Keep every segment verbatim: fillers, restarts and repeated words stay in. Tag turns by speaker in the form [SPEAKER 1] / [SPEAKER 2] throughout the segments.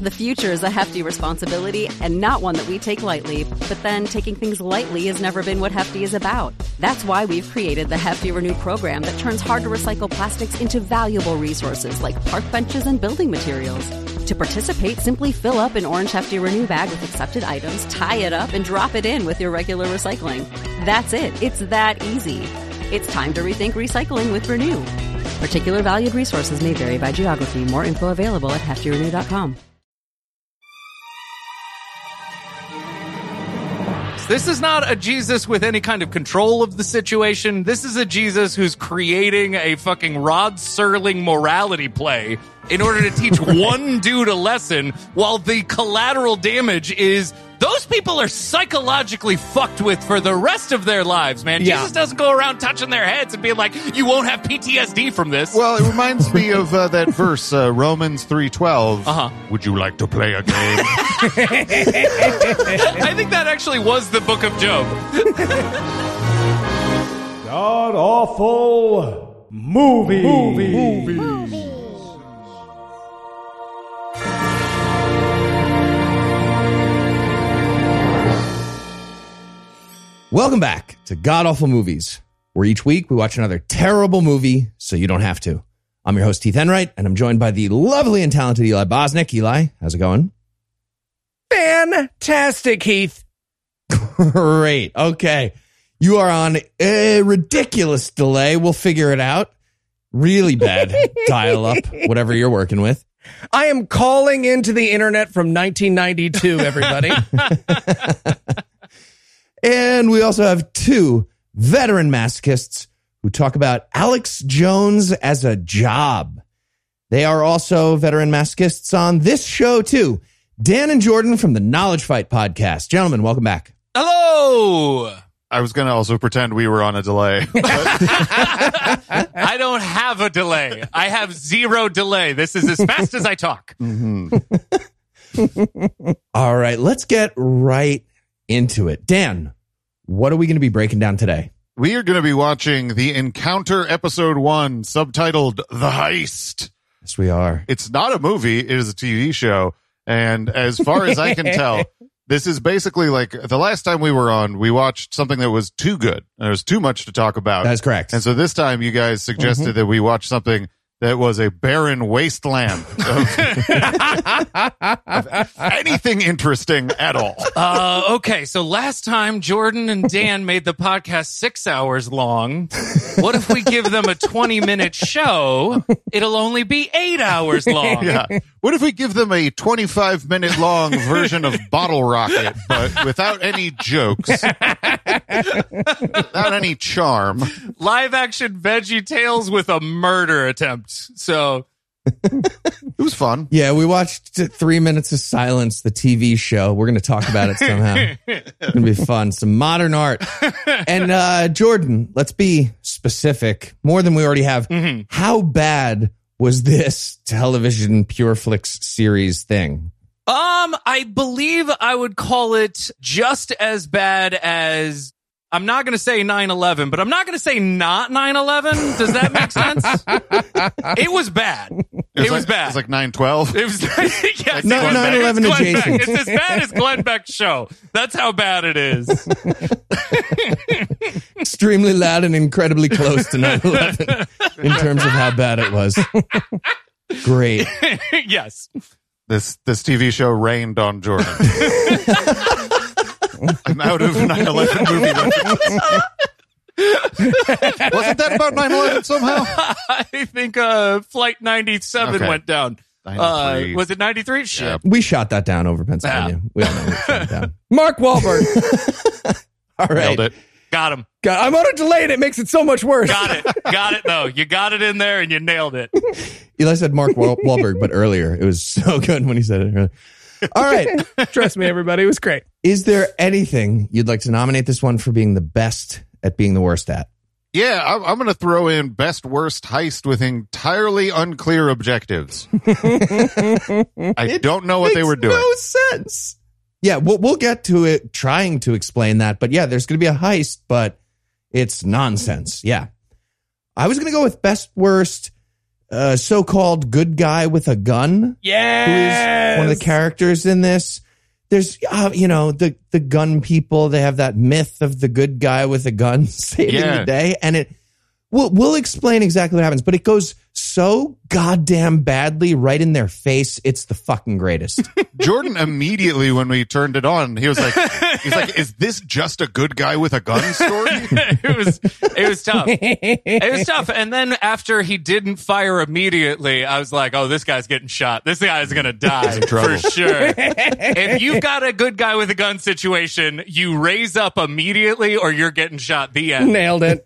[SPEAKER 1] The future is a hefty responsibility and not one that we take lightly. But then taking things lightly has never been what Hefty is about. That's why we've created the Hefty Renew program that turns hard-to-recycle plastics into valuable resources like park benches and building materials. To participate, simply fill up an orange Hefty Renew bag with accepted items, tie it up, and drop it in with your regular recycling. That's it. It's that easy. It's time to rethink recycling with Renew. Particular valued resources may vary by geography. More info available at hefty renew dot com.
[SPEAKER 2] This is not a Jesus with any kind of control of the situation. This is a Jesus who's creating a fucking Rod Serling morality play in order to teach one dude a lesson, while the collateral damage is those people are psychologically fucked with for the rest of their lives, man.
[SPEAKER 3] Yeah.
[SPEAKER 2] Jesus doesn't go around touching their heads and being like, you won't have P T S D from this.
[SPEAKER 4] Well, it reminds me of uh, that verse, uh, Romans three twelve.
[SPEAKER 2] Uh-huh.
[SPEAKER 4] Would you like to play a game?
[SPEAKER 2] I think that actually was the book of Job.
[SPEAKER 3] God awful movie. Movie. Movie.
[SPEAKER 5] Welcome back to God Awful Movies, where each week we watch another terrible movie so you don't have to. I'm your host, Heath Enright, and I'm joined by the lovely and talented Eli Bosnick. Eli, how's it going?
[SPEAKER 3] Fantastic, Heath.
[SPEAKER 5] Great. Okay. You are on a ridiculous delay. We'll figure it out. Really bad dial up, whatever you're working with.
[SPEAKER 3] I am calling into the internet from nineteen ninety-two, everybody.
[SPEAKER 5] And we also have two veteran masochists who talk about Alex Jones as a job. They are also veteran masochists on this show, too. Dan and Jordan from the Knowledge Fight podcast. Gentlemen, welcome back.
[SPEAKER 2] Hello.
[SPEAKER 4] I was going to also pretend we were on a delay.
[SPEAKER 2] I don't have a delay. I have zero delay. This is as fast as I talk.
[SPEAKER 4] Mm-hmm.
[SPEAKER 5] All right, let's get right into it. Dan, what are we going to be breaking down today?
[SPEAKER 4] We are going to be watching The Encounter Episode one, subtitled The Heist.
[SPEAKER 5] Yes, we are.
[SPEAKER 4] It's not a movie. It is a T V show. And as far as I can tell, this is basically like the last time we were on, we watched something that was too good. There was too much to talk about.
[SPEAKER 5] That's correct.
[SPEAKER 4] And so this time you guys suggested mm-hmm. that we watch something that was a barren wasteland of, of anything interesting at all.
[SPEAKER 2] Uh, okay, so last time Jordan and Dan made the podcast six hours long. What if we give them a twenty-minute show? It'll only be eight hours long.
[SPEAKER 4] Yeah. What if we give them a twenty-five minute long version of Bottle Rocket, but without any jokes, without any charm?
[SPEAKER 2] Live action Veggie Tales with a murder attempt. So
[SPEAKER 4] it was fun.
[SPEAKER 5] Yeah, we watched Three Minutes of Silence, the T V show. We're going to talk about it somehow. It's going to be fun. Some modern art. And uh, Jordan, let's be specific, more than we already have. Mm-hmm. How bad was this television PureFlix series thing?
[SPEAKER 2] Um, I believe I would call it just as bad as, I'm not going to say nine eleven, but I'm not going to say not nine eleven. Does that make sense? It was bad. It,
[SPEAKER 4] it was,
[SPEAKER 2] was
[SPEAKER 4] like,
[SPEAKER 2] bad.
[SPEAKER 4] It was like nine twelve.
[SPEAKER 2] It was, yes,
[SPEAKER 5] no, nine eleven adjacent.
[SPEAKER 2] It's as bad as Glenn Beck's show. That's how bad it is.
[SPEAKER 5] Extremely loud and incredibly close to nine eleven in terms of how bad it was. Great.
[SPEAKER 2] Yes.
[SPEAKER 4] This, this T V show rained on Jordan. I'm out of nine eleven movie references. Wasn't that about nine eleven somehow?
[SPEAKER 2] I think uh, Flight ninety-seven
[SPEAKER 4] okay.
[SPEAKER 2] went down. Uh, was it ninety-three? Shit.
[SPEAKER 5] Yeah. We shot that down over Pennsylvania. Ah. We all know we shot it down.
[SPEAKER 3] Mark Wahlberg.
[SPEAKER 5] All right.
[SPEAKER 4] Nailed it.
[SPEAKER 2] Got him.
[SPEAKER 3] God, I'm on a delay and it makes it so much worse.
[SPEAKER 2] Got it. Got it, though. You got it in there and you nailed it.
[SPEAKER 5] Eli said Mark Wahl- Wahlberg, but earlier. It was so good when he said it earlier. All right.
[SPEAKER 3] Trust me, everybody. It was great.
[SPEAKER 5] Is there anything you'd like to nominate this one for being the best at being the worst at?
[SPEAKER 4] Yeah, I'm, I'm going to throw in best worst heist with entirely unclear objectives. I don't know what they were doing.
[SPEAKER 5] No sense. Yeah, we'll, we'll get to it trying to explain that. But yeah, there's going to be a heist, but it's nonsense. Yeah. I was going to go with best worst uh, so-called good guy with a gun.
[SPEAKER 3] Yes.
[SPEAKER 5] Who is one of the characters in this. There's, uh, you know, the, the gun people, they have that myth of the good guy with a gun saving
[SPEAKER 4] Yeah.
[SPEAKER 5] the day. And it, we'll, we'll explain exactly what happens, but it goes so goddamn badly right in their face. It's the fucking greatest.
[SPEAKER 4] Jordan immediately, when we turned it on, he was like, he's like, is this just a good guy with a gun story?
[SPEAKER 2] it was it was tough. It was tough. And then after he didn't fire immediately, I was like, oh, this guy's getting shot. This guy's going to die for sure. If you've got a good guy with a gun situation, you raise up immediately or you're getting shot. The end.
[SPEAKER 3] Nailed it.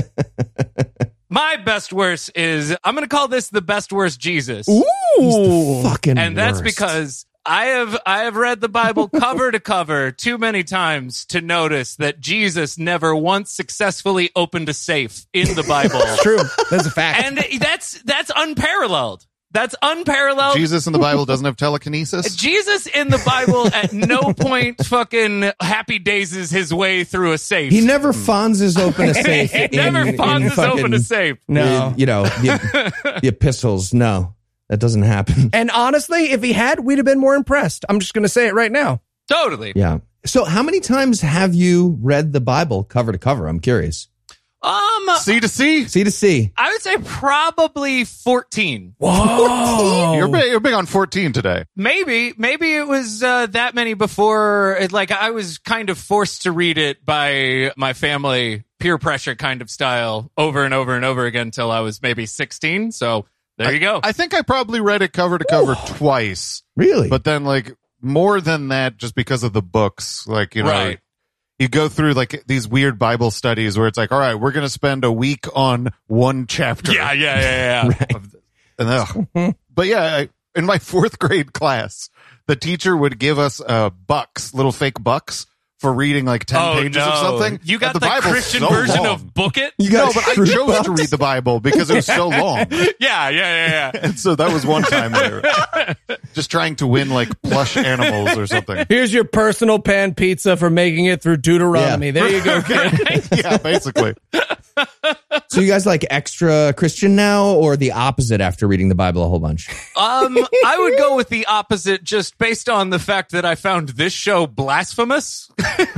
[SPEAKER 2] My best worst is, I'm going to call this the best worst Jesus.
[SPEAKER 5] He's the fucking
[SPEAKER 2] And that's
[SPEAKER 5] worst.
[SPEAKER 2] because I have I have read the Bible cover to cover too many times to notice that Jesus never once successfully opened a safe in the Bible.
[SPEAKER 3] It's true. That's a fact.
[SPEAKER 2] And that's that's unparalleled. That's unparalleled.
[SPEAKER 4] Jesus in the Bible doesn't have telekinesis.
[SPEAKER 2] Jesus in the Bible at no point fucking happy dazes his way through a safe.
[SPEAKER 5] He never Fonzes open a safe.
[SPEAKER 2] He never
[SPEAKER 5] in, in
[SPEAKER 2] Fonzes
[SPEAKER 5] fucking,
[SPEAKER 2] open a safe.
[SPEAKER 3] No.
[SPEAKER 5] You know, the, the epistles. No, that doesn't happen.
[SPEAKER 3] And honestly, if he had, we'd have been more impressed. I'm just going to say it right now.
[SPEAKER 2] Totally.
[SPEAKER 5] Yeah. So how many times have you read the Bible cover to cover? I'm curious.
[SPEAKER 2] Um,
[SPEAKER 4] C to C?
[SPEAKER 5] C to C.
[SPEAKER 2] I would say probably fourteen.
[SPEAKER 3] Whoa.
[SPEAKER 4] You're big, you're big on fourteen today.
[SPEAKER 2] Maybe, maybe it was uh, that many before. It, like I was kind of forced to read it by my family, peer pressure kind of style, over and over and over again until I was maybe sixteen. So there you go.
[SPEAKER 4] I think I probably read it cover to cover twice,
[SPEAKER 5] Really?
[SPEAKER 4] but then like more than that, just because of the books. Like, you know,
[SPEAKER 2] Right.
[SPEAKER 4] you go through like these weird Bible studies where it's like, all right, we're going to spend a week on one chapter.
[SPEAKER 2] yeah, yeah, yeah, yeah.
[SPEAKER 4] Of the- and, ugh. But yeah, I, in my fourth grade class, the teacher would give us uh, bucks, little fake bucks, for reading like ten
[SPEAKER 2] Oh
[SPEAKER 4] pages
[SPEAKER 2] no!
[SPEAKER 4] of something.
[SPEAKER 2] You got
[SPEAKER 4] And
[SPEAKER 2] the,
[SPEAKER 4] Bible's
[SPEAKER 2] Christian
[SPEAKER 4] so
[SPEAKER 2] version
[SPEAKER 4] long.
[SPEAKER 2] of Book It.
[SPEAKER 5] You
[SPEAKER 4] No,
[SPEAKER 5] got
[SPEAKER 4] but I
[SPEAKER 5] fruit
[SPEAKER 4] chose
[SPEAKER 5] bucks?
[SPEAKER 4] to read the Bible because it was so long.
[SPEAKER 2] Yeah, yeah, yeah, yeah.
[SPEAKER 4] And so that was one time there. Just trying to win like plush animals or something.
[SPEAKER 3] Here's your personal pan pizza for making it through Deuteronomy.
[SPEAKER 5] Yeah.
[SPEAKER 3] There you go, kid.
[SPEAKER 4] Yeah, basically.
[SPEAKER 5] So you guys like extra Christian now, or the opposite after reading the Bible a whole bunch?
[SPEAKER 2] Um, I would go with the opposite, just based on the fact that I found this show blasphemous.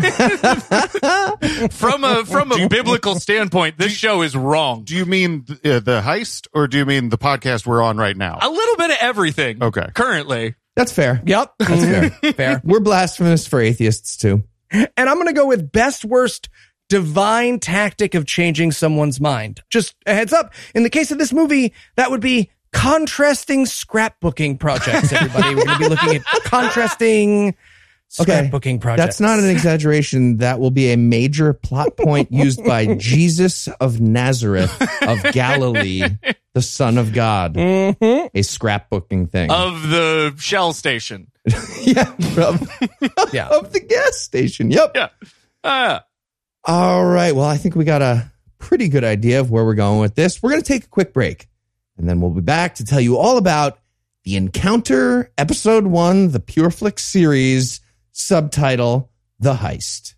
[SPEAKER 2] from a from a biblical standpoint, this show is wrong.
[SPEAKER 4] Do you mean uh, the heist or do you mean the podcast we're on right now?
[SPEAKER 2] A little bit of everything.
[SPEAKER 4] Okay.
[SPEAKER 2] Currently.
[SPEAKER 5] That's fair.
[SPEAKER 3] Yep.
[SPEAKER 5] That's fair.
[SPEAKER 3] Fair.
[SPEAKER 5] We're blasphemous for atheists too.
[SPEAKER 3] And I'm going to go with best worst divine tactic of changing someone's mind. Just a heads up. In the case of this movie, that would be contrasting scrapbooking projects, everybody. We're going to be looking at contrasting
[SPEAKER 5] Okay.
[SPEAKER 3] scrapbooking projects.
[SPEAKER 5] That's not an exaggeration. That will be a major plot point used by Jesus of Nazareth of Galilee, the Son of God.
[SPEAKER 3] Mhm.
[SPEAKER 5] A scrapbooking thing.
[SPEAKER 2] Of the Shell station.
[SPEAKER 5] yeah. Of,
[SPEAKER 3] Yeah.
[SPEAKER 5] of the gas station. Yep.
[SPEAKER 2] Yeah. Uh,
[SPEAKER 5] All right. Well, I think we got a pretty good idea of where we're going with this. We're going to take a quick break, and then we'll be back to tell you all about The Encounter, Episode One, the PureFlix series, subtitle, The Heist.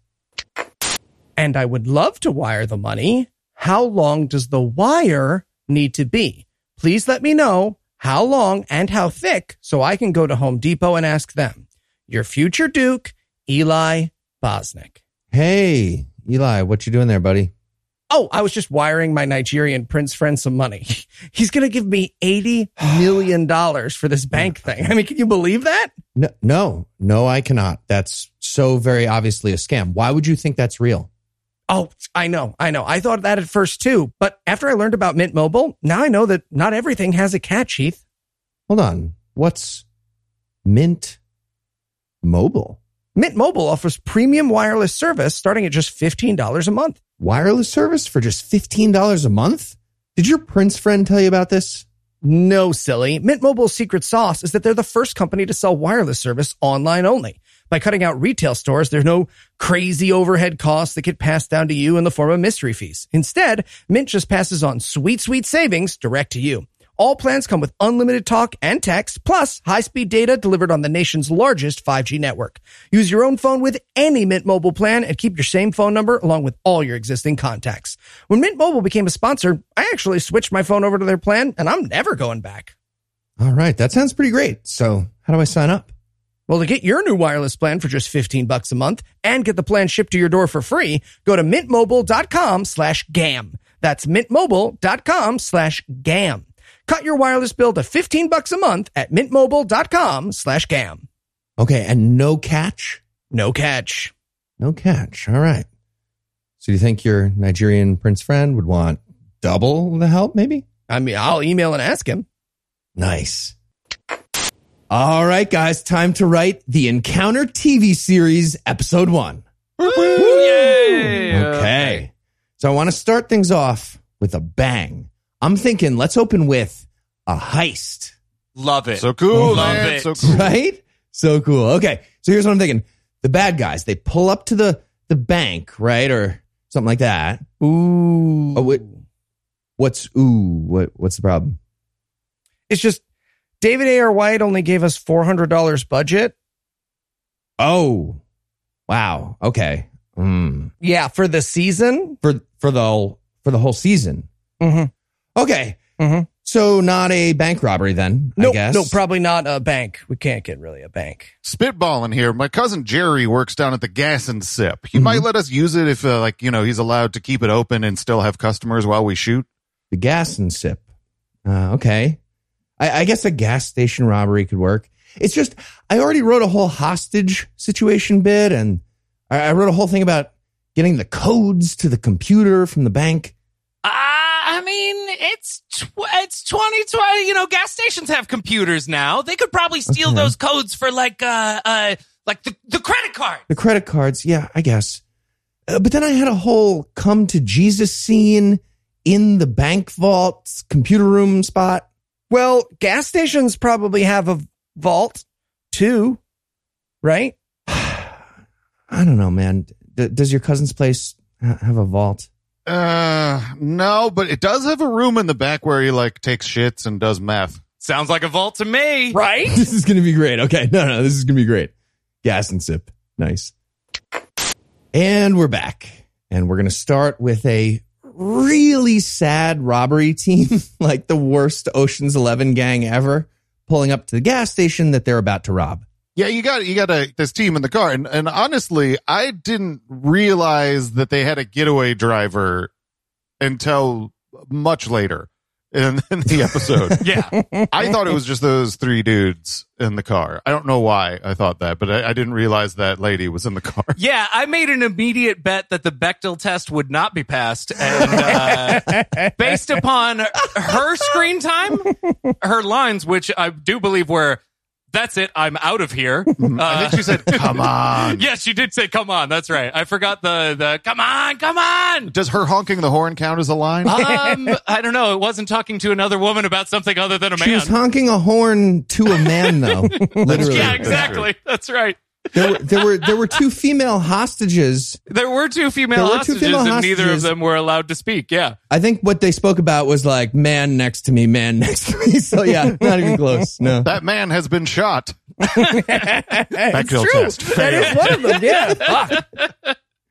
[SPEAKER 3] And I would love to wire the money. How long does the wire need to be? Please let me know how long and how thick so I can go to Home Depot and ask them. Your future Duke, Eli Bosnick.
[SPEAKER 5] Hey, Eli, what you doing there, buddy?
[SPEAKER 3] Oh, I was just wiring my Nigerian prince friend some money. He's going to give me eighty million dollars for this bank thing. I mean, can you believe that?
[SPEAKER 5] No, no, no, I cannot. That's so very obviously a scam. Why would you think that's real?
[SPEAKER 3] Oh, I know, I know. I thought that at first too. But after I learned about Mint Mobile, now I know that not everything has a catch, Heath.
[SPEAKER 5] Hold on. What's Mint Mobile?
[SPEAKER 3] Mint Mobile offers premium wireless service starting at just fifteen dollars a month.
[SPEAKER 5] Wireless service for just fifteen dollars a month? Did your prince friend tell you about this?
[SPEAKER 3] No, silly. Mint Mobile's secret sauce is that they're the first company to sell wireless service online only. By cutting out retail stores, there's no crazy overhead costs that get passed down to you in the form of mystery fees. Instead, Mint just passes on sweet, sweet savings direct to you. All plans come with unlimited talk and text, plus high-speed data delivered on the nation's largest five G network. Use your own phone with any Mint Mobile plan and keep your same phone number along with all your existing contacts. When Mint Mobile became a sponsor, I actually switched my phone over to their plan, and I'm never going back.
[SPEAKER 5] All right. That sounds pretty great. So how do I sign up?
[SPEAKER 3] Well, to get your new wireless plan for just fifteen bucks a month and get the plan shipped to your door for free, go to mintmobile.com slash gam. That's mintmobile.com slash gam. Cut your wireless bill to fifteen bucks a month at mintmobile.com slash gam.
[SPEAKER 5] Okay. And no catch?
[SPEAKER 3] No catch.
[SPEAKER 5] No catch. All right. So do you think your Nigerian prince friend would want double the help, maybe?
[SPEAKER 3] I mean, I'll email and ask him.
[SPEAKER 5] Nice. All right, guys, time to write the Encounter T V series, episode one.
[SPEAKER 2] Woo! Yay!
[SPEAKER 5] Okay. So I want to start things off with a bang. I'm thinking, let's open with a heist.
[SPEAKER 2] Love it.
[SPEAKER 4] So cool,
[SPEAKER 2] Love
[SPEAKER 4] man.
[SPEAKER 2] it.
[SPEAKER 4] So cool.
[SPEAKER 5] Right? So cool. Okay. So here's what I'm thinking. The bad guys, they pull up to the, the bank, right? Or something like that.
[SPEAKER 3] Ooh.
[SPEAKER 5] Oh, what, what's, ooh, what, what's the problem?
[SPEAKER 3] It's just David A R. White only gave us four hundred dollars budget.
[SPEAKER 5] Oh, wow. Okay. Mm.
[SPEAKER 3] Yeah, for the season.
[SPEAKER 5] For, for the whole, for the whole season.
[SPEAKER 3] Mm-hmm.
[SPEAKER 5] Okay.
[SPEAKER 3] Mm-hmm.
[SPEAKER 5] So not a bank robbery then,
[SPEAKER 3] No,
[SPEAKER 5] I guess.
[SPEAKER 3] no, probably not a bank. We can't get really a bank.
[SPEAKER 4] Spitballing here. My cousin Jerry works down at the Gas and Sip. He
[SPEAKER 5] Mhm.
[SPEAKER 4] might let us use it if, uh, like, you know, he's allowed to keep it open and still have customers while we shoot.
[SPEAKER 5] The Gas and Sip. Uh, okay. I, I guess a gas station robbery could work. It's just, I already wrote a whole hostage situation bit, and I, I wrote a whole thing about getting the codes to the computer from the bank.
[SPEAKER 2] Uh, I mean, it's tw- it's twenty twenty. You know, gas stations have computers now. They could probably steal
[SPEAKER 5] Okay.
[SPEAKER 2] those codes for like uh uh like the, the credit card.
[SPEAKER 5] The credit cards, yeah, I guess. Uh, but then I had a whole come to Jesus scene in the bank vault computer room spot.
[SPEAKER 3] Well, gas stations probably have a vault too, right?
[SPEAKER 5] I don't know, man. D- does your cousin's place ha- have a vault?
[SPEAKER 4] Uh, no, but it does have a room in the back where he, like, takes shits and does meth.
[SPEAKER 2] Sounds like a vault to me.
[SPEAKER 3] Right?
[SPEAKER 5] This is going to be great. Okay. No, no, this is going to be great. Gas and Sip. Nice. And we're back. And we're going to start with a really sad robbery team, like the worst Ocean's Eleven gang ever, pulling up to the gas station that they're about to rob.
[SPEAKER 4] Yeah, you got you got a, this team in the car, and and honestly, I didn't realize that they had a getaway driver until much later in, in the episode.
[SPEAKER 2] Yeah.
[SPEAKER 4] I thought it was just those three dudes in the car. I don't know why I thought that, but I, I didn't realize that lady was in the car.
[SPEAKER 2] Yeah, I made an immediate bet that the Bechdel test would not be passed. And uh, based upon her screen time, her lines, which I do believe were, "That's it, I'm out of here." Uh,
[SPEAKER 4] I think she said, "Come on."
[SPEAKER 2] yes, she did say, "Come on." That's right. I forgot the, the come on, come on.
[SPEAKER 4] Does her honking the horn count as a line?
[SPEAKER 2] Um, I don't know. It wasn't talking to another woman about something other than a
[SPEAKER 5] She
[SPEAKER 2] man.
[SPEAKER 5] was honking a horn to a man, though. Literally.
[SPEAKER 2] Yeah, exactly. That's right.
[SPEAKER 5] There were, there were there were two female hostages.
[SPEAKER 2] There were two female
[SPEAKER 5] There were two
[SPEAKER 2] hostages,
[SPEAKER 5] female
[SPEAKER 2] and neither of
[SPEAKER 5] hostages.
[SPEAKER 2] them were allowed to speak. Yeah.
[SPEAKER 5] I think what they spoke about was like man next to me, man next to me. So yeah, not even close. No.
[SPEAKER 4] That man has been shot.
[SPEAKER 3] It's
[SPEAKER 4] Bechdel
[SPEAKER 3] true.
[SPEAKER 4] test
[SPEAKER 3] That is
[SPEAKER 4] failed.
[SPEAKER 3] one of them. Yeah.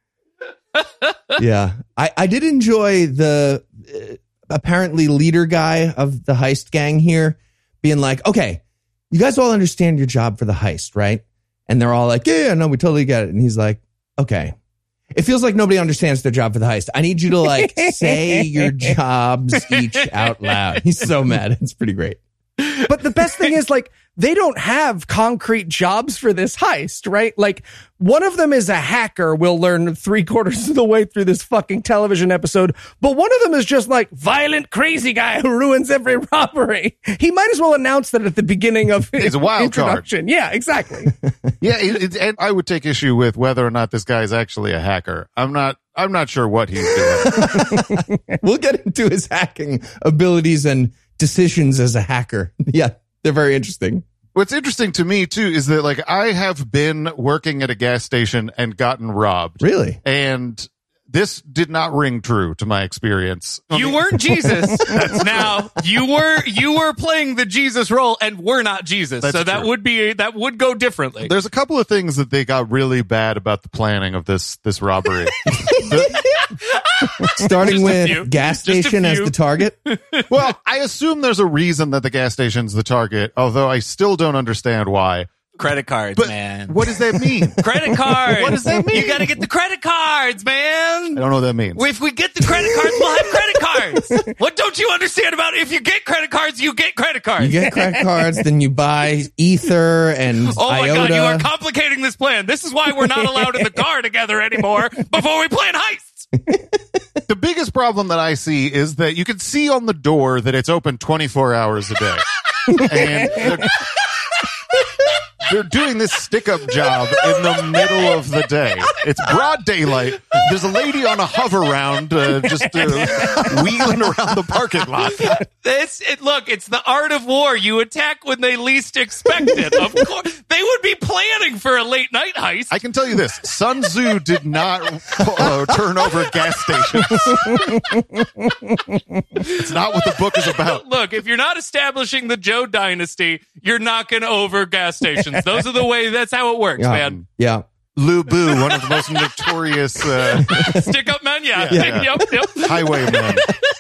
[SPEAKER 3] Fuck.
[SPEAKER 5] Yeah. I, I did enjoy the uh, apparently leader guy of the heist gang here being like, okay, you guys all understand your job for the heist, right? And they're all like, yeah, yeah, no, we totally get it. And he's like, okay. It feels like nobody understands their job for the heist. I need you to like say your jobs each out loud. He's so mad. It's pretty great.
[SPEAKER 3] But the best thing is, like, they don't have concrete jobs for this heist, right? Like, one of them is a hacker. We'll learn three quarters of the way through this fucking television episode. But one of them is just like violent, crazy guy who ruins every robbery. He might as well announce that at the beginning of his
[SPEAKER 4] He's a wild card.
[SPEAKER 3] introduction. Yeah, exactly.
[SPEAKER 4] Yeah, it, it, and I would take issue with whether or not this guy is actually a hacker. I'm not. I'm not sure what he's doing.
[SPEAKER 5] We'll get into his hacking abilities and decisions as a hacker. Yeah, they're very interesting.
[SPEAKER 4] What's interesting to me too is that, like, I have been working at a gas station and gotten robbed.
[SPEAKER 5] Really?
[SPEAKER 4] And this did not ring true to my experience.
[SPEAKER 2] You weren't Jesus. Now you were you were playing the Jesus role, and we're not Jesus.
[SPEAKER 4] That's
[SPEAKER 2] so that
[SPEAKER 4] true.
[SPEAKER 2] would be that would go differently.
[SPEAKER 4] There's a couple of things that they got really bad about the planning of this this robbery. The-
[SPEAKER 5] Starting
[SPEAKER 2] Just a
[SPEAKER 5] with
[SPEAKER 2] few.
[SPEAKER 5] gas
[SPEAKER 2] Just a
[SPEAKER 5] station as
[SPEAKER 2] few.
[SPEAKER 5] the target.
[SPEAKER 4] well, I assume there's a reason that the gas station's the target, although I still don't understand why.
[SPEAKER 2] Credit cards,
[SPEAKER 4] But
[SPEAKER 2] man.
[SPEAKER 4] what does that mean?
[SPEAKER 2] Credit cards.
[SPEAKER 4] What does that mean?
[SPEAKER 2] You got to get the credit cards, man.
[SPEAKER 4] I don't know what that means.
[SPEAKER 2] If we get the credit cards, we'll have credit cards. What don't you understand about if you get credit cards, you get credit cards?
[SPEAKER 5] You get credit cards, then you buy Ether and
[SPEAKER 2] Oh my
[SPEAKER 5] IOTA.
[SPEAKER 2] God, you are complicating this plan. This is why we're not allowed in the car together anymore before we plan heists.
[SPEAKER 4] The biggest problem that I see is that you can see on the door that it's open twenty-four hours a day. And they're, they're doing this stick-up job in the middle of the day. It's broad daylight. There's a lady on a hover round uh, just uh, wheeling around the parking lot.
[SPEAKER 2] This, it, look, it's the art of war. You attack when they least expect it. Of course, they would be planning for a late night heist.
[SPEAKER 4] I can tell you this. Sun Tzu did not uh, turn over gas stations. It's not what the book is about.
[SPEAKER 2] Look, if you're not establishing the Zhou dynasty, you're knocking over gas stations. Those are the way. That's how it works,
[SPEAKER 5] Yeah.
[SPEAKER 2] man.
[SPEAKER 5] Yeah.
[SPEAKER 4] Lu Bu, one of the most notorious uh,
[SPEAKER 2] Stick up men, yeah.
[SPEAKER 4] Yeah.
[SPEAKER 2] Yep, yep.
[SPEAKER 4] highwaymen.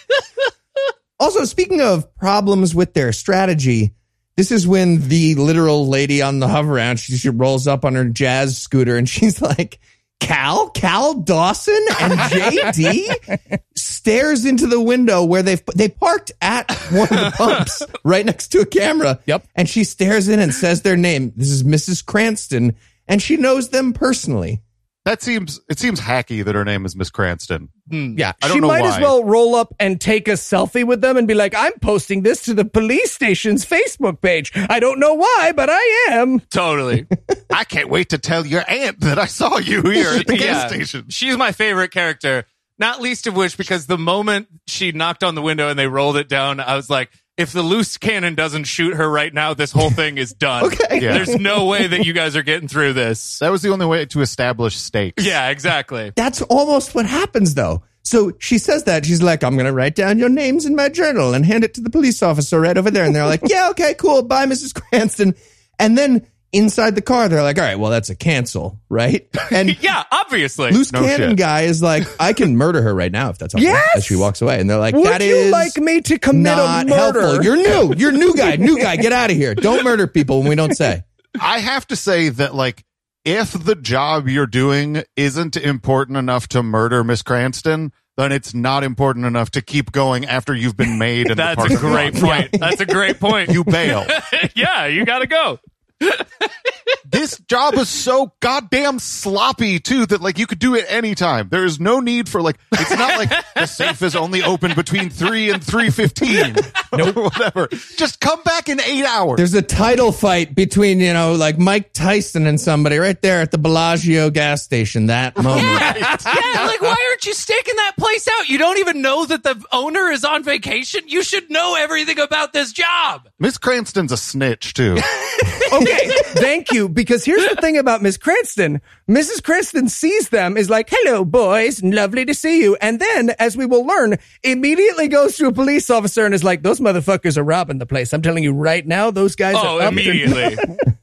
[SPEAKER 5] Also, speaking of problems with their strategy, this is when the literal lady on the hover round, she, she rolls up on her jazz scooter and she's like, Cal, Cal Dawson and J D stares into the window where they've they parked at one of the pumps right next to a camera.
[SPEAKER 3] Yep.
[SPEAKER 5] And she stares in and says their name. This is Missus Cranston, and she knows them personally.
[SPEAKER 4] That seems it seems hacky that her name is Miss Cranston.
[SPEAKER 3] Yeah,
[SPEAKER 4] I don't
[SPEAKER 3] she
[SPEAKER 4] know
[SPEAKER 3] might
[SPEAKER 4] why.
[SPEAKER 3] as well roll up and take a selfie with them and be like, I'm posting this to the police station's Facebook page. I don't know why, but I am.
[SPEAKER 2] Totally.
[SPEAKER 4] I can't wait to tell your aunt that I saw you here at the
[SPEAKER 2] Yeah.
[SPEAKER 4] gas station.
[SPEAKER 2] She's my favorite character, not least of which because the moment she knocked on the window and they rolled it down, I was like, if the loose cannon doesn't shoot her right now, this whole thing is done.
[SPEAKER 5] Okay.
[SPEAKER 4] Yeah.
[SPEAKER 2] There's no way that you guys are getting through this.
[SPEAKER 4] That was the only way to establish stakes.
[SPEAKER 2] Yeah, exactly.
[SPEAKER 5] That's almost what happens, though. So she says that. She's like, I'm going to write down your names in my journal and hand it to the police officer right over there. And they're like, yeah, okay, cool. Bye, Missus Cranston. And then inside the car, they're like, all right, well, that's a cancel, right? And
[SPEAKER 2] Yeah, obviously.
[SPEAKER 5] loose
[SPEAKER 4] No
[SPEAKER 5] cannon
[SPEAKER 4] shit.
[SPEAKER 5] guy is like, I can murder her right now if that's helpful.
[SPEAKER 3] Yes!
[SPEAKER 5] As she walks away. And they're like,
[SPEAKER 3] Would
[SPEAKER 5] that
[SPEAKER 3] you
[SPEAKER 5] is
[SPEAKER 3] like me to commit
[SPEAKER 5] not
[SPEAKER 3] a murder?
[SPEAKER 5] helpful. You're new. You're new guy. New guy. Get out of here. Don't murder people when we don't say.
[SPEAKER 4] I have to say that, like, if the job you're doing isn't important enough to murder Miss Cranston, then it's not important enough to keep going after you've been made. In
[SPEAKER 2] That's
[SPEAKER 4] the
[SPEAKER 2] a
[SPEAKER 4] parking
[SPEAKER 2] great
[SPEAKER 4] lot.
[SPEAKER 2] point. That's a great point.
[SPEAKER 4] You bail.
[SPEAKER 2] Yeah, you gotta go.
[SPEAKER 4] This job is so goddamn sloppy too that like you could do it anytime. There is no need for like it's not like the safe is only open between three and three fifteen. Nope. Whatever. Just come back in eight hours.
[SPEAKER 5] There's a title fight between, you know, like Mike Tyson and somebody right there at the Bellagio gas station that moment.
[SPEAKER 2] Yeah, like why aren't you staking that place out? You don't even know that the owner is on vacation. You should know everything about this job.
[SPEAKER 4] Miss Cranston's a snitch too.
[SPEAKER 3] Okay, thank you. Because here's the thing about Miss Cranston. Missus Cranston sees them, is like, hello, boys, lovely to see you. And then, as we will learn, immediately goes to a police officer and is like, those motherfuckers are robbing the place. I'm telling you right now, those guys
[SPEAKER 2] Oh,
[SPEAKER 3] are up to-
[SPEAKER 2] immediately.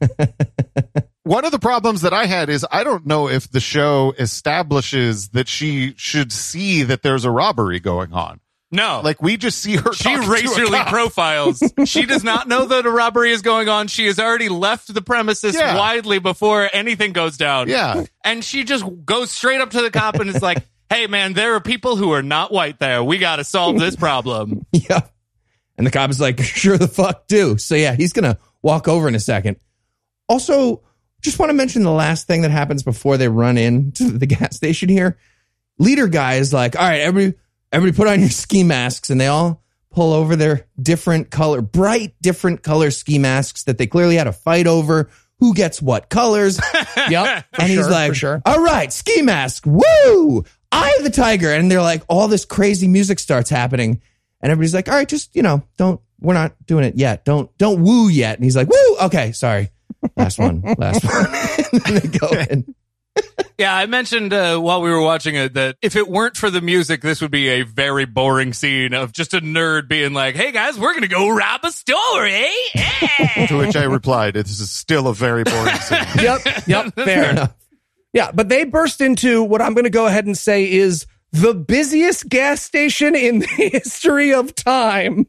[SPEAKER 4] One of the problems that I had is I don't know if the show establishes that she should see that there's a robbery going on.
[SPEAKER 2] No.
[SPEAKER 4] Like we just see her.
[SPEAKER 2] She
[SPEAKER 4] talking to a
[SPEAKER 2] racially
[SPEAKER 4] cop.
[SPEAKER 2] profiles. She does not know that a robbery is going on. She has already left the premises
[SPEAKER 4] Yeah.
[SPEAKER 2] widely before anything goes down.
[SPEAKER 4] Yeah.
[SPEAKER 2] And she just goes straight up to the cop and is like, hey, man, there are people who are not white there. We got to solve this problem.
[SPEAKER 5] Yeah. And the cop is like, sure the fuck do. So yeah, he's going to walk over in a second. Also, just want to mention the last thing that happens before they run into the gas station here. Leader guy is like, all right, everybody, everybody put on your ski masks. And they all pull over their different color, bright, different color ski masks that they clearly had a fight over. Who gets what colors?
[SPEAKER 3] Yep.
[SPEAKER 5] And he's
[SPEAKER 3] sure,
[SPEAKER 5] like,
[SPEAKER 3] for sure.
[SPEAKER 5] all right, ski mask. Woo! Eye of the tiger. And they're like, all this crazy music starts happening. And everybody's like, all right, just, you know, don't, we're not doing it yet. Don't, don't woo yet. And he's like, woo. Okay. Sorry. Last one. Last one. And then they go in.
[SPEAKER 2] Yeah, I mentioned uh, while we were watching it that if it weren't for the music, this would be a very boring scene of just a nerd being like, hey guys, we're going to go rob a store, eh? Yeah.
[SPEAKER 4] To which I replied, this is still a very boring scene.
[SPEAKER 3] Yep, yep, fair enough. Yeah, but they burst into what I'm going to go ahead and say is the busiest gas station in the history of time.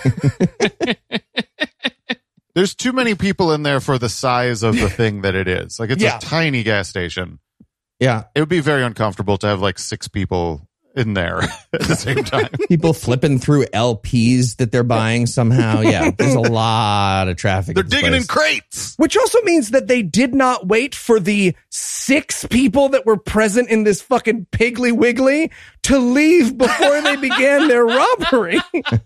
[SPEAKER 4] There's too many people in there for the size of the thing that it is. Like, it's
[SPEAKER 3] Yeah.
[SPEAKER 4] a tiny gas station.
[SPEAKER 5] Yeah.
[SPEAKER 4] It would be very uncomfortable to have like six people in there at the same time.
[SPEAKER 5] People flipping through L Ps that they're buying somehow. Yeah, there's a lot of traffic.
[SPEAKER 4] They're
[SPEAKER 5] at this
[SPEAKER 4] digging in
[SPEAKER 5] place.
[SPEAKER 4] crates.
[SPEAKER 3] Which also means that they did not wait for the six people that were present in this fucking Piggly Wiggly to leave before they began their robbery.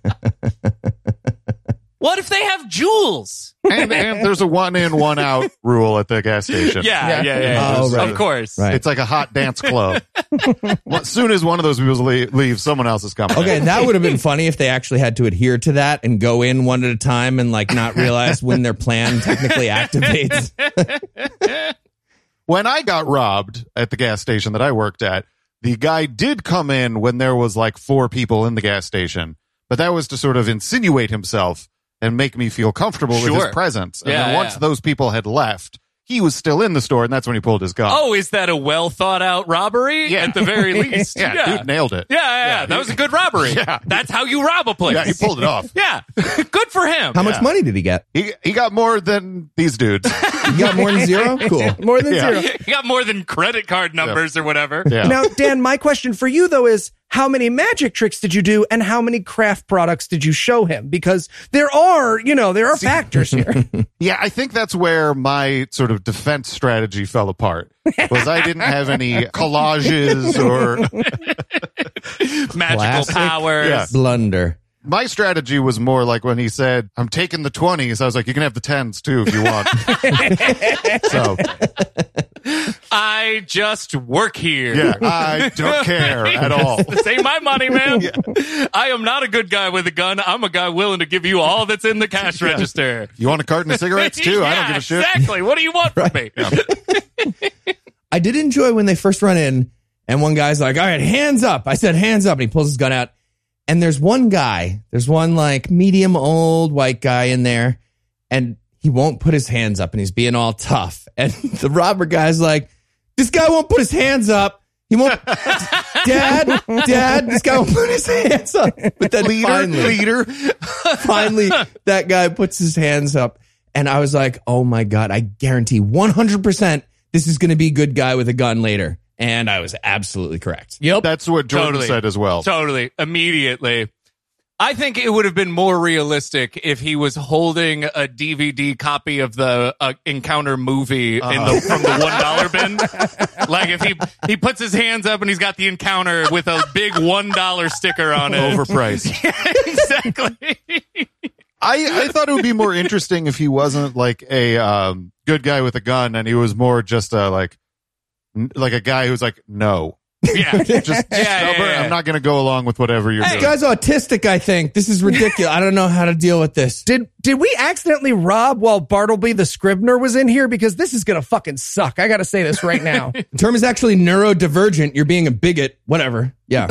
[SPEAKER 2] What if they have jewels?
[SPEAKER 4] And, and there's a one in, one out rule at the gas station.
[SPEAKER 2] Yeah,
[SPEAKER 3] Yeah.
[SPEAKER 2] yeah, yeah. yeah.
[SPEAKER 5] Oh, right.
[SPEAKER 2] Of course.
[SPEAKER 5] Right.
[SPEAKER 4] It's like a hot dance club. Well, as soon as one of those people leave, leave someone else is coming.
[SPEAKER 5] Okay, that would have been funny if they actually had to adhere to that and go in one at a time and like not realize when their plan technically activates.
[SPEAKER 4] When I got robbed at the gas station that I worked at, the guy did come in when there was like four people in the gas station, but that was to sort of insinuate himself and make me feel comfortable with
[SPEAKER 2] Sure.
[SPEAKER 4] his presence. And
[SPEAKER 2] Yeah,
[SPEAKER 4] then once
[SPEAKER 2] yeah.
[SPEAKER 4] those people had left, he was still in the store, and that's when he pulled his gun.
[SPEAKER 2] Oh, is that a well thought out robbery?
[SPEAKER 4] Yeah.
[SPEAKER 2] At the very least.
[SPEAKER 4] yeah,
[SPEAKER 2] yeah.
[SPEAKER 4] dude nailed it.
[SPEAKER 2] Yeah, yeah, yeah. That was a good robbery.
[SPEAKER 4] Yeah.
[SPEAKER 2] That's how you rob a place.
[SPEAKER 4] Yeah, he pulled it off.
[SPEAKER 2] Yeah. Good for him.
[SPEAKER 5] How much
[SPEAKER 4] Yeah.
[SPEAKER 5] money did he get?
[SPEAKER 4] He he got more than these dudes.
[SPEAKER 5] You got more than zero? Cool.
[SPEAKER 3] More than
[SPEAKER 4] Yeah.
[SPEAKER 3] zero.
[SPEAKER 2] He got more than credit card numbers or whatever.
[SPEAKER 4] Yeah.
[SPEAKER 3] Now, Dan, my question for you, though, is how many magic tricks did you do and how many craft products did you show him? Because there are, you know, there are factors here.
[SPEAKER 4] Yeah, I think that's where my sort of defense strategy fell apart. Was I didn't have any collages or
[SPEAKER 2] Magical
[SPEAKER 5] Classic.
[SPEAKER 2] powers.
[SPEAKER 4] Yeah.
[SPEAKER 5] Blunder.
[SPEAKER 4] my strategy was more like when he said, I'm taking the twenties. I was like, you can have the tens too if you want. So
[SPEAKER 2] I just work here.
[SPEAKER 4] yeah, I don't care at all.
[SPEAKER 2] This ain't my money, man. I am not a good guy with a gun. I'm a guy willing to give you all that's in the cash register.
[SPEAKER 4] You want a carton of cigarettes too? I don't
[SPEAKER 2] Yeah,
[SPEAKER 4] give a shit.
[SPEAKER 2] Exactly. What do you want from me?
[SPEAKER 5] I did enjoy when they first run in and one guy's like, all right, hands up. I said, hands up. And he pulls his gun out. And there's one guy, there's one like medium old white guy in there and he won't put his hands up and he's being all tough. And the robber guy's like, this guy won't put his hands up. He won't. Dad, dad, this guy won't put his hands up. But then
[SPEAKER 4] Leader,
[SPEAKER 5] finally,
[SPEAKER 4] leader.
[SPEAKER 5] finally, that guy puts his hands up. And I was like, oh my God, I guarantee one hundred percent this is going to be a good guy with a gun later. And I was absolutely correct.
[SPEAKER 3] Yep.
[SPEAKER 4] That's what Jordan
[SPEAKER 2] Totally.
[SPEAKER 4] said as well.
[SPEAKER 2] Totally. Immediately. I think it would have been more realistic if he was holding a D V D copy of the uh, Encounter movie in the, from the one dollar bin. Like if he he puts his hands up and he's got the Encounter with a big one dollar sticker on it.
[SPEAKER 4] Overpriced.
[SPEAKER 2] Exactly.
[SPEAKER 4] I, I thought it would be more interesting if he wasn't like a um, good guy with a gun and he was more just a like n- like a guy who's like, no,
[SPEAKER 2] Yeah.
[SPEAKER 4] just
[SPEAKER 2] yeah,
[SPEAKER 4] stubborn.
[SPEAKER 2] yeah.
[SPEAKER 4] I'm not going to go along with whatever you're
[SPEAKER 5] This
[SPEAKER 4] doing.
[SPEAKER 5] guy's autistic, I think. This is ridiculous. I don't know how to deal with this.
[SPEAKER 3] Did did we accidentally rob while Bartleby the Scribner was in here? Because this is gonna fucking suck. I gotta say this right now.
[SPEAKER 5] The term is actually neurodivergent. You're being a bigot. Whatever. Yeah.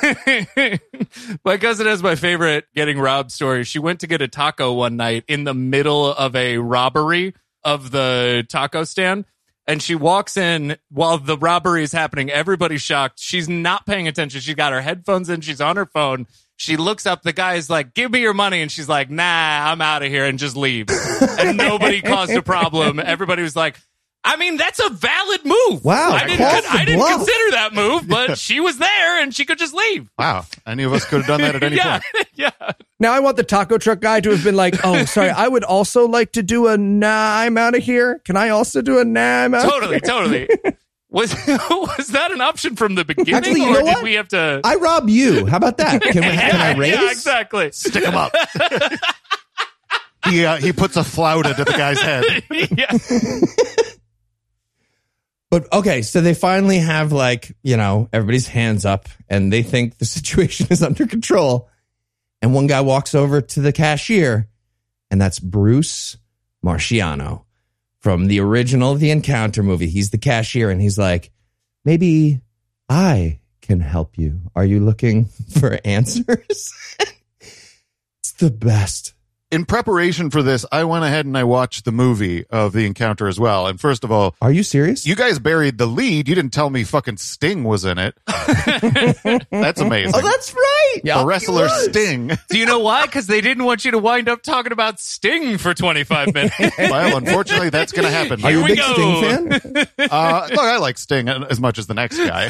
[SPEAKER 2] My cousin has my favorite getting robbed story. She went to get a taco one night in the middle of a robbery of the taco stand. And she walks in while the robbery is happening. Everybody's shocked. She's not paying attention. She's got her headphones in. She's on her phone. She looks up. The guy is like, give me your money. And she's like, nah, I'm out of here, and just leaves. And nobody caused a problem. Everybody was like, I mean, that's a valid move.
[SPEAKER 5] Wow,
[SPEAKER 2] I didn't,
[SPEAKER 5] calls the
[SPEAKER 2] I didn't
[SPEAKER 5] bluff.
[SPEAKER 2] consider that move, but she was there and she could just leave.
[SPEAKER 4] Wow. Any of us could have done that at any
[SPEAKER 2] yeah,
[SPEAKER 4] point.
[SPEAKER 2] yeah.
[SPEAKER 3] Now I want the taco truck guy to have been like, "Oh, sorry, I would also like to do a nah, I'm out of here. Can I also do a nah, I'm out?"
[SPEAKER 2] Totally, totally. Was was that an option from the beginning,
[SPEAKER 5] Actually, you
[SPEAKER 2] or
[SPEAKER 5] know
[SPEAKER 2] did
[SPEAKER 5] what?
[SPEAKER 2] we have to?
[SPEAKER 5] I rob you. How about that? Can, we, can I raise?
[SPEAKER 2] Yeah, exactly.
[SPEAKER 4] Stick him up. he, uh, he puts a flauta to the guy's head.
[SPEAKER 2] Yeah.
[SPEAKER 5] But okay, so they finally have like, you know, everybody's hands up and they think the situation is under control. And one guy walks over to the cashier, and that's Bruce Marciano from the original The Encounter movie. He's the cashier and he's like, maybe I can help you. Are you looking for answers? It's the best.
[SPEAKER 4] In preparation for this, I went ahead and I watched the movie of The Encounter as well. And first of all,
[SPEAKER 5] are you serious?
[SPEAKER 4] You guys buried the lead. You didn't tell me fucking Sting was in it. That's amazing.
[SPEAKER 5] Oh, that's right.
[SPEAKER 4] The wrestler Sting.
[SPEAKER 2] Do you know why? Because they didn't want you to wind up talking about Sting for twenty-five minutes.
[SPEAKER 4] Well, unfortunately, that's going to happen.
[SPEAKER 5] Are you a
[SPEAKER 2] we
[SPEAKER 5] big
[SPEAKER 2] go.
[SPEAKER 5] Sting fan?
[SPEAKER 4] Uh, look, I like Sting as much as the next guy.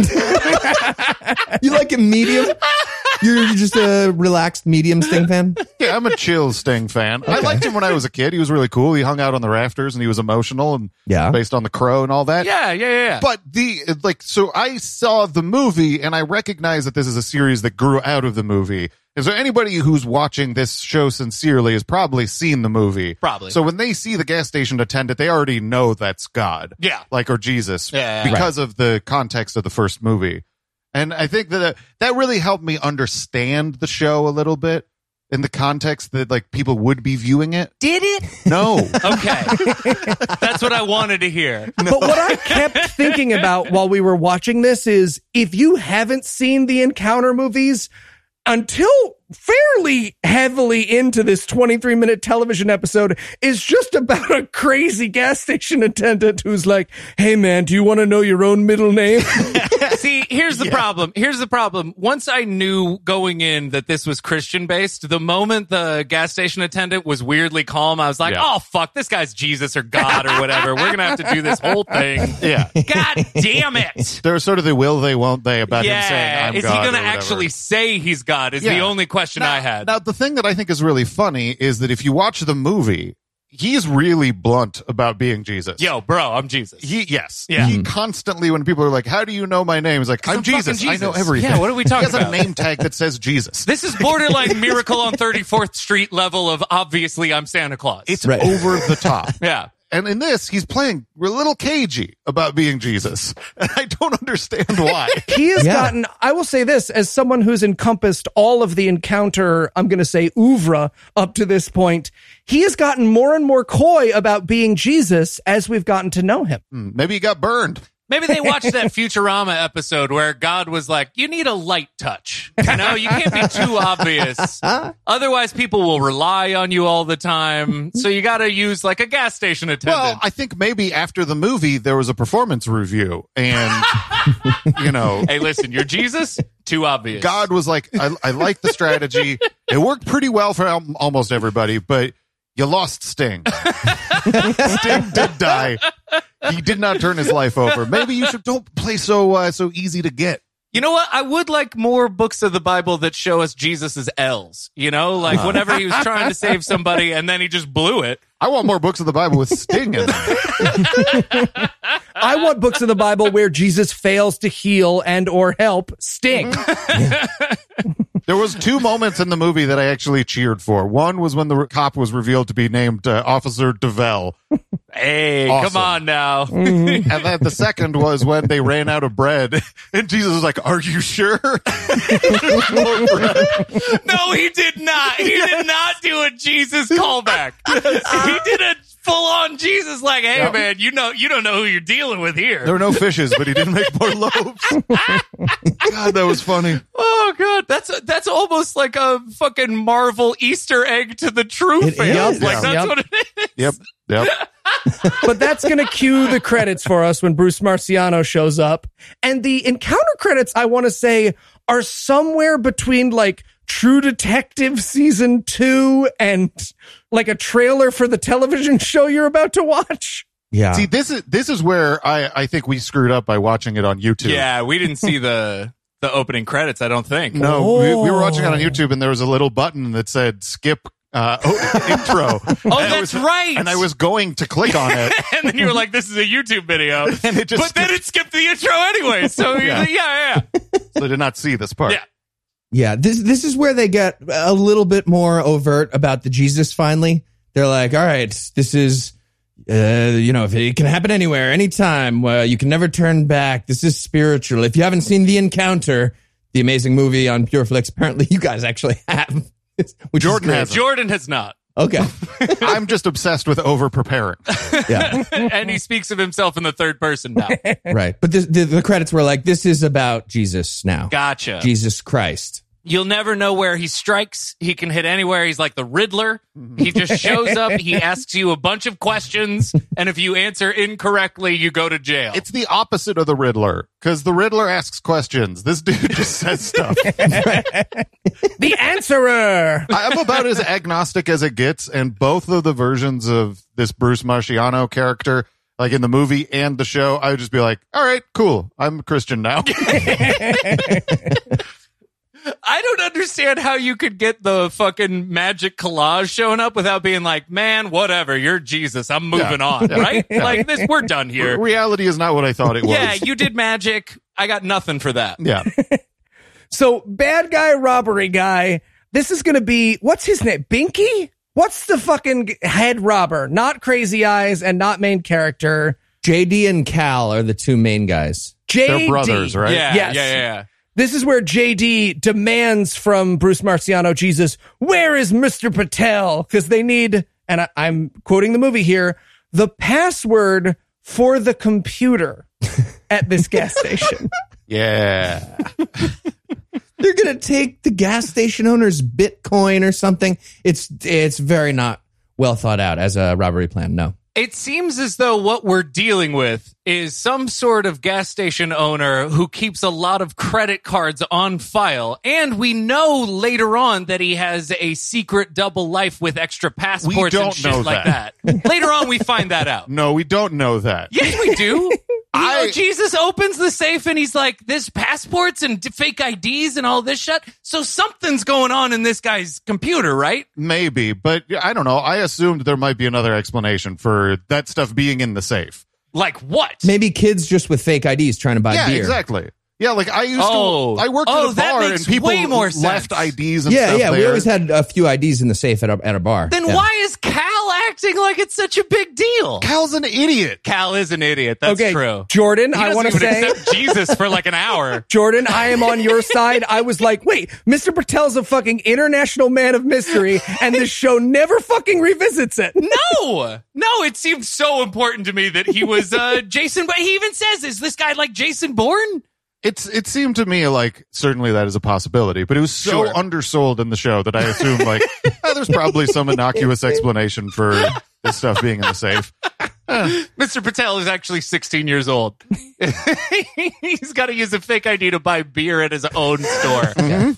[SPEAKER 5] You like a medium? You're just a relaxed medium Sting fan?
[SPEAKER 4] Yeah, I'm a chill Sting fan. I liked him when I was a kid. He was really cool. He hung out on the rafters and he was emotional and
[SPEAKER 5] Yeah.
[SPEAKER 4] based on The Crow and all that.
[SPEAKER 2] Yeah, yeah, yeah, yeah.
[SPEAKER 4] But the, like, so I saw the movie and I recognize that this is a series that grew out of the movie. And so anybody who's watching this show sincerely has probably seen the movie.
[SPEAKER 2] Probably.
[SPEAKER 4] So when they see the gas station attendant, they already know that's God.
[SPEAKER 2] Yeah.
[SPEAKER 4] Like, or Jesus.
[SPEAKER 2] Yeah, yeah,
[SPEAKER 4] because of the context of the first movie. And I think that that really helped me understand the show a little bit in the context that, like, people would be viewing it.
[SPEAKER 2] Did it?
[SPEAKER 4] No.
[SPEAKER 2] Okay. That's what I wanted to hear.
[SPEAKER 3] But what I kept thinking about while we were watching this is if you haven't seen the Encounter movies, until fairly heavily into this twenty-three minute television episode is just about a crazy gas station attendant who's like, hey man, do you want to know your own middle name?
[SPEAKER 2] See, here's the yeah. problem. Here's the problem. Once I knew going in that this was Christian based, the moment the gas station attendant was weirdly calm, I was like, yeah. oh, fuck, this guy's Jesus or God or whatever. We're going to have to do this whole thing.
[SPEAKER 4] Yeah.
[SPEAKER 2] God damn it.
[SPEAKER 4] There's sort of the will they, won't they about
[SPEAKER 2] yeah.
[SPEAKER 4] him saying, I'm
[SPEAKER 2] Is
[SPEAKER 4] God.
[SPEAKER 2] Is he going to
[SPEAKER 4] or
[SPEAKER 2] actually say he's God is
[SPEAKER 4] yeah.
[SPEAKER 2] the only question
[SPEAKER 4] now,
[SPEAKER 2] I had.
[SPEAKER 4] Now, the thing that I think is really funny is that if you watch the movie, he's really blunt about being Jesus.
[SPEAKER 2] Yo, bro, I'm Jesus.
[SPEAKER 4] He, yes.
[SPEAKER 2] Yeah.
[SPEAKER 4] He constantly, when people are like, how do you know my name? He's like, I'm,
[SPEAKER 2] I'm
[SPEAKER 4] Jesus.
[SPEAKER 2] Jesus.
[SPEAKER 4] I know everything.
[SPEAKER 2] Yeah, what are we talking
[SPEAKER 4] about? He has
[SPEAKER 2] about?
[SPEAKER 4] a name tag that says Jesus.
[SPEAKER 2] This is borderline Miracle on thirty-fourth Street level of obviously I'm Santa Claus.
[SPEAKER 4] It's
[SPEAKER 5] right.
[SPEAKER 4] over the top.
[SPEAKER 2] Yeah.
[SPEAKER 4] And in this, he's playing a little cagey about being Jesus. And I don't understand why.
[SPEAKER 3] He has
[SPEAKER 5] yeah.
[SPEAKER 3] gotten, I will say this, as someone who's encompassed all of the Encounter, I'm going to say oeuvre up to this point, he has gotten more and more coy about being Jesus as we've gotten to know him.
[SPEAKER 4] Hmm, maybe he got burned.
[SPEAKER 2] Maybe they watched that Futurama episode where God was like, you need a light touch. You know, you can't be too obvious. Otherwise, people will rely on you all the time. So you got to use like a gas station attendant.
[SPEAKER 4] Well, I think maybe after the movie, there was a performance review. And, you know.
[SPEAKER 2] Hey, listen, you're Jesus? Too obvious.
[SPEAKER 4] God was like, I, I like the strategy. It worked pretty well for al- almost everybody, but you lost Sting. Sting did die. He did not turn his life over. Maybe you should don't play so uh, so easy to get.
[SPEAKER 2] You know what? I would like more books of the Bible that show us Jesus as L's. You know, like whenever he was trying to save somebody and then he just blew it.
[SPEAKER 4] I want more books of the Bible with Sting in them.
[SPEAKER 3] I want books of the Bible where Jesus fails to heal and or help Sting.
[SPEAKER 4] There was two moments in the movie that I actually cheered for. One was when the cop was revealed to be named uh, Officer DeVell.
[SPEAKER 2] Hey,
[SPEAKER 4] Awesome.
[SPEAKER 2] come on now.
[SPEAKER 3] Mm-hmm.
[SPEAKER 4] And then the second was when they ran out of bread. And Jesus was like, are you sure?
[SPEAKER 2] No, he did not. He yes. did not do a Jesus callback. He did a full-on Jesus like, hey, yep. man, you know, you don't know who you're dealing with here.
[SPEAKER 4] There were no fishes, but he didn't make more loaves. God, that was funny.
[SPEAKER 2] Oh, God. That's a, that's almost like a fucking Marvel Easter egg to the true
[SPEAKER 5] It
[SPEAKER 2] fans.
[SPEAKER 5] is.
[SPEAKER 2] Like,
[SPEAKER 3] Yeah.
[SPEAKER 2] that's
[SPEAKER 3] Yep.
[SPEAKER 2] what it is.
[SPEAKER 4] Yep, yep.
[SPEAKER 3] But that's going to cue the credits for us when Bruce Marciano shows up. And the Encounter credits, I want to say, are somewhere between like True Detective season two and like a trailer for the television show you're about to watch.
[SPEAKER 5] Yeah.
[SPEAKER 4] See, this is this is where I, I think we screwed up by watching it on YouTube.
[SPEAKER 2] Yeah, we didn't see the the opening credits, I don't think.
[SPEAKER 4] No,
[SPEAKER 3] Oh.
[SPEAKER 4] we, we were watching it on YouTube, and there was a little button that said skip uh, oh, intro.
[SPEAKER 2] Oh,
[SPEAKER 4] And I
[SPEAKER 2] that's
[SPEAKER 4] was-
[SPEAKER 2] right.
[SPEAKER 4] And I was going to click on it.
[SPEAKER 2] And then you were like, this is a YouTube video.
[SPEAKER 4] And it just
[SPEAKER 2] but then it skipped the intro anyway. So, yeah,
[SPEAKER 4] Yeah.
[SPEAKER 2] yeah. yeah.
[SPEAKER 4] So I did not see this part.
[SPEAKER 2] Yeah.
[SPEAKER 5] Yeah, this this is where they get a little bit more overt about the Jesus finally. They're like, all right, this is, uh, you know, if it can happen anywhere, anytime, uh, you can never turn back. This is spiritual. If you haven't seen The Encounter, the amazing movie on PureFlix, apparently you guys actually have. Which
[SPEAKER 4] Jordan
[SPEAKER 5] is great.
[SPEAKER 4] hasn't.
[SPEAKER 2] Jordan has not.
[SPEAKER 5] Okay.
[SPEAKER 4] I'm just obsessed with over preparing.
[SPEAKER 5] Yeah.
[SPEAKER 2] And he speaks of himself in the third person now.
[SPEAKER 5] Right. But this, the, the credits were like, this is about Jesus now.
[SPEAKER 2] Gotcha.
[SPEAKER 5] Jesus Christ.
[SPEAKER 2] You'll never know where he strikes. He can hit anywhere. He's like the Riddler. He just shows up. He asks you a bunch of questions. And if you answer incorrectly, you go to jail.
[SPEAKER 4] It's the opposite of the Riddler, because the Riddler asks questions. This dude just says stuff.
[SPEAKER 3] The answerer.
[SPEAKER 4] I'm about as agnostic as it gets, and both of the versions of this Bruce Marciano character, like in the movie and the show, I would just be like, all right, cool. I'm a Christian now.
[SPEAKER 2] I don't understand how you could get the fucking magic collage showing up without being like, man, whatever, you're Jesus. I'm moving
[SPEAKER 4] Yeah.
[SPEAKER 2] on,
[SPEAKER 4] Yeah.
[SPEAKER 2] right?
[SPEAKER 4] Yeah.
[SPEAKER 2] Like this, we're done here.
[SPEAKER 4] Reality is not what I thought it was.
[SPEAKER 2] Yeah, you did magic. I got nothing for that.
[SPEAKER 4] Yeah.
[SPEAKER 3] So bad guy, robbery guy. This is going to be, what's his name? Binky? What's the fucking head robber? Not Crazy Eyes and not main character.
[SPEAKER 5] J D and Cal are the two main guys.
[SPEAKER 3] J D.
[SPEAKER 4] They're brothers, right?
[SPEAKER 2] Yeah,
[SPEAKER 3] Yes.
[SPEAKER 2] yeah, yeah, yeah.
[SPEAKER 3] This is where J D demands from Bruce Marciano, Jesus, where is Mister Patel? Because they need, and I, I'm quoting the movie here, the password for the computer at this gas station.
[SPEAKER 4] Yeah.
[SPEAKER 5] They're going to take the gas station owner's Bitcoin or something. It's it's very not well thought out as a robbery plan. No.
[SPEAKER 2] It seems as though what we're dealing with is some sort of gas station owner who keeps a lot of credit cards on file. And we know later on that he has a secret double life with extra passports
[SPEAKER 4] don't
[SPEAKER 2] and shit
[SPEAKER 4] know
[SPEAKER 2] like that. Later on, we find that out.
[SPEAKER 4] No, we don't know that.
[SPEAKER 2] Yes, we do.
[SPEAKER 4] I-
[SPEAKER 2] You know, Jesus opens the safe and he's like, this passports and d- fake I Ds and all this shit. So something's going on in this guy's computer, right?
[SPEAKER 4] Maybe, but I don't know. I assumed there might be another explanation for that stuff being in the safe.
[SPEAKER 2] Like what?
[SPEAKER 5] Maybe kids just with fake I Ds trying to buy
[SPEAKER 4] Yeah,
[SPEAKER 5] beer.
[SPEAKER 4] exactly. Yeah, like I used
[SPEAKER 2] Oh.
[SPEAKER 4] to. I worked
[SPEAKER 2] Oh,
[SPEAKER 4] at a
[SPEAKER 2] that
[SPEAKER 4] bar and
[SPEAKER 2] makes
[SPEAKER 4] people
[SPEAKER 2] way more
[SPEAKER 4] left
[SPEAKER 2] sense.
[SPEAKER 4] I Ds and
[SPEAKER 5] Yeah,
[SPEAKER 4] stuff
[SPEAKER 5] yeah. We
[SPEAKER 4] there.
[SPEAKER 5] always had a few I Ds in the safe at a, at a bar.
[SPEAKER 2] Then
[SPEAKER 5] Yeah.
[SPEAKER 2] why is Cal acting like it's such a big deal?
[SPEAKER 4] Cal's an idiot.
[SPEAKER 2] Cal is an idiot. That's
[SPEAKER 3] Okay,
[SPEAKER 2] true.
[SPEAKER 3] Jordan,
[SPEAKER 2] He
[SPEAKER 3] I
[SPEAKER 2] doesn't
[SPEAKER 3] want to
[SPEAKER 2] even
[SPEAKER 3] say,
[SPEAKER 2] accept Jesus for like an hour.
[SPEAKER 3] Jordan, I am on your side. I was like, wait, Mister Patel's a fucking international man of mystery, and this show never fucking revisits it.
[SPEAKER 2] No, no, it seemed so important to me that he was uh, Jason. But he even says, "Is this guy like Jason Bourne?"
[SPEAKER 4] It's it seemed to me like certainly that is a possibility, but it was so
[SPEAKER 2] Sure.
[SPEAKER 4] undersold in the show that I assumed like oh, there's probably some innocuous explanation for this stuff being in the safe.
[SPEAKER 2] Mister Patel is actually sixteen years old. He's got to use a fake I D to buy beer at his own store.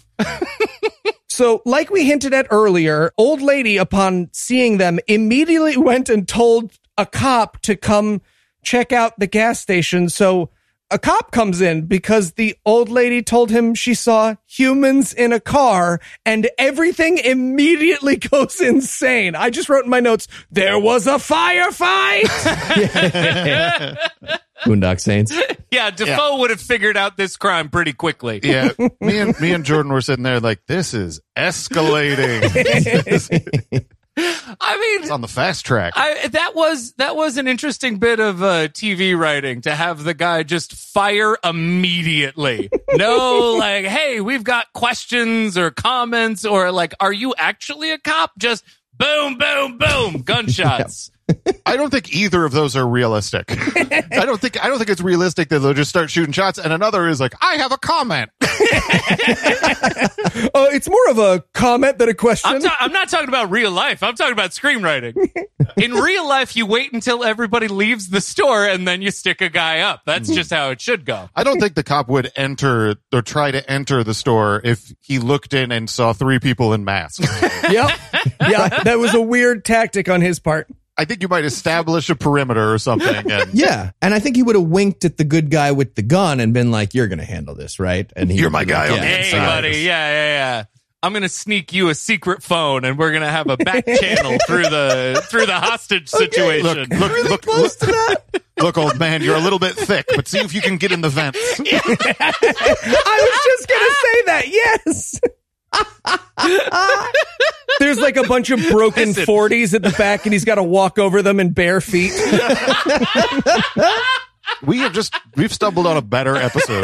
[SPEAKER 3] So, like we hinted at earlier, old lady, upon seeing them, immediately went and told a cop to come check out the gas station. So a cop comes in because the old lady told him she saw humans in a car, and everything immediately goes insane. I just wrote in my notes, there was a firefight.
[SPEAKER 5] Boondock Saints.
[SPEAKER 2] Yeah, Defoe would have figured out this crime pretty quickly.
[SPEAKER 4] Yeah, me and me and Jordan were sitting there like this is escalating.
[SPEAKER 2] I mean,
[SPEAKER 4] It's on the fast track.
[SPEAKER 2] I, that was that was an interesting bit of uh, T V writing to have the guy just fire immediately. No, like, hey, we've got questions or comments or like, are you actually a cop? Just boom, boom, boom, gunshots.
[SPEAKER 4] I don't think either of those are realistic. I don't think I don't think it's realistic that they'll just start shooting shots. And another is like, I have a comment.
[SPEAKER 3] Oh, it's more of a comment than a question.
[SPEAKER 2] I'm, ta- I'm not talking about real life. I'm talking about screenwriting. In real life, you wait until everybody leaves the store and then you stick a guy up. That's just how it should go.
[SPEAKER 4] I don't think the cop would enter or try to enter the store if he looked in and saw three people in masks.
[SPEAKER 3] Yep. Yeah, that was a weird tactic on his part.
[SPEAKER 4] I think you might establish a perimeter or something. And
[SPEAKER 5] Yeah. And I think he would have winked at the good guy with the gun and been like, you're going to handle this, right? And he
[SPEAKER 4] You're
[SPEAKER 5] would
[SPEAKER 4] my
[SPEAKER 5] be
[SPEAKER 4] guy
[SPEAKER 5] like,
[SPEAKER 4] on
[SPEAKER 5] yeah,
[SPEAKER 4] the
[SPEAKER 2] Hey,
[SPEAKER 4] inside.
[SPEAKER 2] buddy. Yeah, yeah, yeah. I'm gonna sneak you a secret phone, and we're gonna have a back channel through the through the hostage situation.
[SPEAKER 4] Look, look, look, look, look, old man, you're a little bit thick, but see if you can get in the vents.
[SPEAKER 3] I was just gonna say that. Yes. There's like a bunch of broken
[SPEAKER 2] Listen.
[SPEAKER 3] forties at the back, and he's got to walk over them in bare feet.
[SPEAKER 4] We have just we've stumbled on a better episode.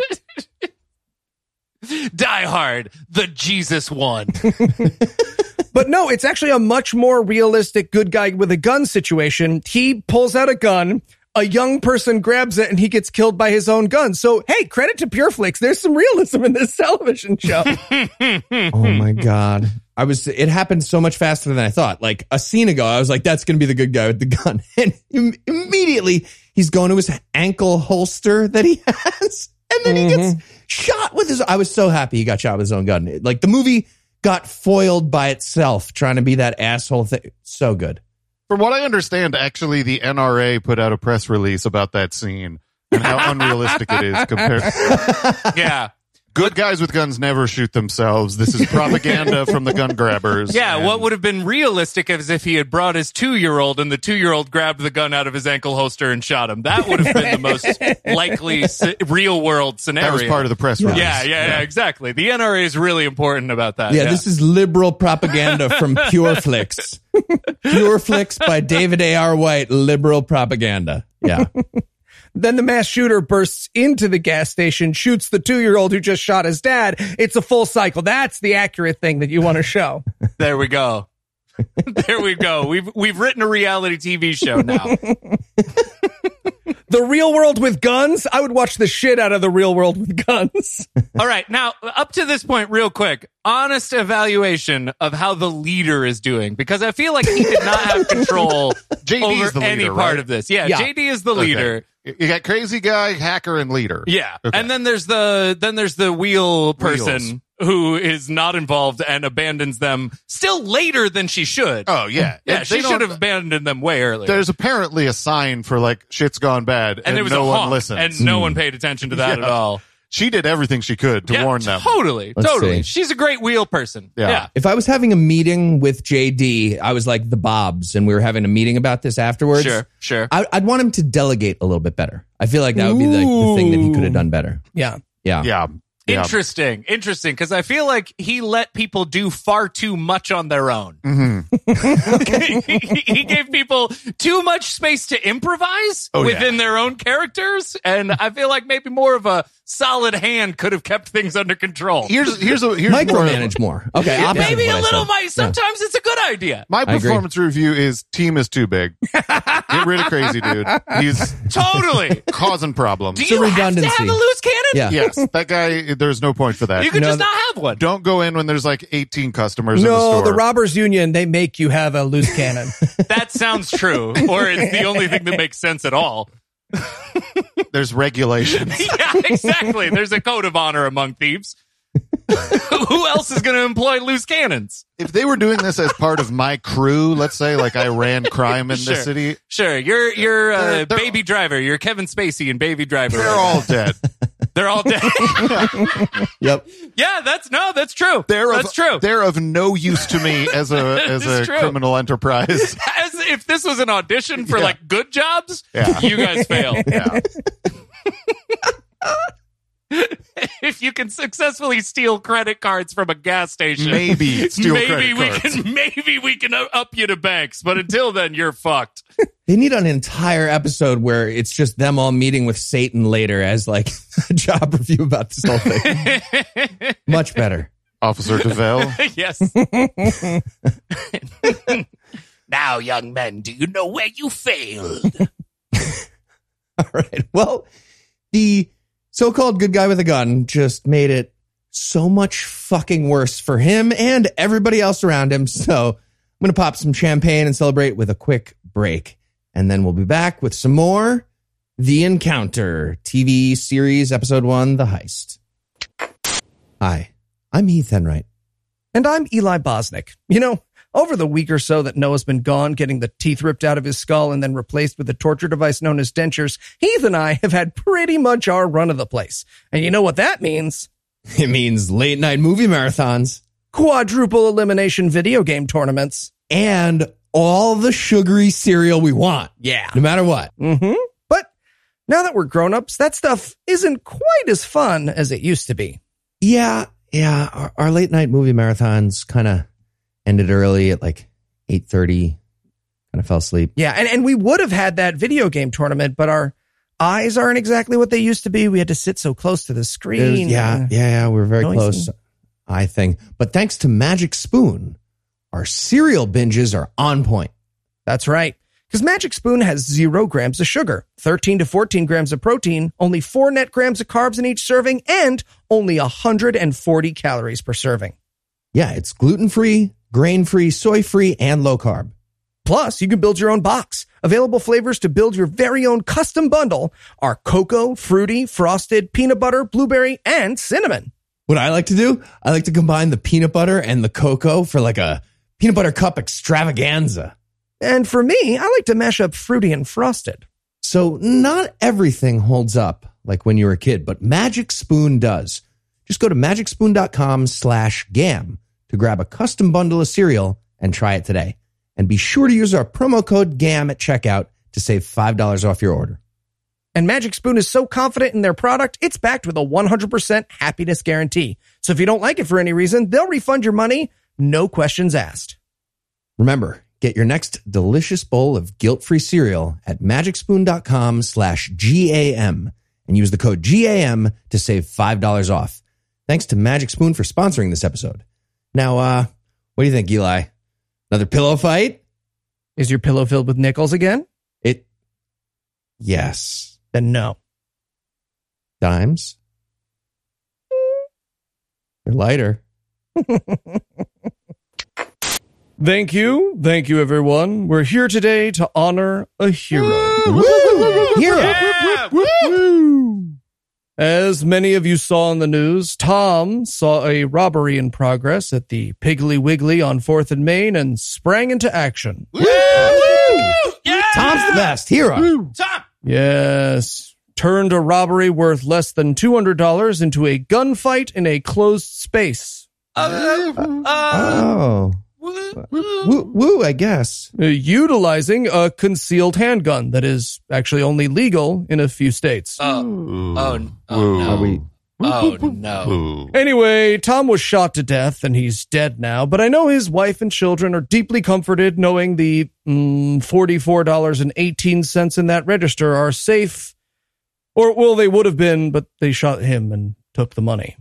[SPEAKER 2] Die Hard, the Jesus one.
[SPEAKER 3] But no, it's actually a much more realistic good guy with a gun situation. He pulls out a gun, a young person grabs it, and he gets killed by his own gun. So, hey, credit to PureFlix. There's some realism in this television show.
[SPEAKER 5] Oh my God. I was, it happened so much faster than I thought. Like a scene ago, I was like, that's going to be the good guy with the gun. And im- immediately he's going to his ankle holster that he has. And then mm-hmm. he gets shot with his, I was so happy he got shot with his own gun. Like the movie got foiled by itself trying to be that asshole thing. So good.
[SPEAKER 4] From what I understand, actually, the N R A put out a press release about that scene and how unrealistic it is compared.
[SPEAKER 2] Yeah.
[SPEAKER 4] Good guys with guns never shoot themselves. This is propaganda from the gun grabbers.
[SPEAKER 2] Yeah,
[SPEAKER 4] and
[SPEAKER 2] what would have been realistic is if he had brought his two-year-old and the two-year-old grabbed the gun out of his ankle holster and shot him. That would have been the most likely si- real-world scenario.
[SPEAKER 4] That was part of the press release.
[SPEAKER 2] Yeah, yeah, yeah, yeah, exactly. The N R A is really important about that.
[SPEAKER 5] Yeah,
[SPEAKER 2] yeah.
[SPEAKER 5] This is liberal propaganda from PureFlix. PureFlix by David A R. White, liberal propaganda. Yeah.
[SPEAKER 3] Then the mass shooter bursts into the gas station, shoots the two-year-old who just shot his dad. It's a full cycle. That's the accurate thing that you want to show.
[SPEAKER 2] There we go. There we go. We've we've written a reality T V show now.
[SPEAKER 3] The Real World with Guns? I would watch the shit out of The Real World with Guns.
[SPEAKER 2] All right. Now, up to this point, real quick, honest evaluation of how the leader is doing, because I feel like he did not have control
[SPEAKER 4] J D's
[SPEAKER 2] over
[SPEAKER 4] the leader,
[SPEAKER 2] any part
[SPEAKER 4] right?
[SPEAKER 2] of this. Yeah,
[SPEAKER 3] Yeah.
[SPEAKER 2] J D is the leader.
[SPEAKER 4] Okay. You got crazy guy, hacker, and leader.
[SPEAKER 2] Yeah.
[SPEAKER 4] Okay.
[SPEAKER 2] And then there's the then there's the wheel person
[SPEAKER 4] Wheels.
[SPEAKER 2] who is not involved and abandons them still later than she should.
[SPEAKER 4] Oh, yeah.
[SPEAKER 2] yeah,
[SPEAKER 4] They
[SPEAKER 2] she
[SPEAKER 4] don't-
[SPEAKER 2] should have abandoned them way earlier.
[SPEAKER 4] There's apparently a sign for, like, shit's gone bad, and,
[SPEAKER 2] and there was
[SPEAKER 4] no
[SPEAKER 2] a
[SPEAKER 4] one
[SPEAKER 2] honk,
[SPEAKER 4] listens.
[SPEAKER 2] and no one paid attention to that
[SPEAKER 4] Yeah.
[SPEAKER 2] at all.
[SPEAKER 4] She did everything she could to
[SPEAKER 2] Yeah,
[SPEAKER 4] warn them.
[SPEAKER 2] Totally,
[SPEAKER 5] Let's
[SPEAKER 2] totally.
[SPEAKER 5] see.
[SPEAKER 2] She's a great wheel person.
[SPEAKER 4] Yeah.
[SPEAKER 2] yeah.
[SPEAKER 5] If I was having a meeting with J D, I was like the Bobs, and we were having a meeting about this afterwards.
[SPEAKER 2] Sure, sure.
[SPEAKER 5] I, I'd want him to delegate a little bit better. I feel like that would be like the thing that he could have done better.
[SPEAKER 3] Yeah.
[SPEAKER 5] Yeah.
[SPEAKER 4] Yeah. Yeah.
[SPEAKER 2] Interesting, interesting, because I feel like he let people do far too much on their own.
[SPEAKER 4] Mm-hmm.
[SPEAKER 2] he, he gave people too much space to improvise
[SPEAKER 4] Oh,
[SPEAKER 2] within
[SPEAKER 4] yeah.
[SPEAKER 2] their own characters, and I feel like maybe more of a solid hand could have kept things under control.
[SPEAKER 4] Here's here's a here's more of-
[SPEAKER 5] Micromanage more. Okay. opposite
[SPEAKER 2] Maybe
[SPEAKER 5] of
[SPEAKER 2] a
[SPEAKER 5] what I
[SPEAKER 2] little.
[SPEAKER 5] said.
[SPEAKER 2] My sometimes it's a good idea.
[SPEAKER 4] My
[SPEAKER 5] agree.
[SPEAKER 4] performance review is team is too big. Get rid of crazy dude. He's
[SPEAKER 2] Totally.
[SPEAKER 4] causing problems.
[SPEAKER 2] Do
[SPEAKER 5] It's a
[SPEAKER 2] you have to
[SPEAKER 5] redundancy.
[SPEAKER 2] have a loose cannon?
[SPEAKER 5] Yeah.
[SPEAKER 4] Yes, that guy. There's no point for that.
[SPEAKER 2] You could
[SPEAKER 5] No,
[SPEAKER 2] just
[SPEAKER 5] that-
[SPEAKER 2] not have one.
[SPEAKER 4] Don't go in when there's like eighteen customers in the
[SPEAKER 3] No,
[SPEAKER 4] store.
[SPEAKER 3] the Robbers Union, they make you have a loose cannon.
[SPEAKER 2] That sounds true, or it's the only thing that makes sense at all.
[SPEAKER 4] There's regulations.
[SPEAKER 2] Yeah, exactly. There's a code of honor among thieves. Who else is going to employ loose cannons?
[SPEAKER 4] If they were doing this as part of my crew, let's say, like I ran crime in
[SPEAKER 2] Sure.
[SPEAKER 4] the city,
[SPEAKER 2] Sure, you're you're uh,
[SPEAKER 4] They're- they're-
[SPEAKER 2] Baby Driver. You're Kevin Spacey in Baby Driver.
[SPEAKER 4] they're all dead.
[SPEAKER 2] They're all dead.
[SPEAKER 5] Yep.
[SPEAKER 2] Yeah, that's no, that's true.
[SPEAKER 4] They're
[SPEAKER 2] that's
[SPEAKER 4] of,
[SPEAKER 2] true.
[SPEAKER 4] They're of no use to me as a as
[SPEAKER 2] This is
[SPEAKER 4] a
[SPEAKER 2] true.
[SPEAKER 4] criminal enterprise.
[SPEAKER 2] As if this was an audition for
[SPEAKER 4] Yeah.
[SPEAKER 2] like good jobs,
[SPEAKER 4] Yeah.
[SPEAKER 2] you guys fail.
[SPEAKER 4] Yeah.
[SPEAKER 2] If you can successfully steal credit cards from a gas station,
[SPEAKER 4] Maybe steal
[SPEAKER 2] maybe
[SPEAKER 4] credit
[SPEAKER 2] we
[SPEAKER 4] cards.
[SPEAKER 2] can maybe we can up you to banks. But until then, you're fucked.
[SPEAKER 5] They need an entire episode where it's just them all meeting with Satan later as like a job review about this whole thing. Much better.
[SPEAKER 4] Officer DeVille.
[SPEAKER 2] Yes. Now, young men, do you know where you failed?
[SPEAKER 5] All right. Well, the so-called good guy with a gun just made it so much fucking worse for him and everybody else around him. So I'm going to pop some champagne and celebrate with a quick break. And then we'll be back with some more The Encounter T V series, episode one, The Heist. Hi, I'm Heath Enright.
[SPEAKER 3] And I'm Eli Bosnick. You know, over the week or so that Noah's been gone, getting the teeth ripped out of his skull and then replaced with a torture device known as dentures, Heath and I have had pretty much our run of the place. And you know what that means?
[SPEAKER 5] It means late night movie marathons
[SPEAKER 3] Quadruple elimination video game tournaments.
[SPEAKER 5] and all the sugary cereal we want.
[SPEAKER 3] Yeah.
[SPEAKER 5] No matter what.
[SPEAKER 3] Mm-hmm. But now that we're grown-ups, that stuff isn't quite as fun as it used to be.
[SPEAKER 5] Yeah, yeah. Our, our late night movie marathons kind of ended early at like eight thirty. Kind of fell asleep.
[SPEAKER 3] Yeah, and, and we would have had that video game tournament, but our eyes aren't exactly what they used to be. We had to sit so close to the
[SPEAKER 5] It was-
[SPEAKER 3] screen.
[SPEAKER 5] yeah, yeah, yeah. We're very
[SPEAKER 3] Noisy.
[SPEAKER 5] close. Eye thing. But thanks to Magic Spoon, our cereal binges are on point.
[SPEAKER 3] That's right. Because Magic Spoon has zero grams of sugar, thirteen to fourteen grams of protein, only four net grams of carbs in each serving, and only one hundred forty calories per serving.
[SPEAKER 5] Yeah, it's gluten-free, grain-free, soy-free, and low-carb.
[SPEAKER 3] Plus, you can build your own box. Available flavors to build your very own custom bundle are cocoa, fruity, frosted, peanut butter, blueberry, and cinnamon.
[SPEAKER 5] What I like to do, I like to combine the peanut butter and the cocoa for like a peanut butter cup extravaganza.
[SPEAKER 3] And for me, I like to mash up fruity and frosted.
[SPEAKER 5] So not everything holds up like when you were a kid, but Magic Spoon does. Just go to magicspoon.com slash gam to grab a custom bundle of cereal and try it today. And be sure to use our promo code GAM at checkout to save five dollars off your order.
[SPEAKER 3] And Magic Spoon is so confident in their product, it's backed with a one hundred percent happiness guarantee. So if you don't like it for any reason, they'll refund your money, no questions asked.
[SPEAKER 5] Remember, get your next delicious bowl of guilt-free cereal at magicspoon.com slash GAM and use the code GAM to save five dollars off. Thanks to Magic Spoon for sponsoring this episode. Now, uh, what do you think, Eli? Another pillow fight?
[SPEAKER 3] Is your pillow filled with nickels again?
[SPEAKER 5] It, yes.
[SPEAKER 3] Then no.
[SPEAKER 5] Dimes? They're lighter.
[SPEAKER 3] Thank you. Thank you, everyone. We're here today to honor a hero.
[SPEAKER 5] Woo! Hero!
[SPEAKER 2] Yeah!
[SPEAKER 3] As many of you saw in the news, Tom saw a robbery in progress at the Piggly Wiggly on fourth and Main and sprang into action.
[SPEAKER 2] Woo! Yeah!
[SPEAKER 5] Tom's the best. Hero.
[SPEAKER 2] Tom!
[SPEAKER 3] Yes. Turned a robbery worth less than two hundred dollars into a gunfight in a closed space.
[SPEAKER 2] Uh, uh,
[SPEAKER 5] Oh.
[SPEAKER 2] woo,
[SPEAKER 5] Woo, woo, I guess.
[SPEAKER 3] Uh, utilizing a concealed handgun that is actually only legal in a few states.
[SPEAKER 2] Oh, oh, oh no.
[SPEAKER 5] Are we?
[SPEAKER 2] Oh, no.
[SPEAKER 4] Ooh.
[SPEAKER 3] Anyway, Tom was shot to death and he's dead now, but I know his wife and children are deeply comforted knowing the mm, forty-four dollars and eighteen cents in that register are safe. Or, well, they would have been, but they shot him and took the money.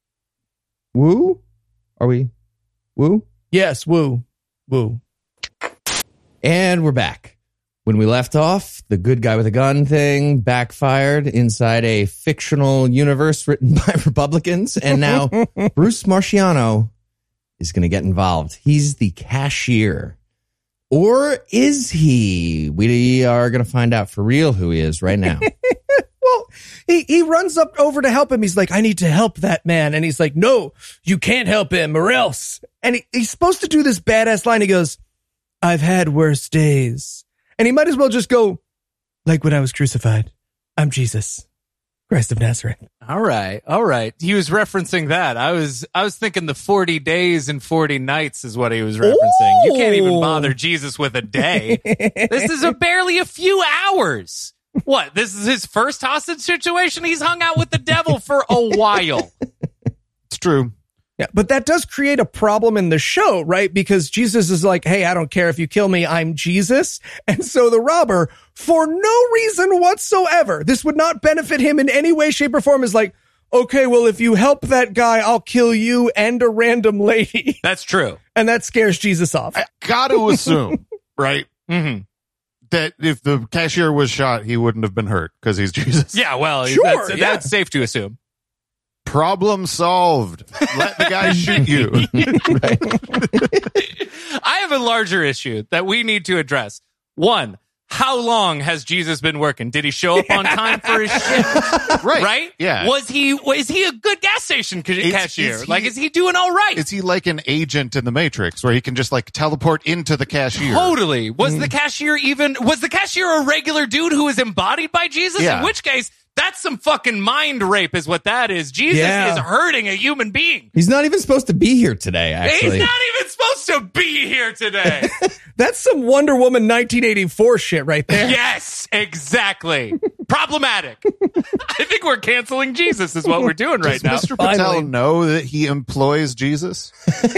[SPEAKER 5] Woo? Are we? Woo?
[SPEAKER 3] Yes, woo. Woo.
[SPEAKER 5] And we're back. When we left off, the good guy with a gun thing backfired inside a fictional universe written by Republicans. And now Bruce Marciano is going to get involved. He's the cashier. Or is he? We are going to find out for real who he is right now.
[SPEAKER 3] Well, he, he runs up over to help him. He's like, I need to help that man. And he's like, no, you can't help him or else. And he, he's supposed to do this badass line. He goes, I've had worse days. And he might as well just go, like when I was crucified, I'm Jesus, Christ of Nazareth.
[SPEAKER 2] All right, all right. He was referencing that. I was, I was thinking the forty days and forty nights is what he was referencing. You can't even bother Jesus with a day. This is a barely a few hours. What? This is his first hostage situation? He's hung out with the devil for a while.
[SPEAKER 4] It's true.
[SPEAKER 3] Yeah, but that does create a problem in the show, right? Because Jesus is like, hey, I don't care if you kill me, I'm Jesus. And so the robber, for no reason whatsoever, this would not benefit him in any way, shape, or form, is like, okay, well, if you help that guy, I'll kill you and a random lady.
[SPEAKER 2] That's true.
[SPEAKER 3] And that scares Jesus off.
[SPEAKER 4] I got to assume, right,
[SPEAKER 2] Mm-hmm.
[SPEAKER 4] that if the cashier was shot, he wouldn't have been hurt because he's Jesus.
[SPEAKER 2] Yeah, well,
[SPEAKER 3] Sure,
[SPEAKER 2] that's,
[SPEAKER 3] yeah.
[SPEAKER 2] that's safe to assume.
[SPEAKER 4] Problem solved. Let the guy shoot you.
[SPEAKER 2] I have a larger issue that we need to address. One, how long has Jesus been working? Did he show up on time for his shift?
[SPEAKER 4] Right.
[SPEAKER 2] Right?
[SPEAKER 4] Yeah.
[SPEAKER 2] Was he, was he a good gas station ca-
[SPEAKER 4] Is-
[SPEAKER 2] cashier?
[SPEAKER 4] is he-
[SPEAKER 2] like, is he doing all right?
[SPEAKER 4] Is he like an agent in the Matrix where he can just like teleport into the cashier?
[SPEAKER 2] Totally. Was
[SPEAKER 4] Mm.
[SPEAKER 2] the cashier even, was the cashier a regular dude who was embodied by Jesus?
[SPEAKER 4] Yeah.
[SPEAKER 2] In which case, that's some fucking mind rape is what that is. Jesus
[SPEAKER 3] Yeah.
[SPEAKER 2] is hurting a human being.
[SPEAKER 5] He's not even supposed to be here today, actually.
[SPEAKER 2] He's not even supposed to be here today.
[SPEAKER 3] That's some Wonder Woman nineteen eighty-four shit right there.
[SPEAKER 2] Yes, exactly. Problematic. I think we're canceling Jesus is what we're doing right
[SPEAKER 4] Does
[SPEAKER 2] now.
[SPEAKER 4] Mister Patel
[SPEAKER 3] Finally.
[SPEAKER 4] know that he employs Jesus?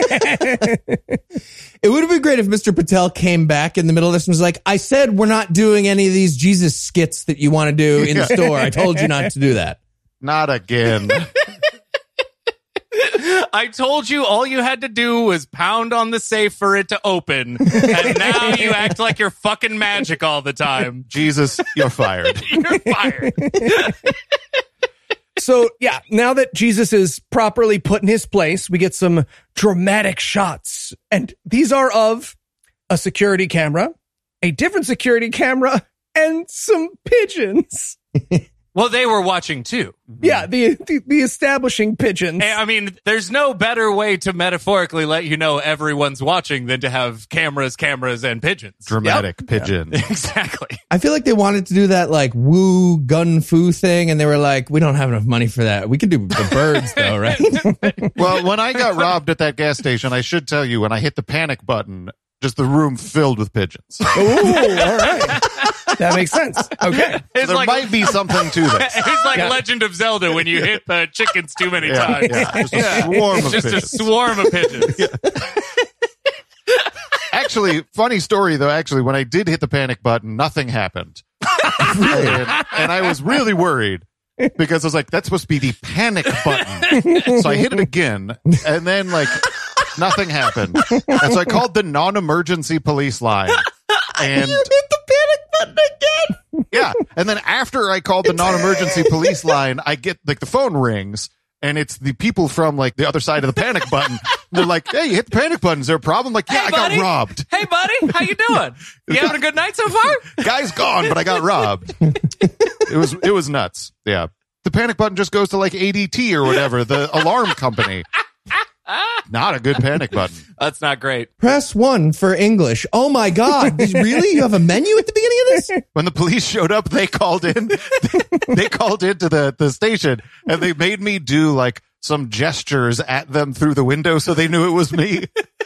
[SPEAKER 5] It would have been great if Mister Patel came back in the middle of this and was like, I said we're not doing any of these Jesus skits that you want to do in the store. I told you not to do that.
[SPEAKER 4] Not again.
[SPEAKER 2] I told you all you had to do was pound on the safe for it to open, and now you act like you're fucking magic all the time.
[SPEAKER 4] Jesus, you're fired.
[SPEAKER 2] You're fired.
[SPEAKER 3] So, yeah, now that Jesus is properly put in his place, we get some dramatic shots. And these are of a security camera, a different security camera, and some pigeons.
[SPEAKER 2] Well, they were watching too.
[SPEAKER 3] Yeah, the, the the establishing pigeons.
[SPEAKER 2] I mean, there's no better way to metaphorically let you know everyone's watching than to have cameras, cameras, and pigeons.
[SPEAKER 4] Dramatic
[SPEAKER 3] Yep.
[SPEAKER 4] pigeon.
[SPEAKER 2] Exactly.
[SPEAKER 5] I feel like they wanted to do that like woo gun fu thing, and they were like, we don't have enough money for that. We could do the birds though, right?
[SPEAKER 4] Well, when I got robbed at that gas station, I should tell you, when I hit the panic button, just the room filled with pigeons.
[SPEAKER 3] Ooh, all right. That makes sense. Okay.
[SPEAKER 2] It's
[SPEAKER 4] there
[SPEAKER 2] like,
[SPEAKER 4] might be something to this.
[SPEAKER 2] it's like
[SPEAKER 3] Yeah.
[SPEAKER 2] Legend of Zelda when you hit the chickens too many
[SPEAKER 4] Yeah,
[SPEAKER 2] times.
[SPEAKER 4] yeah, just a swarm of
[SPEAKER 2] Just a
[SPEAKER 4] pigeons.
[SPEAKER 2] swarm of pigeons.
[SPEAKER 4] Actually, funny story though, actually, when I did hit the panic button, nothing happened. and, and I was really worried because I was like, that's supposed to be the panic button. So I hit it again, and then like nothing happened. And so I called the non-emergency police line. And
[SPEAKER 5] You hit the panic button again.
[SPEAKER 4] yeah, and then after I called the non-emergency police line, I get like the phone rings. And it's the people from like the other side of the panic button. They're like, "Hey, you hit the panic button. Is there a problem?" Like, yeah,
[SPEAKER 2] Hey,
[SPEAKER 4] I got
[SPEAKER 2] buddy.
[SPEAKER 4] robbed.
[SPEAKER 2] Hey, buddy, how you doing? You having a good night so far?
[SPEAKER 4] Guy's gone, but I got robbed. It was it was nuts. Yeah, the panic button just goes to like A D T or whatever, the alarm company. Not a good panic button.
[SPEAKER 2] That's not great.
[SPEAKER 5] Press one for English. Oh my God. This- really? You have a menu at the beginning of this?
[SPEAKER 4] When the police showed up, they called in. They, they called into the the station, and they made me do like some gestures at them through the window so they knew it was me.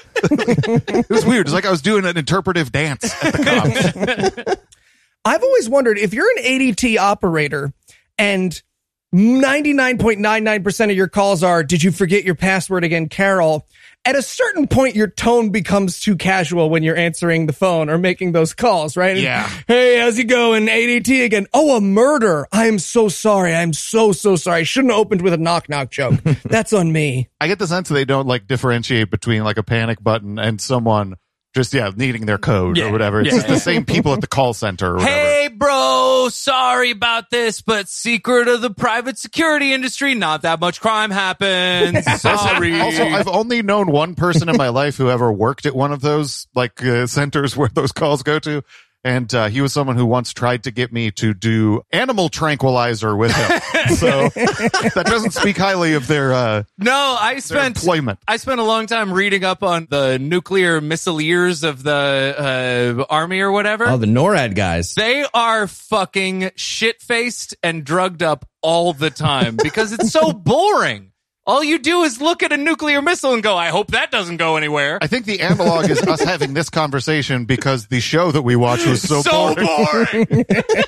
[SPEAKER 4] It was weird. It's like I was doing an interpretive dance at the cops.
[SPEAKER 3] I've always wondered if you're an A D T operator and ninety-nine point nine nine percent of your calls are, did you forget your password again, Carol? At a certain point, your tone becomes too casual when you're answering the phone or making those calls, right?
[SPEAKER 4] Yeah.
[SPEAKER 3] Hey, how's it going? A D T again. Oh, a murder. I'm so sorry. I'm so, so sorry. I shouldn't have opened with a knock knock joke. That's on me.
[SPEAKER 4] I get the sense that they don't like differentiate between like a panic button and someone just, yeah, needing their code
[SPEAKER 2] Yeah,
[SPEAKER 4] or whatever. It's
[SPEAKER 2] yeah.
[SPEAKER 4] just the same people at the call center or whatever.
[SPEAKER 2] Hey, bro, sorry about this, but secret of the private security industry, not that much crime happens. Sorry.
[SPEAKER 4] Also, I've only known one person in my life who ever worked at one of those like uh, centers where those calls go to. And uh, he was someone who once tried to get me to do animal tranquilizer with him. So that doesn't speak highly of their, uh,
[SPEAKER 2] no, I
[SPEAKER 4] their
[SPEAKER 2] spent
[SPEAKER 4] employment.
[SPEAKER 2] I spent a long time reading up on the nuclear missileers of the uh, army or whatever.
[SPEAKER 5] Oh, the NORAD guys.
[SPEAKER 2] They are fucking shit-faced and drugged up all the time because it's so boring. All you do is look at a nuclear missile and go, I hope that doesn't go anywhere.
[SPEAKER 4] I think the analog is us having this conversation because the show that we watched was so,
[SPEAKER 2] so
[SPEAKER 4] boring.
[SPEAKER 2] boring.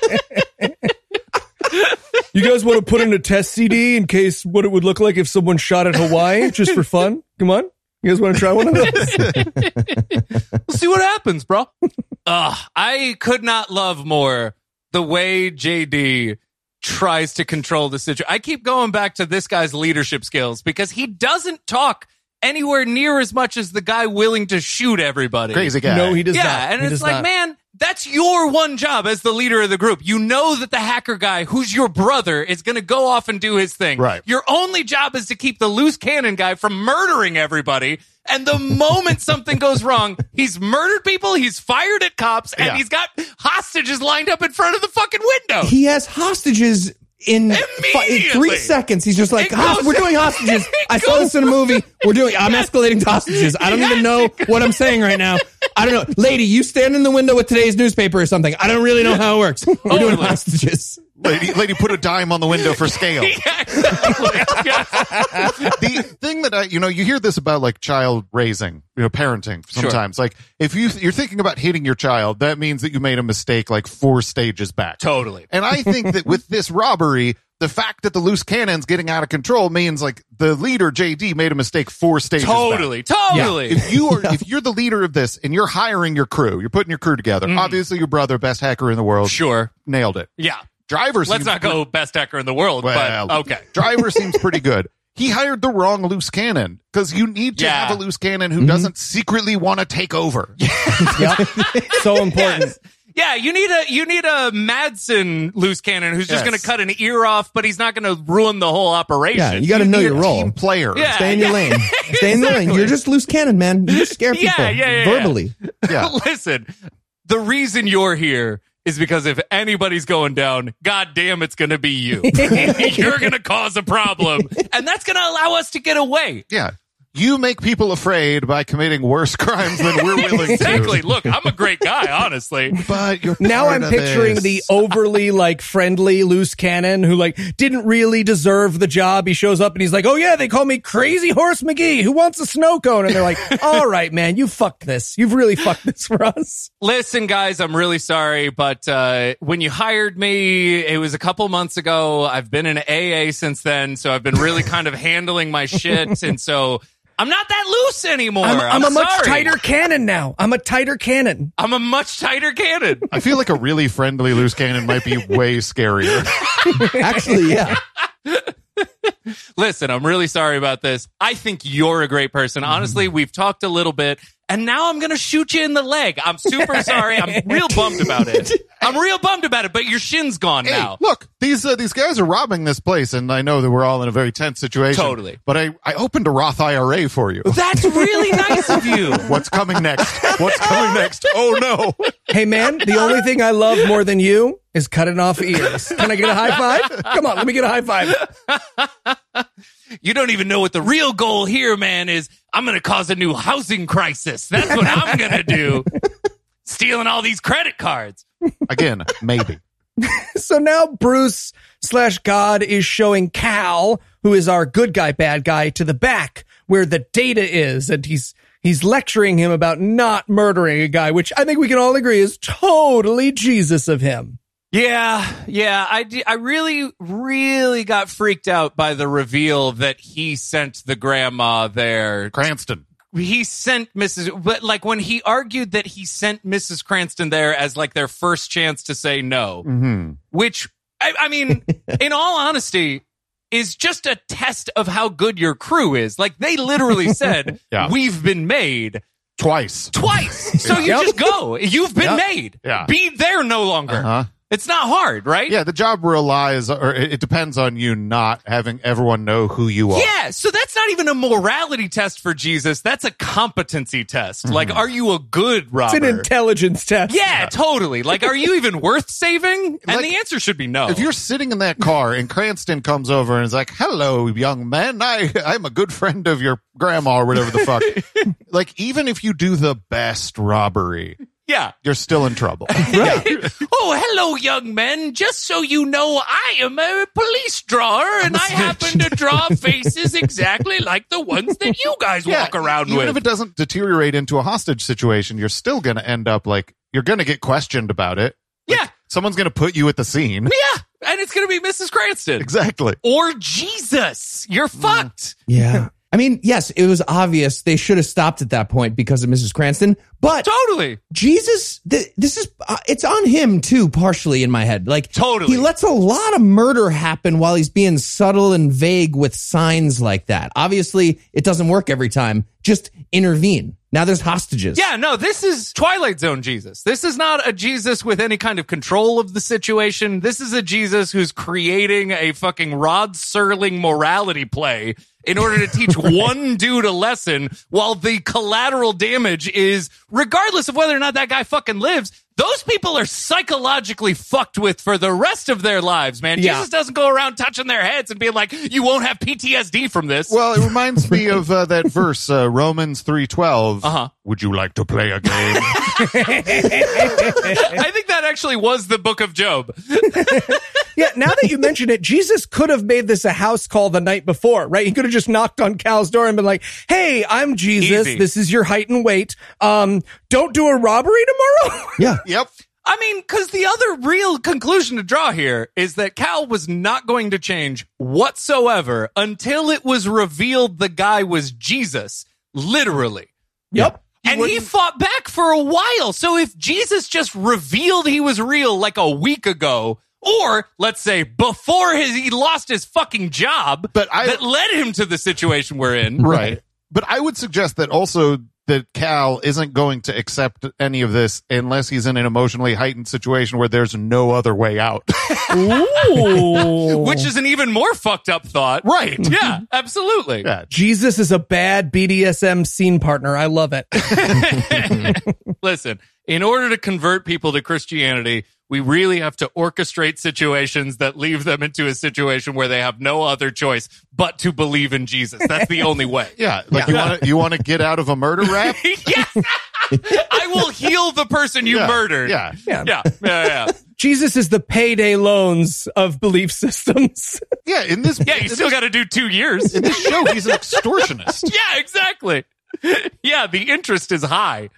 [SPEAKER 3] You guys want to put in a test C D in case what it would look like if someone shot at Hawaii just for fun? Come on. You guys want to try one of those?
[SPEAKER 2] We'll see what happens, bro. Ugh, I could not love more the way J D tries to control the situation. I keep going back to this guy's leadership skills because he doesn't talk anywhere near as much as the guy willing to shoot everybody.
[SPEAKER 4] Crazy guy.
[SPEAKER 3] No, he does
[SPEAKER 2] yeah,
[SPEAKER 3] not.
[SPEAKER 2] and
[SPEAKER 3] He
[SPEAKER 2] it's
[SPEAKER 3] does
[SPEAKER 2] like,
[SPEAKER 3] not.
[SPEAKER 2] man, that's your one job as the leader of the group. You know that the hacker guy, who's your brother, is going to go off and do his thing.
[SPEAKER 4] Right.
[SPEAKER 2] Your only job is to keep the loose cannon guy from murdering everybody. And the moment something goes wrong, he's murdered people, he's fired at cops, and
[SPEAKER 4] Yeah.
[SPEAKER 2] he's got hostages lined up in front of the fucking window.
[SPEAKER 5] He has hostages in, fi- in
[SPEAKER 2] Immediately.
[SPEAKER 5] three seconds. He's just like,
[SPEAKER 2] It
[SPEAKER 5] "Host-
[SPEAKER 2] goes-
[SPEAKER 5] we're doing hostages.
[SPEAKER 2] It
[SPEAKER 5] I saw
[SPEAKER 2] goes-
[SPEAKER 5] this in a movie. We're doing, I'm escalating to hostages. I don't even know what I'm saying right now. I don't know. Lady, you stand in the window with today's newspaper or something. I don't really know how it works. We're doing
[SPEAKER 2] Totally.
[SPEAKER 5] hostages.
[SPEAKER 4] Lady, lady put a dime on the window for scale.
[SPEAKER 2] Yeah, exactly. Yes.
[SPEAKER 4] The thing that I, you know, you hear this about like child raising, you know, parenting sometimes. Like if you, you're thinking about hitting your child, that means that you made a mistake like four stages back.
[SPEAKER 2] Totally.
[SPEAKER 4] And I think that with this robbery, the fact that the loose cannon's getting out of control means like the leader, J D, made a mistake four stages back.
[SPEAKER 2] Totally. Totally.
[SPEAKER 4] If you are, if you're the leader of this and you're hiring your crew, you're putting your crew together. Obviously, your brother, best hacker in the world,
[SPEAKER 2] Sure.
[SPEAKER 4] nailed it.
[SPEAKER 2] Yeah.
[SPEAKER 4] Driver,
[SPEAKER 2] Let's
[SPEAKER 4] seems
[SPEAKER 2] not go best hacker in the world,
[SPEAKER 4] Well,
[SPEAKER 2] but okay.
[SPEAKER 4] Driver seems pretty good. he hired the wrong loose cannon, because you need to
[SPEAKER 2] Yeah.
[SPEAKER 4] have a loose cannon who
[SPEAKER 5] Mm-hmm.
[SPEAKER 4] doesn't secretly want to take over.
[SPEAKER 3] Yep. So important.
[SPEAKER 2] Yes. Yeah, you need a you need a Madsen loose cannon who's just
[SPEAKER 4] Yes.
[SPEAKER 2] going to cut an ear off, but he's not going to ruin the whole operation.
[SPEAKER 5] Yeah, you got to know
[SPEAKER 4] Be
[SPEAKER 5] your
[SPEAKER 4] a
[SPEAKER 5] role.
[SPEAKER 4] team player.
[SPEAKER 2] Yeah.
[SPEAKER 5] Stay in your lane. Stay in your lane. You're just loose cannon, man. You just scare
[SPEAKER 2] Yeah,
[SPEAKER 5] people
[SPEAKER 2] yeah, yeah, yeah.
[SPEAKER 5] verbally.
[SPEAKER 4] Yeah.
[SPEAKER 2] Listen, the reason you're here is because if anybody's going down, god damn, it's going to be you. You're going to cause a problem, and that's going to allow us to get away.
[SPEAKER 4] Yeah. You make people afraid by committing worse crimes than we're willing
[SPEAKER 2] Exactly.
[SPEAKER 4] to.
[SPEAKER 2] Look, I'm a great guy, honestly.
[SPEAKER 4] But you're
[SPEAKER 3] Now
[SPEAKER 4] part
[SPEAKER 3] I'm
[SPEAKER 4] of
[SPEAKER 3] picturing
[SPEAKER 4] this.
[SPEAKER 3] the overly like friendly loose cannon who like didn't really deserve the job. He shows up and he's like, "Oh yeah, they call me Crazy Horse McGee. Who wants a snow cone?" And they're like, "All right, man, you fucked this. You've really fucked this for us."
[SPEAKER 2] Listen, guys, I'm really sorry, but uh, when you hired me, it was a couple months ago. I've been in A A since then, so I've been really kind of handling my shit, and so I'm not that loose anymore.
[SPEAKER 3] I'm, I'm a much
[SPEAKER 2] sorry.
[SPEAKER 3] tighter cannon now. I'm a tighter cannon.
[SPEAKER 2] I'm a much tighter cannon.
[SPEAKER 4] I feel like a really friendly loose cannon might be way scarier.
[SPEAKER 5] Actually, yeah.
[SPEAKER 2] Listen, I'm really sorry about this. I think you're a great person. Honestly, we've talked a little bit, and now I'm going to shoot you in the leg. I'm super sorry. I'm real bummed about it. I'm real bummed about it, but your shin's gone
[SPEAKER 4] Hey,
[SPEAKER 2] now.
[SPEAKER 4] look, these uh, these guys are robbing this place, and I know that we're all in a very tense situation.
[SPEAKER 2] Totally.
[SPEAKER 4] But I, I opened a Roth I R A for you.
[SPEAKER 2] That's really nice of you.
[SPEAKER 4] What's coming next? What's coming next? Oh, no.
[SPEAKER 3] Hey man, the only thing I love more than you is cutting off ears. Can I get a high five? Come on, let me get a high five.
[SPEAKER 2] You don't even know what the real goal here, man, is. I'm going to cause a new housing crisis. That's what I'm going to do. Stealing all these credit cards.
[SPEAKER 4] Again, maybe.
[SPEAKER 3] So now Bruce slash God is showing Cal, who is our good guy, bad guy, to the back where the data is. And he's he's lecturing him about not murdering a guy, which I think we can all agree is totally Jesus of him.
[SPEAKER 2] Yeah, yeah. I, d- I really, really got freaked out by the reveal that he sent the grandma there.
[SPEAKER 4] Cranston.
[SPEAKER 2] He sent Missus But like when he argued that he sent Missus Cranston there as like their first chance to say no,
[SPEAKER 4] Mm-hmm.
[SPEAKER 2] which I, I mean, in all honesty, is just a test of how good your crew is. Like they literally said,
[SPEAKER 4] Yeah.
[SPEAKER 2] "We've been made."
[SPEAKER 4] Twice.
[SPEAKER 2] Twice. So you
[SPEAKER 3] Yep.
[SPEAKER 2] just go. You've been
[SPEAKER 4] Yep.
[SPEAKER 2] made.
[SPEAKER 4] Yeah.
[SPEAKER 2] Be there no longer.
[SPEAKER 4] Uh-huh.
[SPEAKER 2] It's not hard, right?
[SPEAKER 4] Yeah, the job relies, or it it depends on you not having everyone know who you are.
[SPEAKER 2] Yeah, so that's not even a morality test for Jesus. That's a competency test.
[SPEAKER 4] Mm-hmm.
[SPEAKER 2] Like, are you a good
[SPEAKER 3] It's
[SPEAKER 2] robber?
[SPEAKER 3] an intelligence test.
[SPEAKER 2] yeah, totally. Like, are you even worth saving? And
[SPEAKER 4] Like,
[SPEAKER 2] the answer should be no.
[SPEAKER 4] If you're sitting in that car and Cranston comes over and is like, "Hello, young man, I, I'm a good friend of your grandma," or whatever the fuck. Like, even if you do the best robbery,
[SPEAKER 2] yeah.
[SPEAKER 4] you're still in trouble.
[SPEAKER 2] Oh, hello, young men. Just so you know, I am a police drawer, and I happen to draw faces exactly like the ones that you guys walk around
[SPEAKER 4] even
[SPEAKER 2] with.
[SPEAKER 4] if it doesn't deteriorate into a hostage situation, you're still going to end up like, you're going to get questioned about it. Like,
[SPEAKER 2] yeah,
[SPEAKER 4] someone's going to put you at the scene.
[SPEAKER 2] yeah. And it's going to be Missus Cranston.
[SPEAKER 4] Exactly.
[SPEAKER 2] Or Jesus. You're fucked.
[SPEAKER 5] Yeah. I mean, yes, it was obvious they should have stopped at that point because of Missus Cranston, but
[SPEAKER 2] Totally.
[SPEAKER 5] Jesus, th- this is, uh, it's on him too, partially in my head. Like,
[SPEAKER 2] Totally.
[SPEAKER 5] he lets a lot of murder happen while he's being subtle and vague with signs like that. Obviously, it doesn't work every time. Just intervene. Now there's hostages.
[SPEAKER 2] Yeah, no, this is Twilight Zone Jesus. This is not a Jesus with any kind of control of the situation. This is a Jesus who's creating a fucking Rod Serling morality play in order to teach one dude a lesson while the collateral damage is, regardless of whether or not that guy fucking lives, those people are psychologically fucked with for the rest of their lives, man.
[SPEAKER 3] Yeah.
[SPEAKER 2] Jesus doesn't go around touching their heads and being like, you won't have P T S D from this.
[SPEAKER 4] Well, it reminds me of uh, that verse, uh, Romans three twelve.
[SPEAKER 2] Uh-huh.
[SPEAKER 4] Would you like to play a game?
[SPEAKER 2] I think that actually was the book of Job.
[SPEAKER 3] Yeah, now that you mention it, Jesus could have made this a house call the night before, right? He could have just knocked on Cal's door and been like, "Hey, I'm Jesus.
[SPEAKER 2] Easy.
[SPEAKER 3] This is your height and weight. Um, don't do a robbery tomorrow."
[SPEAKER 5] Yeah.
[SPEAKER 4] Yep.
[SPEAKER 2] I mean, because the other real conclusion to draw here is that Cal was not going to change whatsoever until it was revealed the guy was Jesus, literally.
[SPEAKER 3] Yep.
[SPEAKER 2] And he fought back for a while. So if Jesus just revealed he was real like a week ago, Or let's say before his, he lost his fucking job
[SPEAKER 4] But I-
[SPEAKER 2] that led him to the situation we're in.
[SPEAKER 4] Right. But I would suggest that also that Cal isn't going to accept any of this unless he's in an emotionally heightened situation where there's no other way out.
[SPEAKER 3] Ooh.
[SPEAKER 2] Which is an even more fucked up thought.
[SPEAKER 4] Right.
[SPEAKER 2] Yeah, absolutely.
[SPEAKER 4] Yeah.
[SPEAKER 3] Jesus is a bad B D S M scene partner. I love it.
[SPEAKER 2] Listen, in order to convert people to Christianity, we really have to orchestrate situations that leave them into a situation where they have no other choice but to believe in Jesus. That's the only way.
[SPEAKER 4] Yeah. Like you want to you want to get out of a murder rap?
[SPEAKER 2] Yes. I will heal the person you
[SPEAKER 4] Yeah,
[SPEAKER 2] murdered.
[SPEAKER 4] yeah.
[SPEAKER 2] Yeah. Yeah. Yeah. yeah.
[SPEAKER 3] Jesus is the payday loans of belief systems.
[SPEAKER 4] Yeah, in this
[SPEAKER 2] Yeah, you still got to do two years.
[SPEAKER 4] in this show he's an extortionist.
[SPEAKER 2] Yeah, exactly. Yeah, the interest is high.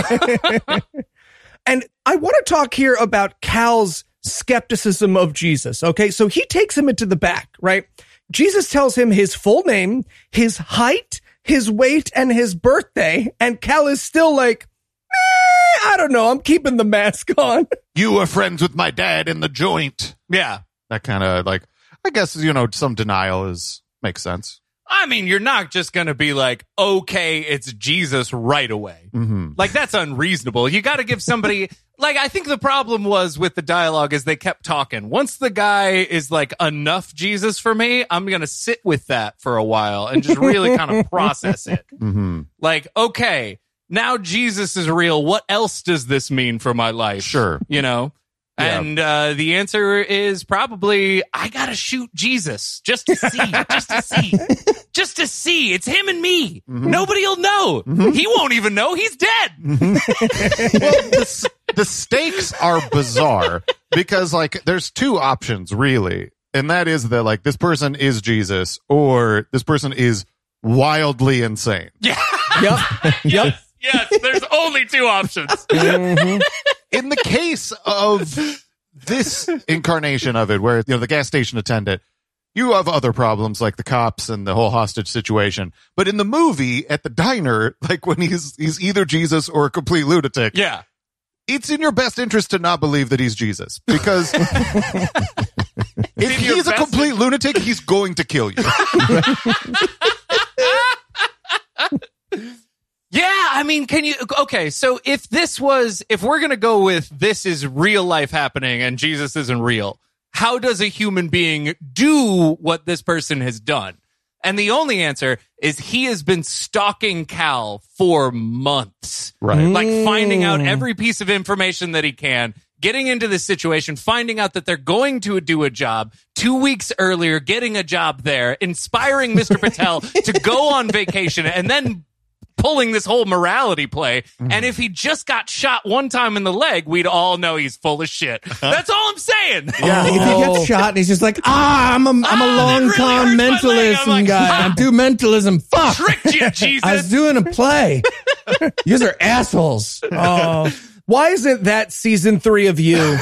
[SPEAKER 3] And I want to talk here about Cal's skepticism of Jesus. Okay, so he takes him into the back, right? Jesus tells him his full name, his height, his weight, and his birthday. And Cal is still like, eh, I don't know. I'm keeping the mask on.
[SPEAKER 4] You were friends with my dad in the joint.
[SPEAKER 2] Yeah.
[SPEAKER 4] That kind of like, I guess, you know, some denial is makes sense.
[SPEAKER 2] I mean, you're not just going to be like, okay, it's Jesus right away.
[SPEAKER 4] Mm-hmm.
[SPEAKER 2] Like, that's unreasonable. You got to give somebody, like, I think the problem was with the dialogue is they kept talking. Once the guy is like, enough Jesus for me, I'm going to sit with that for a while and just really kind of process it.
[SPEAKER 4] Mm-hmm.
[SPEAKER 2] Like, okay, now Jesus is real. What else does this mean for my life?
[SPEAKER 4] Sure.
[SPEAKER 2] You know?
[SPEAKER 4] Yeah.
[SPEAKER 2] And uh, the answer is probably, I got to shoot Jesus just to see, just to see, just to see. It's him and me.
[SPEAKER 4] Mm-hmm.
[SPEAKER 2] Nobody will know.
[SPEAKER 4] Mm-hmm.
[SPEAKER 2] He won't even know. He's dead.
[SPEAKER 4] Mm-hmm. Well, the, s- the stakes are bizarre because, like, there's two options, really. And that is that, like, this person is Jesus or this person is wildly insane.
[SPEAKER 2] Yeah.
[SPEAKER 3] Yep. Yep.
[SPEAKER 2] Yes, yes, there's only two options.
[SPEAKER 3] Mhm.
[SPEAKER 4] In the case of this incarnation of it, where, you know, the gas station attendant, you have other problems like the cops and the whole hostage situation. But in the movie, at the diner, like when he's he's either Jesus or a complete lunatic,
[SPEAKER 2] Yeah.
[SPEAKER 4] it's in your best interest to not believe that he's Jesus. Because if
[SPEAKER 2] in your
[SPEAKER 4] he's a
[SPEAKER 2] best
[SPEAKER 4] complete lunatic, he's going to kill you.
[SPEAKER 2] Yeah, I mean, can you, okay, so if this was, if we're going to go with this is real life happening and Jesus isn't real, how does a human being do what this person has done? And the only answer is he has been stalking Cal for months.
[SPEAKER 4] Right.
[SPEAKER 2] Like finding out every piece of information that he can, getting into this situation, finding out that they're going to do a job two weeks earlier, getting a job there, inspiring Mister Patel to go on vacation, and then pulling this whole morality play. Mm-hmm. And if he just got shot one time in the leg, we'd all know he's full of shit. That's all I'm saying.
[SPEAKER 5] Yeah, if he
[SPEAKER 3] Oh.
[SPEAKER 5] gets shot and he's just like, ah, I'm a, I'm a
[SPEAKER 2] Ah, that
[SPEAKER 5] long
[SPEAKER 2] really
[SPEAKER 5] con
[SPEAKER 2] hurts my leg.
[SPEAKER 5] mentalism
[SPEAKER 2] I'm like,
[SPEAKER 5] guy.
[SPEAKER 2] ha!
[SPEAKER 5] I do mentalism. Fuck.
[SPEAKER 2] Tricked you, Jesus.
[SPEAKER 5] I was doing a play. You guys are assholes.
[SPEAKER 3] Oh, why isn't that season three of You?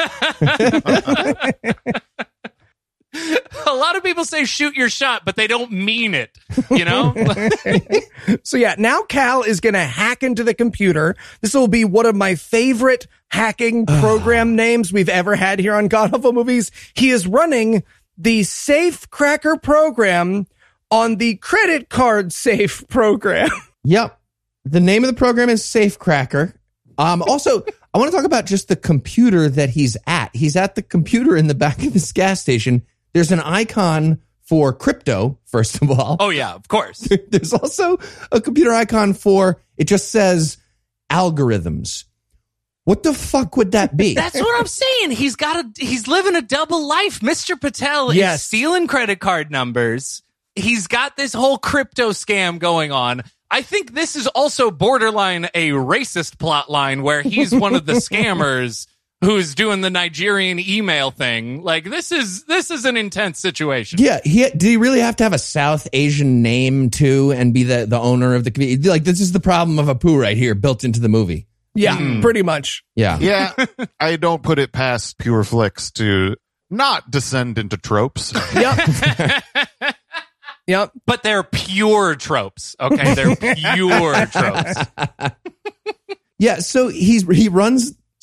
[SPEAKER 2] A lot of people say shoot your shot, but they don't mean it, you know?
[SPEAKER 3] So yeah, now Cal is going to hack into the computer. This will be one of my favorite hacking program names we've ever had here on God Awful Movies. He is running the Safe Cracker program on the credit card safe program.
[SPEAKER 5] Yep. The name of the program is Safecracker. Um, also, I want to talk about just the computer that he's at. He's at the computer in the back of this gas station. There's an icon for crypto, first of all.
[SPEAKER 2] Oh, yeah, of course.
[SPEAKER 5] There's also a computer icon for, it just says algorithms. What the fuck would that be?
[SPEAKER 2] That's what I'm saying. He's got a, he's living a double life. Mister Patel
[SPEAKER 3] Yes.
[SPEAKER 2] is stealing credit card numbers. He's got this whole crypto scam going on. I think this is also borderline a racist plot line where he's one of the scammers who's doing the Nigerian email thing. Like, this is this is an intense situation.
[SPEAKER 5] Yeah, he did he really have to have a South Asian name too and be the, the owner of the community? Like, this is the problem of Apu right here, built into the movie.
[SPEAKER 3] Yeah,
[SPEAKER 2] Mm.
[SPEAKER 3] pretty much.
[SPEAKER 5] Yeah.
[SPEAKER 4] Yeah, I don't put it past Pure Flicks to not descend into tropes.
[SPEAKER 3] Yep. Yep.
[SPEAKER 2] But they're pure tropes. Okay, they're pure tropes.
[SPEAKER 5] Yeah, so he's he runs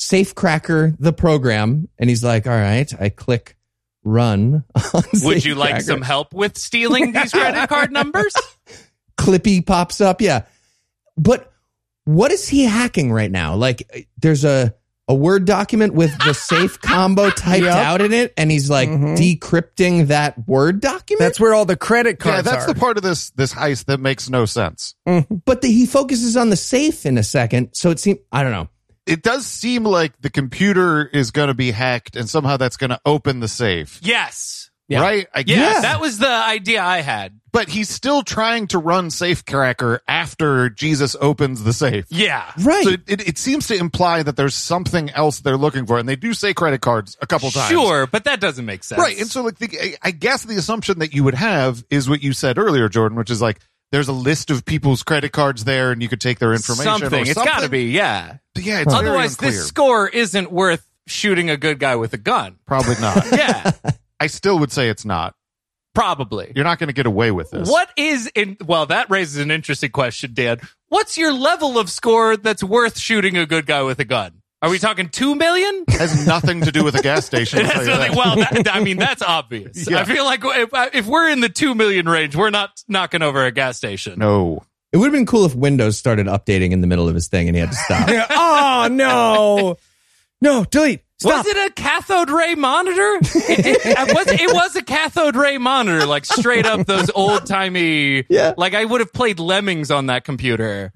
[SPEAKER 5] Safecracker the program, and he's like, all right, I click run on
[SPEAKER 2] Would you like
[SPEAKER 5] Safecracker.
[SPEAKER 2] some help with stealing these credit card numbers?
[SPEAKER 5] Clippy pops up, yeah. But what is he hacking right now? Like, there's a a Word document with the safe combo typed
[SPEAKER 3] Yep.
[SPEAKER 5] out in it, and he's like
[SPEAKER 3] Mhm.
[SPEAKER 5] decrypting that Word document.
[SPEAKER 3] That's where all the credit
[SPEAKER 4] Yeah,
[SPEAKER 3] cards
[SPEAKER 4] that's
[SPEAKER 3] are.
[SPEAKER 4] the part of this this heist that makes no sense.
[SPEAKER 5] But the, he focuses on the safe in a second, so it seems, I don't know.
[SPEAKER 4] It does seem like the computer is going to be hacked, and somehow that's going to open the safe,
[SPEAKER 2] Yes.
[SPEAKER 3] Yeah.
[SPEAKER 4] right? I
[SPEAKER 2] Yeah,
[SPEAKER 4] guess.
[SPEAKER 2] that was the idea I had.
[SPEAKER 4] But he's still trying to run Safecracker after Jesus opens the safe.
[SPEAKER 2] Yeah.
[SPEAKER 5] Right.
[SPEAKER 4] So it, it, it seems to imply that there's something else they're looking for, and they do say credit cards a couple times.
[SPEAKER 2] Sure, but that doesn't make sense.
[SPEAKER 4] Right. And so, like, the, I guess the assumption that you would have is what you said earlier, Jordan, which is like, there's a list of people's credit cards there, and you could take their information.
[SPEAKER 2] something.
[SPEAKER 4] Or
[SPEAKER 2] It's
[SPEAKER 4] something.
[SPEAKER 2] got to be, yeah.
[SPEAKER 4] Yeah, it's very
[SPEAKER 2] Otherwise,
[SPEAKER 4] unclear.
[SPEAKER 2] this score isn't worth shooting a good guy with a gun.
[SPEAKER 4] Probably not.
[SPEAKER 2] Yeah,
[SPEAKER 4] I still would say it's not.
[SPEAKER 2] probably.
[SPEAKER 4] You're not going to get away with this.
[SPEAKER 2] What is in? Well, that raises an interesting question, Dan. What's your level of score that's worth shooting a good guy with a gun? Are we talking two million?
[SPEAKER 4] It has nothing to do with a gas station.
[SPEAKER 2] It
[SPEAKER 4] I'll
[SPEAKER 2] has
[SPEAKER 4] tell you
[SPEAKER 2] nothing.
[SPEAKER 4] that.
[SPEAKER 2] Well, that, I mean, that's obvious.
[SPEAKER 4] Yeah.
[SPEAKER 2] I feel like if, if we're in the two million range, we're not knocking over a gas station.
[SPEAKER 4] No.
[SPEAKER 5] It would have been cool if Windows started updating in the middle of his thing and he had to stop.
[SPEAKER 3] Oh, no. No, delete. Stop.
[SPEAKER 2] Was it a cathode ray monitor? It, did, it, was, it was a cathode ray monitor, like straight up those old timey.
[SPEAKER 5] Yeah.
[SPEAKER 2] Like I would have played Lemmings on that computer.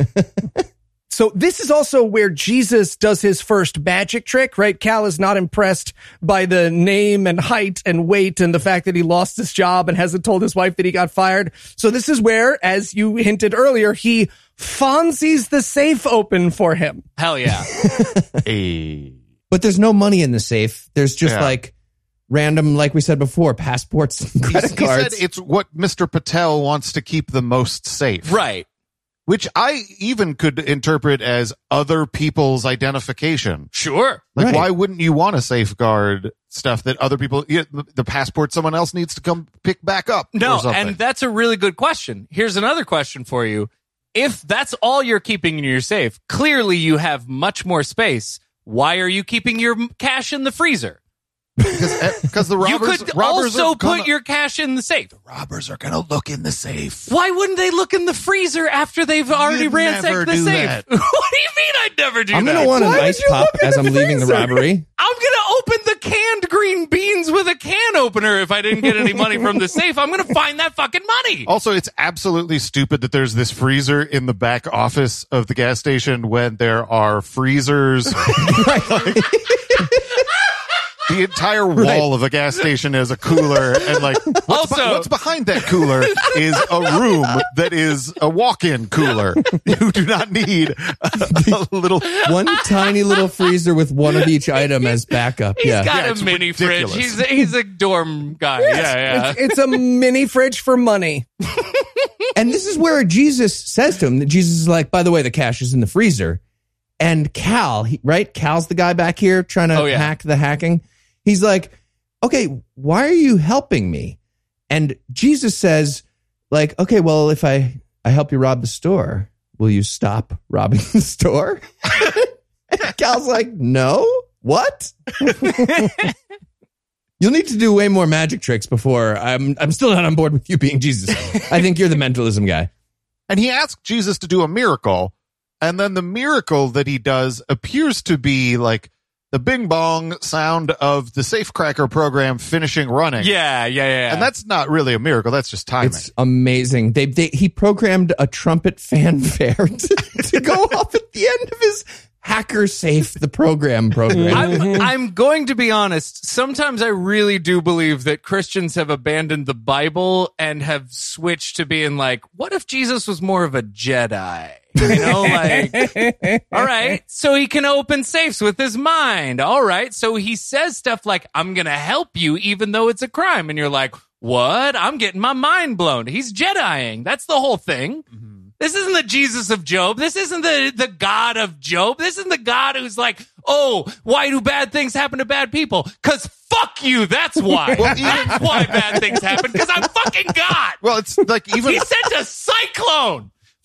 [SPEAKER 3] So this is also where Jesus does his first magic trick, right? Cal is not impressed by the name and height and weight and the fact that he lost his job and hasn't told his wife that he got fired. So this is where, as you hinted earlier, he Fonzie's the safe open for him.
[SPEAKER 2] Hell yeah.
[SPEAKER 4] Hey.
[SPEAKER 5] But there's no money in the safe. There's just
[SPEAKER 4] Yeah.
[SPEAKER 5] like random, like we said before, passports and credit
[SPEAKER 4] He
[SPEAKER 5] cards.
[SPEAKER 4] said it's what Mister Patel wants to keep the most safe.
[SPEAKER 2] Right.
[SPEAKER 4] Which I even could interpret as other people's identification.
[SPEAKER 2] Sure.
[SPEAKER 4] Like,
[SPEAKER 5] Right.
[SPEAKER 4] why wouldn't you want to safeguard stuff that other people, yeah, the passport someone else needs to come pick back up?
[SPEAKER 2] No,
[SPEAKER 4] or something?
[SPEAKER 2] and that's a really good question. Here's another question for you. If that's all you're keeping in your safe, clearly you have much more space. Why are you keeping your m- cash in the freezer?
[SPEAKER 4] because because the robbers,
[SPEAKER 2] you could
[SPEAKER 4] robbers
[SPEAKER 2] also
[SPEAKER 4] are gonna,
[SPEAKER 2] put your cash in the safe.
[SPEAKER 4] robbers are going to look in the safe.
[SPEAKER 2] Why wouldn't they look in the freezer after they've already
[SPEAKER 4] You'd
[SPEAKER 2] ransacked
[SPEAKER 4] never
[SPEAKER 2] the
[SPEAKER 4] do
[SPEAKER 2] safe?
[SPEAKER 4] that.
[SPEAKER 2] What do you mean I'd never do
[SPEAKER 5] I'm
[SPEAKER 2] that?
[SPEAKER 5] going to want an
[SPEAKER 3] Why would
[SPEAKER 5] ice
[SPEAKER 3] you
[SPEAKER 5] pop
[SPEAKER 3] look in
[SPEAKER 5] as
[SPEAKER 3] the
[SPEAKER 5] I'm leaving the
[SPEAKER 3] freezer?
[SPEAKER 5] robbery.
[SPEAKER 2] I'm going to open the canned green beans with a can opener if I didn't get any money from the safe. I'm going to find that fucking money.
[SPEAKER 4] Also, it's absolutely stupid that there's this freezer in the back office of the gas station when there are freezers. Like, the entire wall of a gas station is a cooler, and like what's,
[SPEAKER 2] Also-
[SPEAKER 4] be- what's behind that cooler is a room that is a walk-in cooler. You do not need a, a little.
[SPEAKER 5] One tiny little freezer with one of each item as backup.
[SPEAKER 2] He's
[SPEAKER 5] Yeah.
[SPEAKER 2] got
[SPEAKER 4] Yeah,
[SPEAKER 2] a
[SPEAKER 4] it's
[SPEAKER 2] mini
[SPEAKER 4] ridiculous.
[SPEAKER 2] fridge. He's a, he's a dorm guy. Yeah, yeah.
[SPEAKER 3] It's, it's a mini fridge for money.
[SPEAKER 5] And this is where Jesus says to him that Jesus is like, by the way, the cash is in the freezer. And Cal, he, right? Cal's the guy back here trying to
[SPEAKER 2] Oh, yeah.
[SPEAKER 5] hack the hacking. He's like, okay, why are you helping me? And Jesus says, like, okay, well, if I, I help you rob the store, will you stop robbing the store? And Cal's like, no, what? You'll need to do way more magic tricks before I'm, I'm still not on board with you being Jesus. I think you're the mentalism guy.
[SPEAKER 4] And he asked Jesus to do a miracle, and then the miracle that he does appears to be like the bing bong sound of the Safecracker program finishing running.
[SPEAKER 2] Yeah, yeah, yeah.
[SPEAKER 4] And that's not really a miracle. That's just timing.
[SPEAKER 5] It's amazing. They, they he programmed a trumpet fanfare to, to go off at the end of his Hacker Safe the program program.
[SPEAKER 2] I'm, I'm going to be honest. Sometimes I really do believe that Christians have abandoned the Bible and have switched to being like, what if Jesus was more of a Jedi? You know, like, all right, so he can open safes with his mind. All right, so he says stuff like, I'm going to help you even though it's a crime. And you're like, what? I'm getting my mind blown. He's Jediing. That's the whole thing. Mm-hmm. This isn't the Jesus of Job. This isn't the, the God of Job. This isn't the God who's like, oh, why do bad things happen to bad people? Because fuck you, that's why.
[SPEAKER 4] Well, even-
[SPEAKER 2] That's why bad things happen, because I'm fucking God.
[SPEAKER 4] well, it's like even
[SPEAKER 2] He sent a cyclone.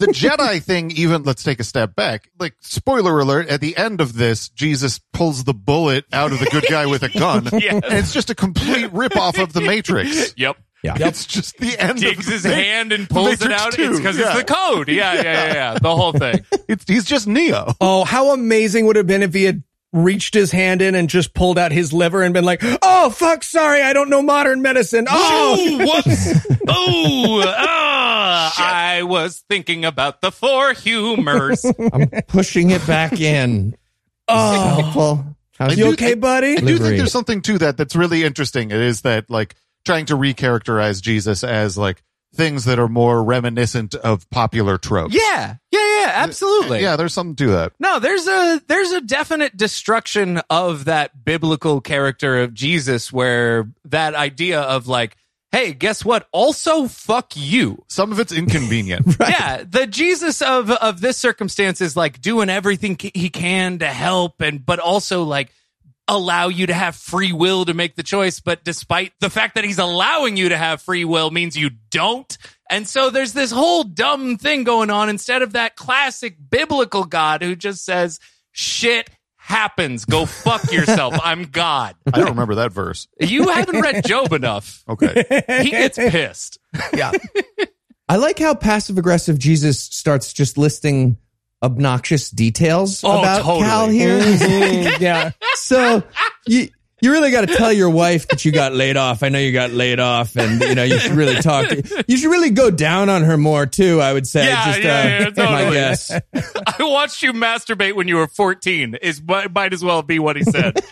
[SPEAKER 4] the Jedi thing, even, let's take a step back. Like, spoiler alert, at the end of this, Jesus pulls the bullet out of the good guy with a gun.
[SPEAKER 2] Yes.
[SPEAKER 4] And it's just a complete ripoff of the Matrix.
[SPEAKER 2] Yep.
[SPEAKER 5] Yeah.
[SPEAKER 4] It's just the end
[SPEAKER 2] Digs
[SPEAKER 4] of the
[SPEAKER 2] his
[SPEAKER 4] Ma-
[SPEAKER 2] hand and pulls it
[SPEAKER 4] Matrix
[SPEAKER 2] out.
[SPEAKER 4] two,
[SPEAKER 2] It's because
[SPEAKER 4] yeah.
[SPEAKER 2] it's the code. Yeah, yeah, yeah, yeah. The whole thing.
[SPEAKER 4] It's, he's just Neo.
[SPEAKER 3] Oh, how amazing would it have been if he had reached his hand in and just pulled out his liver and been like, oh, fuck, sorry, I don't know modern medicine. Oh,
[SPEAKER 2] Oh, whoops. Oh, ah, I was thinking about the four humors.
[SPEAKER 5] I'm pushing it back in.
[SPEAKER 3] oh.
[SPEAKER 5] Helpful. How's
[SPEAKER 3] You
[SPEAKER 5] your-
[SPEAKER 3] okay, buddy?
[SPEAKER 4] I do
[SPEAKER 5] Livery.
[SPEAKER 4] think there's something to that that's really interesting. It is that, like, trying to recharacterize Jesus as, like, things that are more reminiscent of popular tropes.
[SPEAKER 2] Yeah, yeah, yeah, absolutely.
[SPEAKER 4] Yeah, there's something to that.
[SPEAKER 2] No, there's a there's a definite destruction of that biblical character of Jesus, where that idea of like, hey, guess what? Also, fuck you.
[SPEAKER 4] Some of it's inconvenient.
[SPEAKER 2] Yeah, the Jesus of of this circumstance is like doing everything he can to help, and but also like allow you to have free will to make the choice. But despite the fact that he's allowing you to have free will means you don't. And so there's this whole dumb thing going on instead of that classic biblical God who just says, shit happens. Go fuck yourself. I'm God.
[SPEAKER 4] I don't remember that verse.
[SPEAKER 2] You haven't read Job enough.
[SPEAKER 4] Okay.
[SPEAKER 2] He gets pissed.
[SPEAKER 3] Yeah.
[SPEAKER 5] I like how passive aggressive Jesus starts just listing obnoxious details
[SPEAKER 2] Oh,
[SPEAKER 5] about
[SPEAKER 2] totally.
[SPEAKER 5] Cal here.
[SPEAKER 3] Mhm, yeah.
[SPEAKER 5] So you you really got to tell your wife that you got laid off. I know you got laid off, and you know you should really talk. To, you should really go down on her more too. I would say.
[SPEAKER 2] Yeah,
[SPEAKER 5] just,
[SPEAKER 2] yeah,
[SPEAKER 5] uh,
[SPEAKER 2] yeah, totally.
[SPEAKER 5] my guess.
[SPEAKER 2] I watched you masturbate when you were fourteen. Is might might as well be what he said.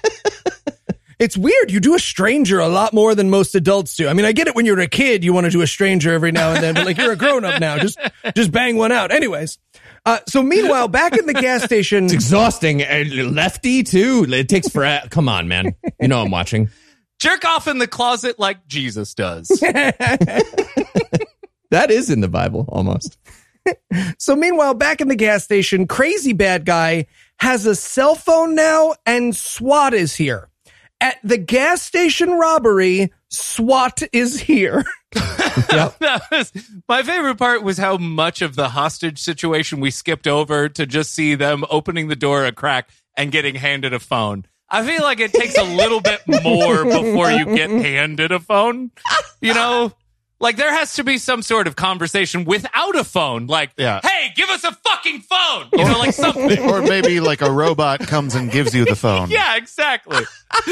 [SPEAKER 3] It's weird. You do a stranger a lot more than most adults do. I mean, I get it when you're a kid, you want to do a stranger every now and then, but like you're a grown up now. Just, just bang one out. Anyways. Uh, so meanwhile, back in the gas station.
[SPEAKER 5] It's exhausting. And lefty too. It takes forever. Come on, man. You know I'm watching.
[SPEAKER 2] Jerk off in the closet like Jesus does.
[SPEAKER 5] That is in the Bible almost.
[SPEAKER 3] So meanwhile, back in the gas station, crazy bad guy has a cell phone now and SWAT is here. At the gas station robbery, SWAT is here.
[SPEAKER 2] That was- my favorite part was how much of the hostage situation we skipped over to just see them opening the door a crack and getting handed a phone. I feel like it takes a little bit more before you get handed a phone. You know, like there has to be some sort of conversation without a phone. Like,
[SPEAKER 4] Yeah.
[SPEAKER 2] hey, give us a fucking phone. You know, like something.
[SPEAKER 4] Or maybe like a robot comes and gives you the phone.
[SPEAKER 2] Yeah, exactly.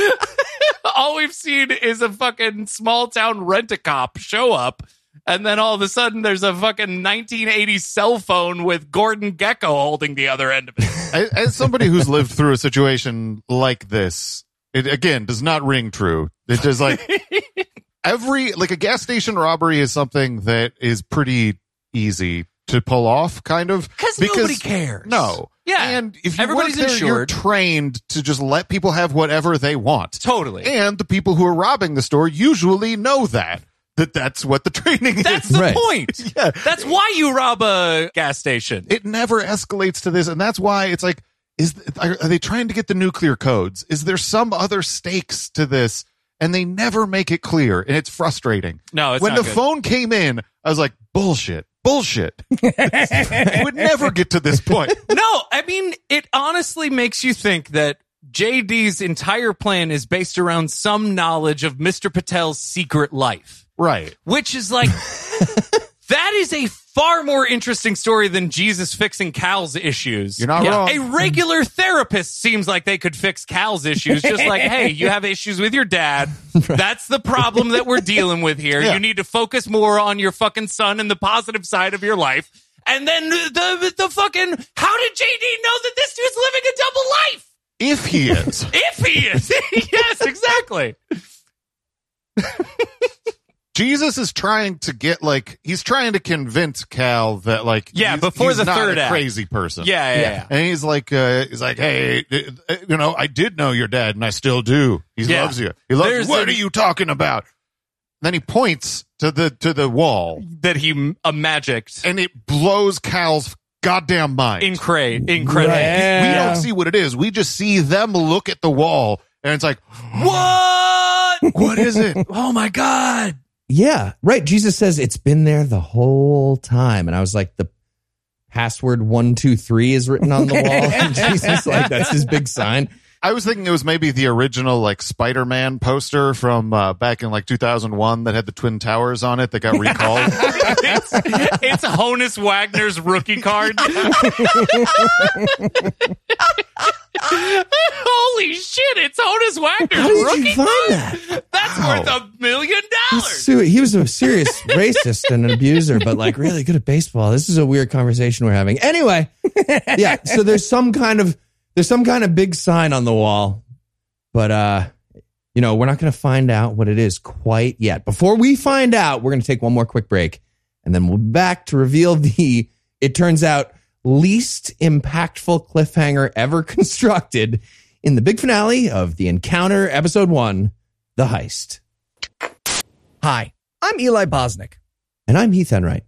[SPEAKER 2] All we've seen is a fucking small town rent-a-cop show up, and then all of a sudden there's a fucking nineteen eighties cell phone with Gordon Gekko holding the other end of it.
[SPEAKER 4] As, as somebody who's lived through a situation like this, it again does not ring true. It just like every, like a gas station robbery is something that is pretty easy to pull off, kind of.
[SPEAKER 2] 'Cause nobody cares.
[SPEAKER 4] No.
[SPEAKER 2] Yeah.
[SPEAKER 4] And if you
[SPEAKER 2] Everybody's
[SPEAKER 4] work there, you're
[SPEAKER 2] insured.
[SPEAKER 4] trained to just let people have whatever they want.
[SPEAKER 2] Totally.
[SPEAKER 4] And the people who are robbing the store usually know that. That that's what the training
[SPEAKER 2] That's
[SPEAKER 4] is.
[SPEAKER 2] the
[SPEAKER 5] Right.
[SPEAKER 2] point.
[SPEAKER 4] Yeah.
[SPEAKER 2] That's why you rob a gas station.
[SPEAKER 4] It never escalates to this, and that's why it's like, is are are they trying to get the nuclear codes? Is there some other stakes to this? And they never make it clear, and it's frustrating.
[SPEAKER 2] No, it's
[SPEAKER 4] when
[SPEAKER 2] not
[SPEAKER 4] the
[SPEAKER 2] good.
[SPEAKER 4] phone came in, I was like, bullshit, bullshit. It would never get to this point.
[SPEAKER 2] No, I mean, it honestly makes you think that J D's entire plan is based around some knowledge of Mister Patel's secret life.
[SPEAKER 4] Right.
[SPEAKER 2] Which is like, that is a far more interesting story than Jesus fixing Cal's issues.
[SPEAKER 4] You're not wrong.
[SPEAKER 2] A regular therapist seems like they could fix Cal's issues. Just like, hey, you have issues with your dad. That's the problem that we're dealing with here.
[SPEAKER 4] Yeah.
[SPEAKER 2] You need to focus more on your fucking son and the positive side of your life. And then the the fucking, how did J D know that this dude's living a double life?
[SPEAKER 4] If he is.
[SPEAKER 2] If he is. Yes, exactly.
[SPEAKER 4] Jesus is trying to get, like, he's trying to convince Cal that, like,
[SPEAKER 2] Yeah,
[SPEAKER 4] he's,
[SPEAKER 2] before
[SPEAKER 4] he's
[SPEAKER 2] the
[SPEAKER 4] not
[SPEAKER 2] third
[SPEAKER 4] a
[SPEAKER 2] act.
[SPEAKER 4] crazy person.
[SPEAKER 2] Yeah, yeah, yeah.
[SPEAKER 4] And he's like, uh, he's like, hey, uh, you know, I did know your dad, and I still do. He
[SPEAKER 2] Yeah.
[SPEAKER 4] loves you. He loves
[SPEAKER 2] There's
[SPEAKER 4] you. What
[SPEAKER 2] a-
[SPEAKER 4] are you talking about? Then he points to the to the wall,
[SPEAKER 2] That he uh, magicked.
[SPEAKER 4] and it blows Cal's goddamn mind.
[SPEAKER 2] Incre- incredible.
[SPEAKER 3] Right.
[SPEAKER 4] We don't see what it is. We just see them look at the wall, and it's like,
[SPEAKER 2] What?
[SPEAKER 4] what is it?
[SPEAKER 2] Oh my God.
[SPEAKER 5] Yeah, right. Jesus says it's been there the whole time. And I was like, the password one two three is written on the wall. And Jesus, like, that's his big sign.
[SPEAKER 4] I was thinking it was maybe the original like Spider-Man poster from uh, back in like two thousand one that had the Twin Towers on it that got recalled.
[SPEAKER 2] it's, it's Honus Wagner's rookie card. Holy shit, it's Honus Wagner's
[SPEAKER 5] How did
[SPEAKER 2] rookie
[SPEAKER 5] you find
[SPEAKER 2] card?
[SPEAKER 5] that?
[SPEAKER 2] That's
[SPEAKER 4] Wow.
[SPEAKER 2] worth a million dollars.
[SPEAKER 5] So he was a serious racist and an abuser, but like really good at baseball. This is a weird conversation we're having. Anyway, yeah. So there's some kind of there's some kind of big sign on the wall, but uh, you know, we're not going to find out what it is quite yet. Before we find out, we're going to take one more quick break, and then we'll be back to reveal the. It turns out least impactful cliffhanger ever constructed in the big finale of The Encounter, episode one, The Heist.
[SPEAKER 3] Hi, I'm Eli Bosnick.
[SPEAKER 5] And I'm Heath Enright.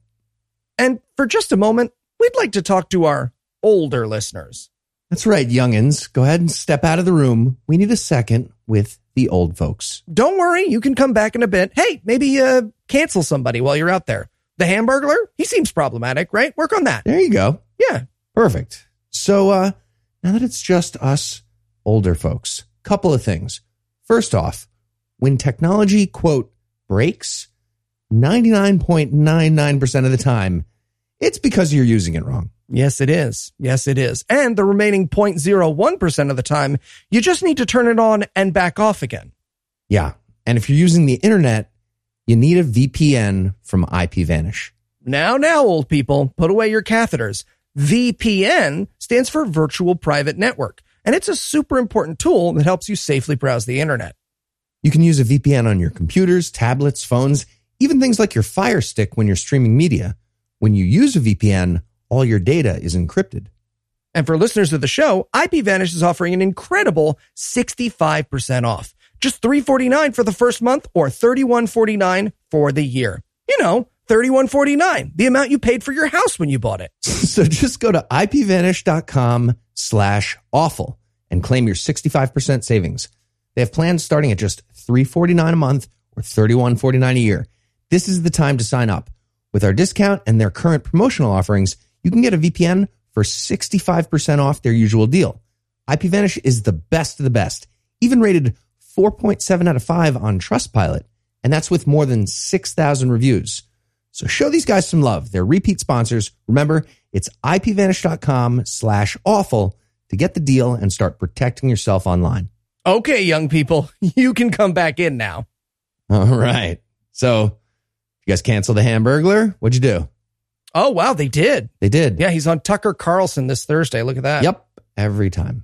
[SPEAKER 3] And for just a moment, we'd like to talk to our older listeners.
[SPEAKER 5] That's right, youngins. Go ahead and step out of the room. We need a second with the old folks.
[SPEAKER 3] Don't worry, you can come back in a bit. Hey, maybe uh, cancel somebody while you're out there. The Hamburglar, he seems problematic, right? Work on that.
[SPEAKER 5] There you go.
[SPEAKER 3] Yeah.
[SPEAKER 5] Perfect. So uh, now that it's just us older folks, couple of things. First off, when technology, quote, breaks, ninety-nine point nine nine percent of the time, it's because you're using it wrong.
[SPEAKER 3] Yes, it is. Yes, it is. And the remaining zero point zero one percent of the time, you just need to turn it on and back off again.
[SPEAKER 5] Yeah. And if you're using the internet, you need a V P N from IPVanish.
[SPEAKER 3] Now, now, old people, put away your catheters. V P N stands for Virtual Private Network, and it's a super important tool that helps you safely browse the internet.
[SPEAKER 5] You can use a V P N on your computers, tablets, phones, even things like your Fire Stick when you're streaming media. When you use a V P N, all your data is encrypted.
[SPEAKER 3] And for listeners of the show, IPVanish is offering an incredible sixty-five percent off. Just three dollars and forty-nine cents for the first month or thirty-one dollars and forty-nine cents for the year. You know, thirty-one dollars and forty-nine cents, the amount you paid for your house when you bought it.
[SPEAKER 5] So just go to ipvanish.com slash awful and claim your sixty-five percent savings. They have plans starting at just three dollars and forty-nine cents a month or thirty-one dollars and forty-nine cents a year. This is the time to sign up. With our discount and their current promotional offerings, you can get a V P N for sixty-five percent off their usual deal. IPVanish is the best of the best, even rated four point seven out of five on Trustpilot, and that's with more than six thousand reviews. So show these guys some love. They're repeat sponsors. Remember, it's ipvanish.com slash awful to get the deal and start protecting yourself online.
[SPEAKER 3] Okay, young people, you can come back in now.
[SPEAKER 5] All right. So you guys canceled the Hamburglar. What'd you do?
[SPEAKER 3] Oh, wow, they did.
[SPEAKER 5] They did.
[SPEAKER 3] Yeah, he's on Tucker Carlson this Thursday. Look at that.
[SPEAKER 5] Yep. Every time.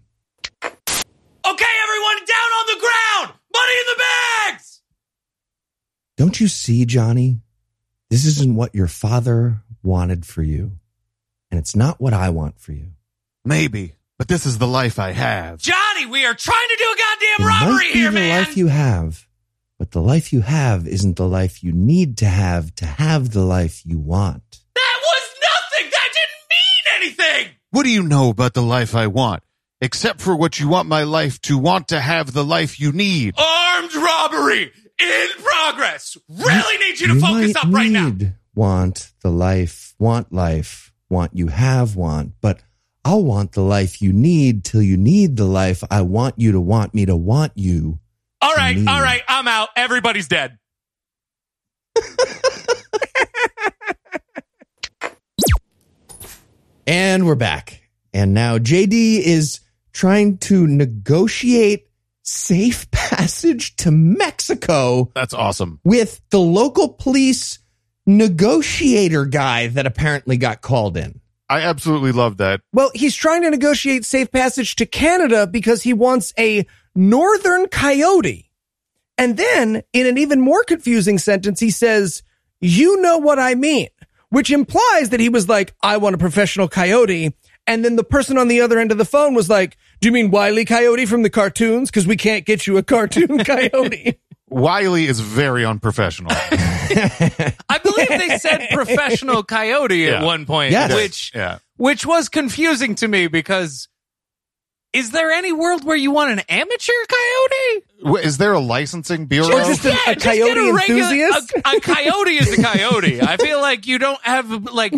[SPEAKER 2] Okay, everyone, down on the ground! Money in the bags!
[SPEAKER 5] Don't you see, Johnny? This isn't what your father wanted for you. And it's not what I want for you.
[SPEAKER 4] Maybe, but this is the life I have.
[SPEAKER 2] Johnny, we are trying to do a goddamn
[SPEAKER 5] It
[SPEAKER 2] robbery
[SPEAKER 5] might be
[SPEAKER 2] here,
[SPEAKER 5] the
[SPEAKER 2] man!
[SPEAKER 5] life you have, but the life you have isn't the life you need to have to have the life you want.
[SPEAKER 2] That was nothing! That didn't mean anything!
[SPEAKER 4] What do you know about the life I want? Except for what you want my life to want to have the life you need.
[SPEAKER 2] Armed robbery in progress! Really need you to focus
[SPEAKER 5] might
[SPEAKER 2] up right now!
[SPEAKER 5] need, Want the life, want life, want you have want, but I'll want the life you need till you need the life I want you to want me to want you.
[SPEAKER 2] All right,
[SPEAKER 5] me.
[SPEAKER 2] all right, I'm out. Everybody's dead.
[SPEAKER 5] And we're back. And now J D is trying to negotiate safe passage to Mexico
[SPEAKER 4] That's awesome.
[SPEAKER 5] with the local police negotiator guy that apparently got called in.
[SPEAKER 4] I absolutely love that.
[SPEAKER 3] Well, he's trying to negotiate safe passage to Canada because he wants a northern coyote. And then, in an even more confusing sentence, he says, "You know what I mean," which implies that he was like, "I want a professional coyote." And then the person on the other end of the phone was like, "Do you mean Wile E. Coyote from the cartoons? Because we can't get you a cartoon coyote."
[SPEAKER 4] Wiley is very unprofessional.
[SPEAKER 2] I believe they said professional coyote at
[SPEAKER 4] Yeah.
[SPEAKER 2] one point,
[SPEAKER 5] Yes.
[SPEAKER 2] which
[SPEAKER 4] Yeah.
[SPEAKER 2] which was confusing to me because is there any world where you want an amateur coyote?
[SPEAKER 4] Wh- Is there a licensing bureau?
[SPEAKER 3] Or just a-
[SPEAKER 2] Yeah, just
[SPEAKER 3] coyote
[SPEAKER 2] get a regular-
[SPEAKER 3] enthusiast?
[SPEAKER 2] A, a coyote is a coyote. I feel like you don't have like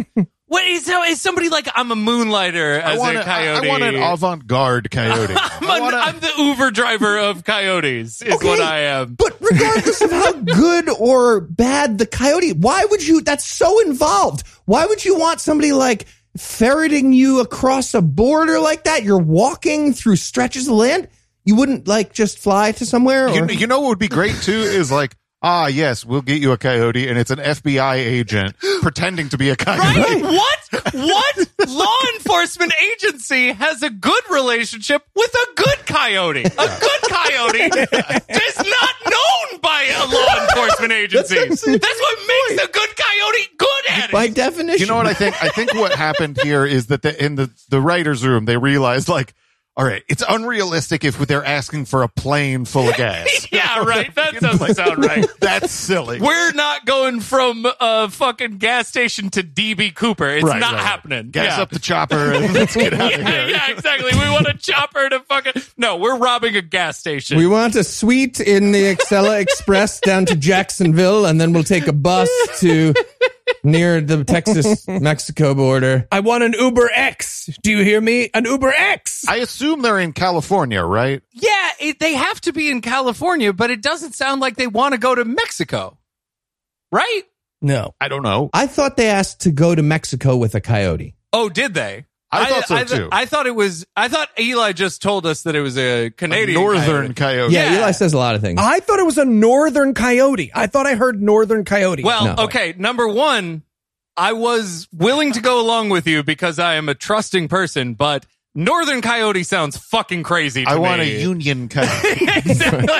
[SPEAKER 2] What is, so is somebody like, I'm a moonlighter as
[SPEAKER 4] I want
[SPEAKER 2] a
[SPEAKER 4] a,
[SPEAKER 2] coyote?
[SPEAKER 4] I want an avant-garde coyote.
[SPEAKER 2] I'm,
[SPEAKER 4] I want
[SPEAKER 2] an,
[SPEAKER 4] a-
[SPEAKER 2] I'm the Uber driver of coyotes is
[SPEAKER 5] Okay,
[SPEAKER 2] what I am.
[SPEAKER 5] But regardless of how good or bad the coyote, why would you, that's so involved. Why would you want somebody like ferreting you across a border like that? You're walking through stretches of land. You wouldn't like just fly to somewhere? Or?
[SPEAKER 4] You, you know what would be great too is like, ah, yes, we'll get you a coyote, and it's an F B I agent pretending to be a coyote.
[SPEAKER 2] Right? What? What law enforcement agency has a good relationship with a good coyote? A good coyote is not known by a law enforcement agency. That's,
[SPEAKER 5] That's
[SPEAKER 2] what makes a good coyote good at
[SPEAKER 5] By
[SPEAKER 2] it.
[SPEAKER 5] definition.
[SPEAKER 4] You know what I think? I think what happened here is that the, in the, the writer's room, they realized, like, all right, it's unrealistic if they're asking for a plane full of gas.
[SPEAKER 2] Yeah, right. That doesn't sound right.
[SPEAKER 4] That's silly.
[SPEAKER 2] We're not going from a fucking gas station to D B Cooper. It's
[SPEAKER 4] Right,
[SPEAKER 2] not
[SPEAKER 4] right.
[SPEAKER 2] happening.
[SPEAKER 4] Gas
[SPEAKER 2] yeah.
[SPEAKER 4] up the chopper and let's get out of
[SPEAKER 2] yeah,
[SPEAKER 4] here.
[SPEAKER 2] yeah, exactly. We want a chopper to fucking. No, we're robbing a gas station.
[SPEAKER 5] We want a suite in the Excella Express down to Jacksonville, and then we'll take a bus to near the Texas-Mexico border.
[SPEAKER 3] I want an Uber X. Do you hear me? An Uber X.
[SPEAKER 4] I assume they're in California, right?
[SPEAKER 2] yeah, it, they have to be in California, but it doesn't sound like they want to go to Mexico. Right?
[SPEAKER 3] No.
[SPEAKER 4] I don't know.
[SPEAKER 5] I thought they asked to go to Mexico with a coyote.
[SPEAKER 2] Oh, did they?
[SPEAKER 4] I thought so,
[SPEAKER 2] I,
[SPEAKER 4] too.
[SPEAKER 2] I thought it was. I thought Eli just told us that it was a
[SPEAKER 4] A
[SPEAKER 2] Canadian
[SPEAKER 4] northern
[SPEAKER 2] coyote.
[SPEAKER 4] coyote.
[SPEAKER 5] Yeah,
[SPEAKER 2] Yeah.
[SPEAKER 5] Eli says a lot of things.
[SPEAKER 3] I thought it was a northern coyote. I thought I heard northern coyote.
[SPEAKER 2] Well,
[SPEAKER 5] No.
[SPEAKER 2] okay. Number one, I was willing to go along with you because I am a trusting person, but northern coyote sounds fucking crazy to
[SPEAKER 4] I
[SPEAKER 2] me.
[SPEAKER 4] want a union coyote.
[SPEAKER 2] Exactly.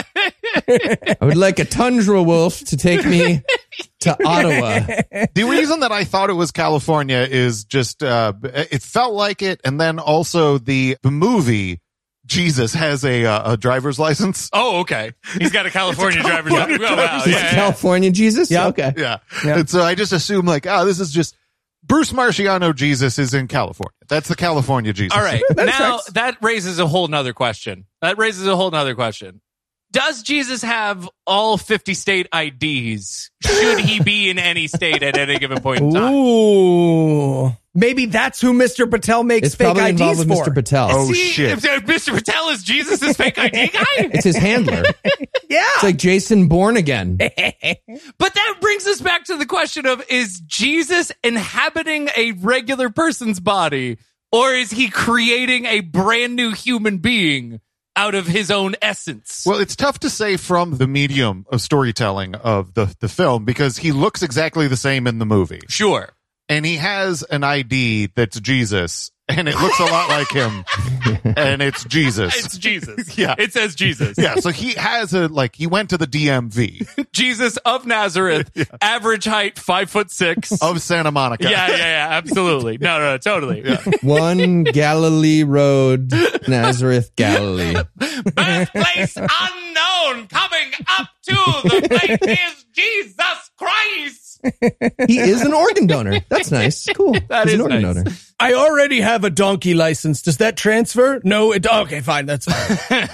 [SPEAKER 5] I would like a tundra wolf to take me to Ottawa.
[SPEAKER 4] The reason that I thought it was California is just uh, it felt like it, and then also the the movie Jesus has a uh, a driver's license.
[SPEAKER 2] Oh, okay. He's got a California driver's license. Oh, wow.
[SPEAKER 5] Is
[SPEAKER 2] Yeah,
[SPEAKER 5] it
[SPEAKER 2] yeah.
[SPEAKER 5] California Jesus?
[SPEAKER 3] Yeah.
[SPEAKER 5] Okay.
[SPEAKER 4] Yeah.
[SPEAKER 3] Yeah.
[SPEAKER 4] And so I just assume like, oh, this is just Bruce Marciano Jesus is in California. That's the California Jesus.
[SPEAKER 2] All right.
[SPEAKER 3] That
[SPEAKER 2] now
[SPEAKER 3] tracks.
[SPEAKER 2] that raises a whole nother question. That raises a whole nother question. Does Jesus have all fifty state I Ds? Should he be in any state at any given point in time?
[SPEAKER 3] Ooh. Maybe that's who Mister Patel makes
[SPEAKER 5] It's
[SPEAKER 3] fake
[SPEAKER 5] probably
[SPEAKER 3] I
[SPEAKER 5] involved
[SPEAKER 3] Ds
[SPEAKER 5] with
[SPEAKER 3] for.
[SPEAKER 5] Mister Patel.
[SPEAKER 4] Oh,
[SPEAKER 2] See,
[SPEAKER 4] shit.
[SPEAKER 2] if, if Mister Patel is Jesus' fake I D guy?
[SPEAKER 5] It's his handler.
[SPEAKER 3] Yeah.
[SPEAKER 5] It's like Jason Bourne again.
[SPEAKER 2] But that brings us back to the question of, is Jesus inhabiting a regular person's body, or is he creating a brand new human being out of his own essence?
[SPEAKER 4] Well, it's tough to say from the medium of storytelling of the, the film because he looks exactly the same in the movie.
[SPEAKER 2] Sure.
[SPEAKER 4] And he has an I D that's Jesus, and it looks a lot like him, and it's Jesus.
[SPEAKER 2] It's Jesus.
[SPEAKER 4] Yeah.
[SPEAKER 2] It says Jesus.
[SPEAKER 4] Yeah, so he has a, like, he went to the D M V
[SPEAKER 2] Jesus of Nazareth, average height, five foot six.
[SPEAKER 4] of Santa Monica.
[SPEAKER 2] Yeah, yeah, yeah, absolutely. No, no, no, totally.
[SPEAKER 5] One Galilee Road, Nazareth, Galilee.
[SPEAKER 2] Birthplace unknown, coming up to the place is Jesus Christ.
[SPEAKER 5] He is an organ donor. That's nice. Cool.
[SPEAKER 2] That
[SPEAKER 5] He's
[SPEAKER 2] is
[SPEAKER 5] an organ
[SPEAKER 2] nice.
[SPEAKER 5] donor.
[SPEAKER 3] I already have a donkey license. Does that transfer? No, it okay, fine, that's fine.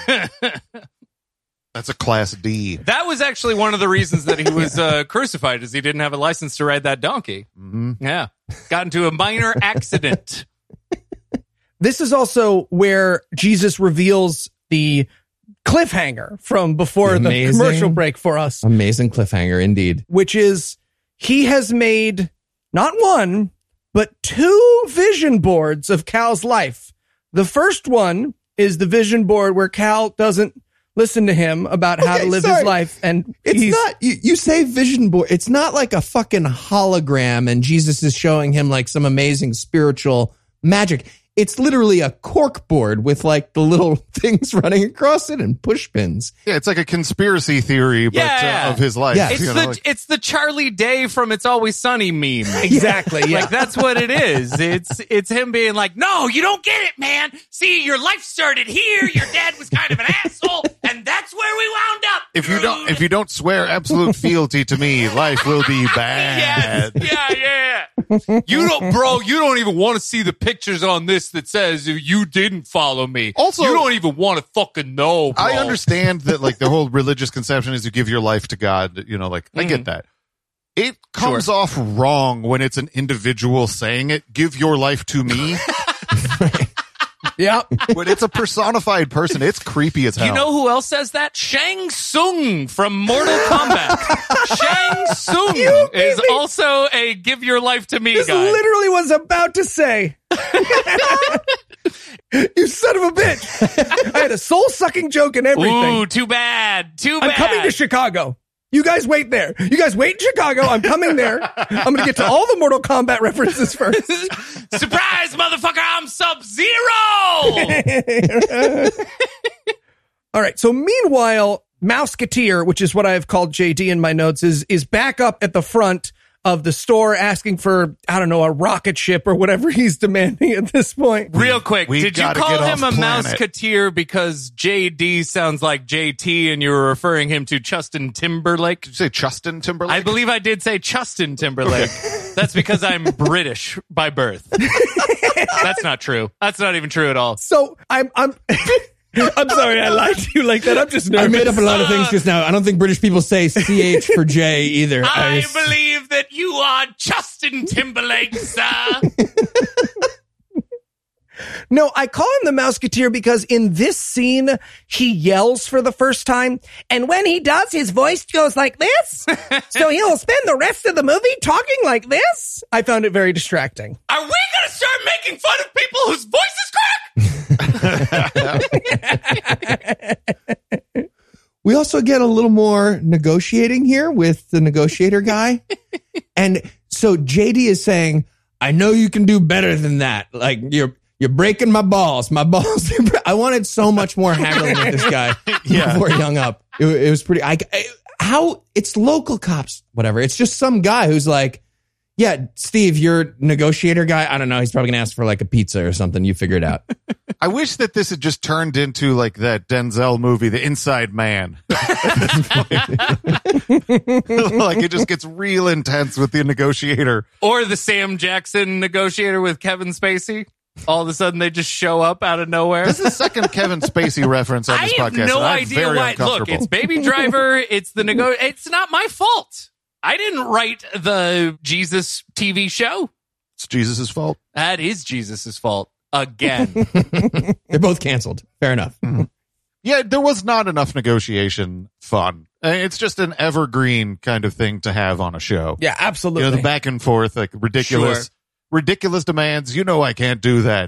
[SPEAKER 4] That's a class D.
[SPEAKER 2] That was actually one of the reasons that he was uh, crucified, is he didn't have a license to ride that donkey.
[SPEAKER 4] Mm-hmm.
[SPEAKER 2] Yeah. Got into a minor accident.
[SPEAKER 3] This is also where Jesus reveals the cliffhanger from before the
[SPEAKER 5] Amazing.
[SPEAKER 3] commercial break for us,
[SPEAKER 5] Amazing cliffhanger, indeed.
[SPEAKER 3] which is he has made not one, but two vision boards of Cal's life. The first one is the vision board where Cal doesn't listen to him about how
[SPEAKER 5] Okay,
[SPEAKER 3] to live
[SPEAKER 5] sorry.
[SPEAKER 3] his life. And
[SPEAKER 5] It's
[SPEAKER 3] he's,
[SPEAKER 5] not, you, you say vision board. It's not like a fucking hologram and Jesus is showing him like some amazing spiritual magic. It's literally a cork board with like the little things running across it and push pins.
[SPEAKER 4] Yeah, it's like a conspiracy theory, but
[SPEAKER 2] Yeah.
[SPEAKER 4] uh, of his life.
[SPEAKER 5] Yeah.
[SPEAKER 2] It's
[SPEAKER 4] you
[SPEAKER 2] the
[SPEAKER 4] know, like-
[SPEAKER 2] it's the Charlie Day from It's Always Sunny meme.
[SPEAKER 3] exactly, yeah.
[SPEAKER 2] Like, that's what it is. It's it's him being like, no, you don't get it, man. See, your life started here. Your dad was kind of an asshole, and that's where we wound up.
[SPEAKER 4] if you don't, if you don't swear absolute fealty to me, life will be bad.
[SPEAKER 2] Yes. Yeah, yeah. You don't, bro, you don't even want to see the pictures on this that says you didn't follow me.
[SPEAKER 4] Also-
[SPEAKER 2] you don't even want to fucking know, bro.
[SPEAKER 4] I understand that, like, the whole religious conception is you give your life to God. You know, like, I
[SPEAKER 2] Mm-hmm.
[SPEAKER 4] get that. it comes
[SPEAKER 2] Sure.
[SPEAKER 4] off wrong when it's an individual saying it. Give your life to me.
[SPEAKER 3] Yeah.
[SPEAKER 4] When it's a personified person, it's creepy as hell.
[SPEAKER 2] You know who else says that? Shang Tsung from Mortal Kombat. Shang Tsung
[SPEAKER 3] You
[SPEAKER 2] is
[SPEAKER 3] beat me.
[SPEAKER 2] also a give your life to me
[SPEAKER 3] This
[SPEAKER 2] guy.
[SPEAKER 3] literally was about to say. You son of a bitch. I had a soul-sucking joke and everything.
[SPEAKER 2] Ooh, too bad. Too
[SPEAKER 3] I'm
[SPEAKER 2] bad.
[SPEAKER 3] coming to Chicago. You guys wait there. You guys wait in Chicago. I'm coming there. I'm going to get to all the Mortal Kombat references first.
[SPEAKER 2] Surprise, motherfucker, I'm Sub-Zero!
[SPEAKER 3] All right. So meanwhile, Mouseketeer, which is what I've called J D in my notes, is is back up at the front of the store asking for, I don't know, a rocket ship or whatever he's demanding at this point.
[SPEAKER 2] Real quick,
[SPEAKER 4] We
[SPEAKER 2] did you
[SPEAKER 4] gotta
[SPEAKER 2] call
[SPEAKER 4] get
[SPEAKER 2] him a
[SPEAKER 4] off planet.
[SPEAKER 2] Mouseketeer because J D sounds like J T and you were referring him to Justin Timberlake?
[SPEAKER 4] Did you say Justin Timberlake?
[SPEAKER 2] I believe I did say Justin Timberlake. That's because I'm British by birth. That's not true. That's not even true at all.
[SPEAKER 3] So I'm I'm I'm sorry I lied to you like that. I'm just nervous.
[SPEAKER 5] I made up a lot of things just now. I don't think British people say C H for J either.
[SPEAKER 2] I
[SPEAKER 5] just-
[SPEAKER 2] believe that you are Justin Timberlake, sir.
[SPEAKER 3] No, I call him the Mouseketeer because in this scene, he yells for the first time. And when he does, his voice goes like this. So he'll spend the rest of the movie talking like this. I found it very distracting.
[SPEAKER 2] Are we going to start making fun of people whose voices crack?
[SPEAKER 5] We also get a little more negotiating here with the negotiator guy. And so J D is saying, I know you can do better than that. Like, you're you're breaking my balls. My balls. I wanted so much more haggling with this guy
[SPEAKER 4] Yeah.
[SPEAKER 5] before he hung up. It, it was pretty. I, I, how it's local cops, whatever. It's just some guy who's like, yeah, Steve, you're negotiator guy. I don't know. He's probably going to ask for like a pizza or something. You figure it out.
[SPEAKER 4] I wish that this had just turned into like that Denzel movie, The Inside Man. Like it just gets real intense with the negotiator.
[SPEAKER 2] Or the Sam Jackson negotiator with Kevin Spacey? All of a sudden, they just show up out of nowhere.
[SPEAKER 4] This is the second Kevin Spacey reference on
[SPEAKER 2] I
[SPEAKER 4] this
[SPEAKER 2] have
[SPEAKER 4] podcast.
[SPEAKER 2] no
[SPEAKER 4] and I'm
[SPEAKER 2] idea
[SPEAKER 4] very
[SPEAKER 2] why. Look,
[SPEAKER 4] uncomfortable.
[SPEAKER 2] it's Baby Driver. It's the nego. It's not my fault. I didn't write the Jesus T V show.
[SPEAKER 4] It's Jesus' fault.
[SPEAKER 2] That is Jesus's fault again.
[SPEAKER 5] They're both canceled. Fair enough.
[SPEAKER 4] Yeah, there was not enough negotiation fun. Uh, It's just an evergreen kind of thing to have on a show.
[SPEAKER 3] Yeah,
[SPEAKER 4] You
[SPEAKER 3] absolutely.
[SPEAKER 4] know, the back and forth, like ridiculous,
[SPEAKER 2] Sure.
[SPEAKER 4] ridiculous demands. You know, I can't do that.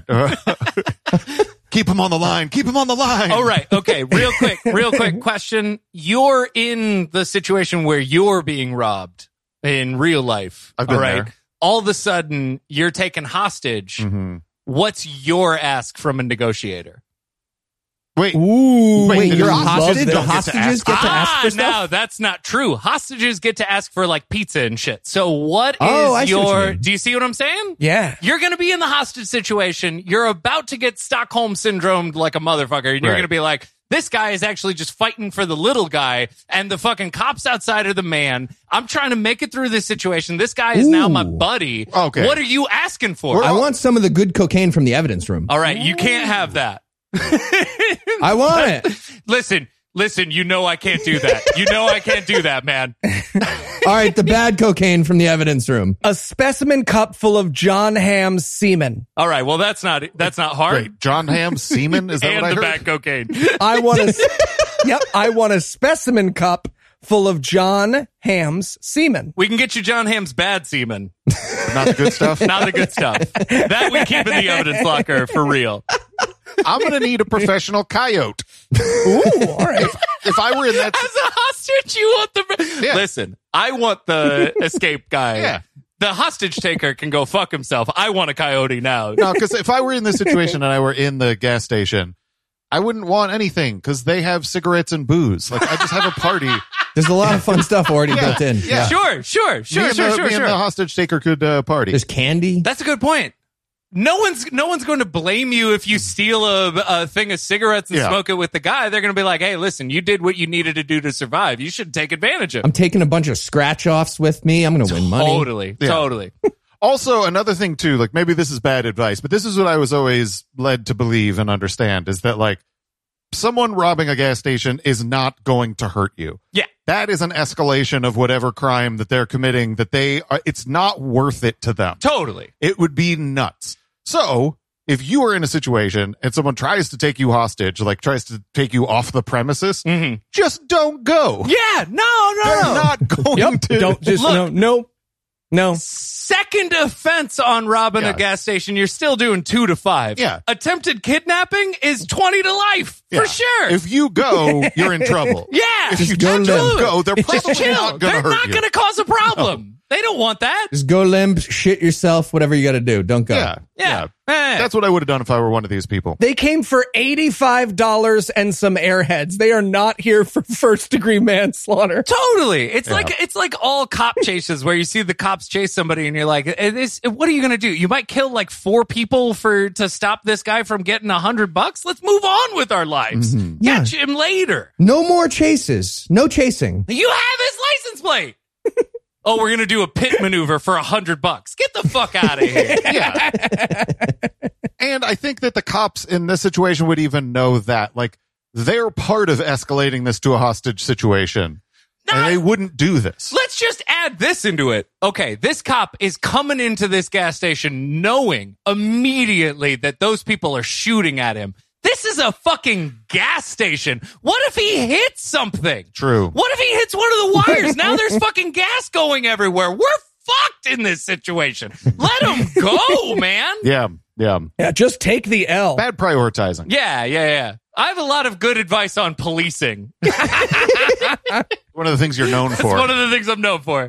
[SPEAKER 4] Keep him on the line. Keep him on the line.
[SPEAKER 2] All right. Okay. Real quick, real quick question. You're in the situation where you're being robbed in real life.
[SPEAKER 4] I've been
[SPEAKER 2] all right.
[SPEAKER 4] there.
[SPEAKER 2] All of a sudden, you're taken hostage.
[SPEAKER 4] Mhm.
[SPEAKER 2] What's your ask from a negotiator?
[SPEAKER 4] Wait,
[SPEAKER 5] Ooh,
[SPEAKER 4] Wait,
[SPEAKER 5] wait,
[SPEAKER 4] the
[SPEAKER 5] you're a
[SPEAKER 4] hostages
[SPEAKER 5] hostage? The
[SPEAKER 4] don't get to
[SPEAKER 5] hostages
[SPEAKER 4] ask-
[SPEAKER 5] get to ask
[SPEAKER 2] ah,
[SPEAKER 5] for stuff?
[SPEAKER 2] no, that's not true. Hostages get to ask for like pizza and shit. So what is
[SPEAKER 5] Oh, I see what you
[SPEAKER 2] your,
[SPEAKER 5] mean.
[SPEAKER 2] do you see what I'm saying?
[SPEAKER 3] Yeah.
[SPEAKER 2] You're going to be in the hostage situation. You're about to get Stockholm syndromed like a motherfucker. And you're
[SPEAKER 4] Right.
[SPEAKER 2] going to be like, this guy is actually just fighting for the little guy and the fucking cops outside are the man. I'm trying to make it through this situation. This guy is now my
[SPEAKER 5] Ooh.
[SPEAKER 2] buddy.
[SPEAKER 4] Okay.
[SPEAKER 2] What are you asking for?
[SPEAKER 5] I want some of the good cocaine from the evidence room.
[SPEAKER 2] All right. You can't have that.
[SPEAKER 5] I want it.
[SPEAKER 2] Listen, listen, you know I can't do that. You know I can't do that, man.
[SPEAKER 5] All right, the bad cocaine from the evidence room.
[SPEAKER 3] A specimen cup full of John Hamm's semen.
[SPEAKER 2] All right. Well, that's not, that's not hard.
[SPEAKER 4] Wait, John Hamm semen? Is that
[SPEAKER 2] And
[SPEAKER 4] what I
[SPEAKER 2] the
[SPEAKER 4] heard?
[SPEAKER 2] bad cocaine.
[SPEAKER 3] I want a, yep, I want a specimen cup full of John Hamm's semen.
[SPEAKER 2] We can get you John Hamm's bad semen.
[SPEAKER 4] Not the good stuff.
[SPEAKER 2] Not the good stuff. That we keep in the evidence locker for real.
[SPEAKER 4] I'm going to need a professional coyote.
[SPEAKER 3] Ooh, all right.
[SPEAKER 4] If I were in that,
[SPEAKER 2] As a hostage, you want the...
[SPEAKER 4] Yeah.
[SPEAKER 2] Listen, I want the escape guy.
[SPEAKER 4] Yeah.
[SPEAKER 2] The hostage taker can go fuck himself. I want a coyote now.
[SPEAKER 4] no, because if I were in this situation and I were in the gas station, I wouldn't want anything because they have cigarettes and booze. Like I just have a party.
[SPEAKER 5] There's a lot of fun stuff already built in.
[SPEAKER 4] yeah.
[SPEAKER 2] Sure, sure,
[SPEAKER 4] me
[SPEAKER 2] sure,
[SPEAKER 4] and,
[SPEAKER 2] sure,
[SPEAKER 4] the,
[SPEAKER 2] sure,
[SPEAKER 4] me and
[SPEAKER 2] sure.
[SPEAKER 4] the hostage taker could uh, party.
[SPEAKER 5] There's candy.
[SPEAKER 2] That's a good point. No one's no one's going to blame you if you steal a, a thing of cigarettes and
[SPEAKER 4] Yeah.
[SPEAKER 2] smoke it with the guy. They're going to be like, "Hey, listen, you did what you needed to do to survive. You should take advantage of
[SPEAKER 5] I'm
[SPEAKER 2] it."
[SPEAKER 5] taking a bunch of scratch offs with me. I'm going to win money.
[SPEAKER 2] Totally,
[SPEAKER 4] Yeah.
[SPEAKER 2] totally.
[SPEAKER 4] Also, another thing too, like maybe this is bad advice, but this is what I was always led to believe and understand is that like someone robbing a gas station is not going to hurt you.
[SPEAKER 2] Yeah.
[SPEAKER 4] that is an escalation of whatever crime that they're committing that they are, it's not worth it to them.
[SPEAKER 2] Totally.
[SPEAKER 4] It would be nuts. So if you are in a situation and someone tries to take you hostage, like tries to take you off the premises,
[SPEAKER 2] Mhm.
[SPEAKER 4] just don't go.
[SPEAKER 2] Yeah, no, no,
[SPEAKER 4] They're
[SPEAKER 2] no.
[SPEAKER 4] not going
[SPEAKER 3] Yep.
[SPEAKER 4] to.
[SPEAKER 3] Don't just
[SPEAKER 2] Look.
[SPEAKER 3] no no no.
[SPEAKER 2] Second offense on robbing
[SPEAKER 4] Yeah.
[SPEAKER 2] a gas station, you're still doing two to five.
[SPEAKER 4] Yeah.
[SPEAKER 2] Attempted kidnapping is twenty to life
[SPEAKER 4] Yeah.
[SPEAKER 2] for sure.
[SPEAKER 4] If you go, you're in trouble.
[SPEAKER 2] yeah,
[SPEAKER 4] If you
[SPEAKER 5] go
[SPEAKER 4] just
[SPEAKER 5] limp.
[SPEAKER 4] go, they're
[SPEAKER 2] Just
[SPEAKER 4] probably
[SPEAKER 2] chill.
[SPEAKER 4] not going
[SPEAKER 2] They're
[SPEAKER 4] to hurt
[SPEAKER 2] not
[SPEAKER 4] you.
[SPEAKER 2] going to cause a problem. They don't want that.
[SPEAKER 5] Just go limp, shit yourself, whatever you got to do. Don't go.
[SPEAKER 4] Yeah,
[SPEAKER 2] Yeah. Eh.
[SPEAKER 4] That's what I would have done if I were one of these people.
[SPEAKER 3] They came for eighty-five dollars and some airheads. They are not here for first degree manslaughter.
[SPEAKER 2] Totally. It's
[SPEAKER 4] Yeah.
[SPEAKER 2] like it's like all cop chases where you see the cops chase somebody and you're like, "Eh, this, what are you going to do? You might kill like four people for to stop this guy from getting a hundred bucks. Let's move on with our lives.
[SPEAKER 5] Mm-hmm. Yeah.
[SPEAKER 2] Catch him later.
[SPEAKER 5] No more chases. No chasing.
[SPEAKER 2] You have his license plate. Oh, we're going to do a pit maneuver for a hundred bucks. Get the fuck out of here.
[SPEAKER 4] Yeah. And I think that the cops in this situation would even know that. Like, they're part of escalating this to a hostage situation.
[SPEAKER 2] Not-
[SPEAKER 4] and they wouldn't do this.
[SPEAKER 2] Let's just add this into it. Okay, this cop is coming into this gas station knowing immediately that those people are shooting at him. This is a fucking gas station. What if he hits something?
[SPEAKER 4] True.
[SPEAKER 2] What if he hits one of the wires? Now there's fucking gas going everywhere. We're fucked in this situation. Let him go, man.
[SPEAKER 4] Yeah. Yeah.
[SPEAKER 3] Yeah, just take the L.
[SPEAKER 4] Bad prioritizing.
[SPEAKER 2] Yeah, yeah, yeah. I have a lot of good advice on policing.
[SPEAKER 4] One of the things you're known
[SPEAKER 2] That's
[SPEAKER 4] for.
[SPEAKER 2] one of the things I'm known for.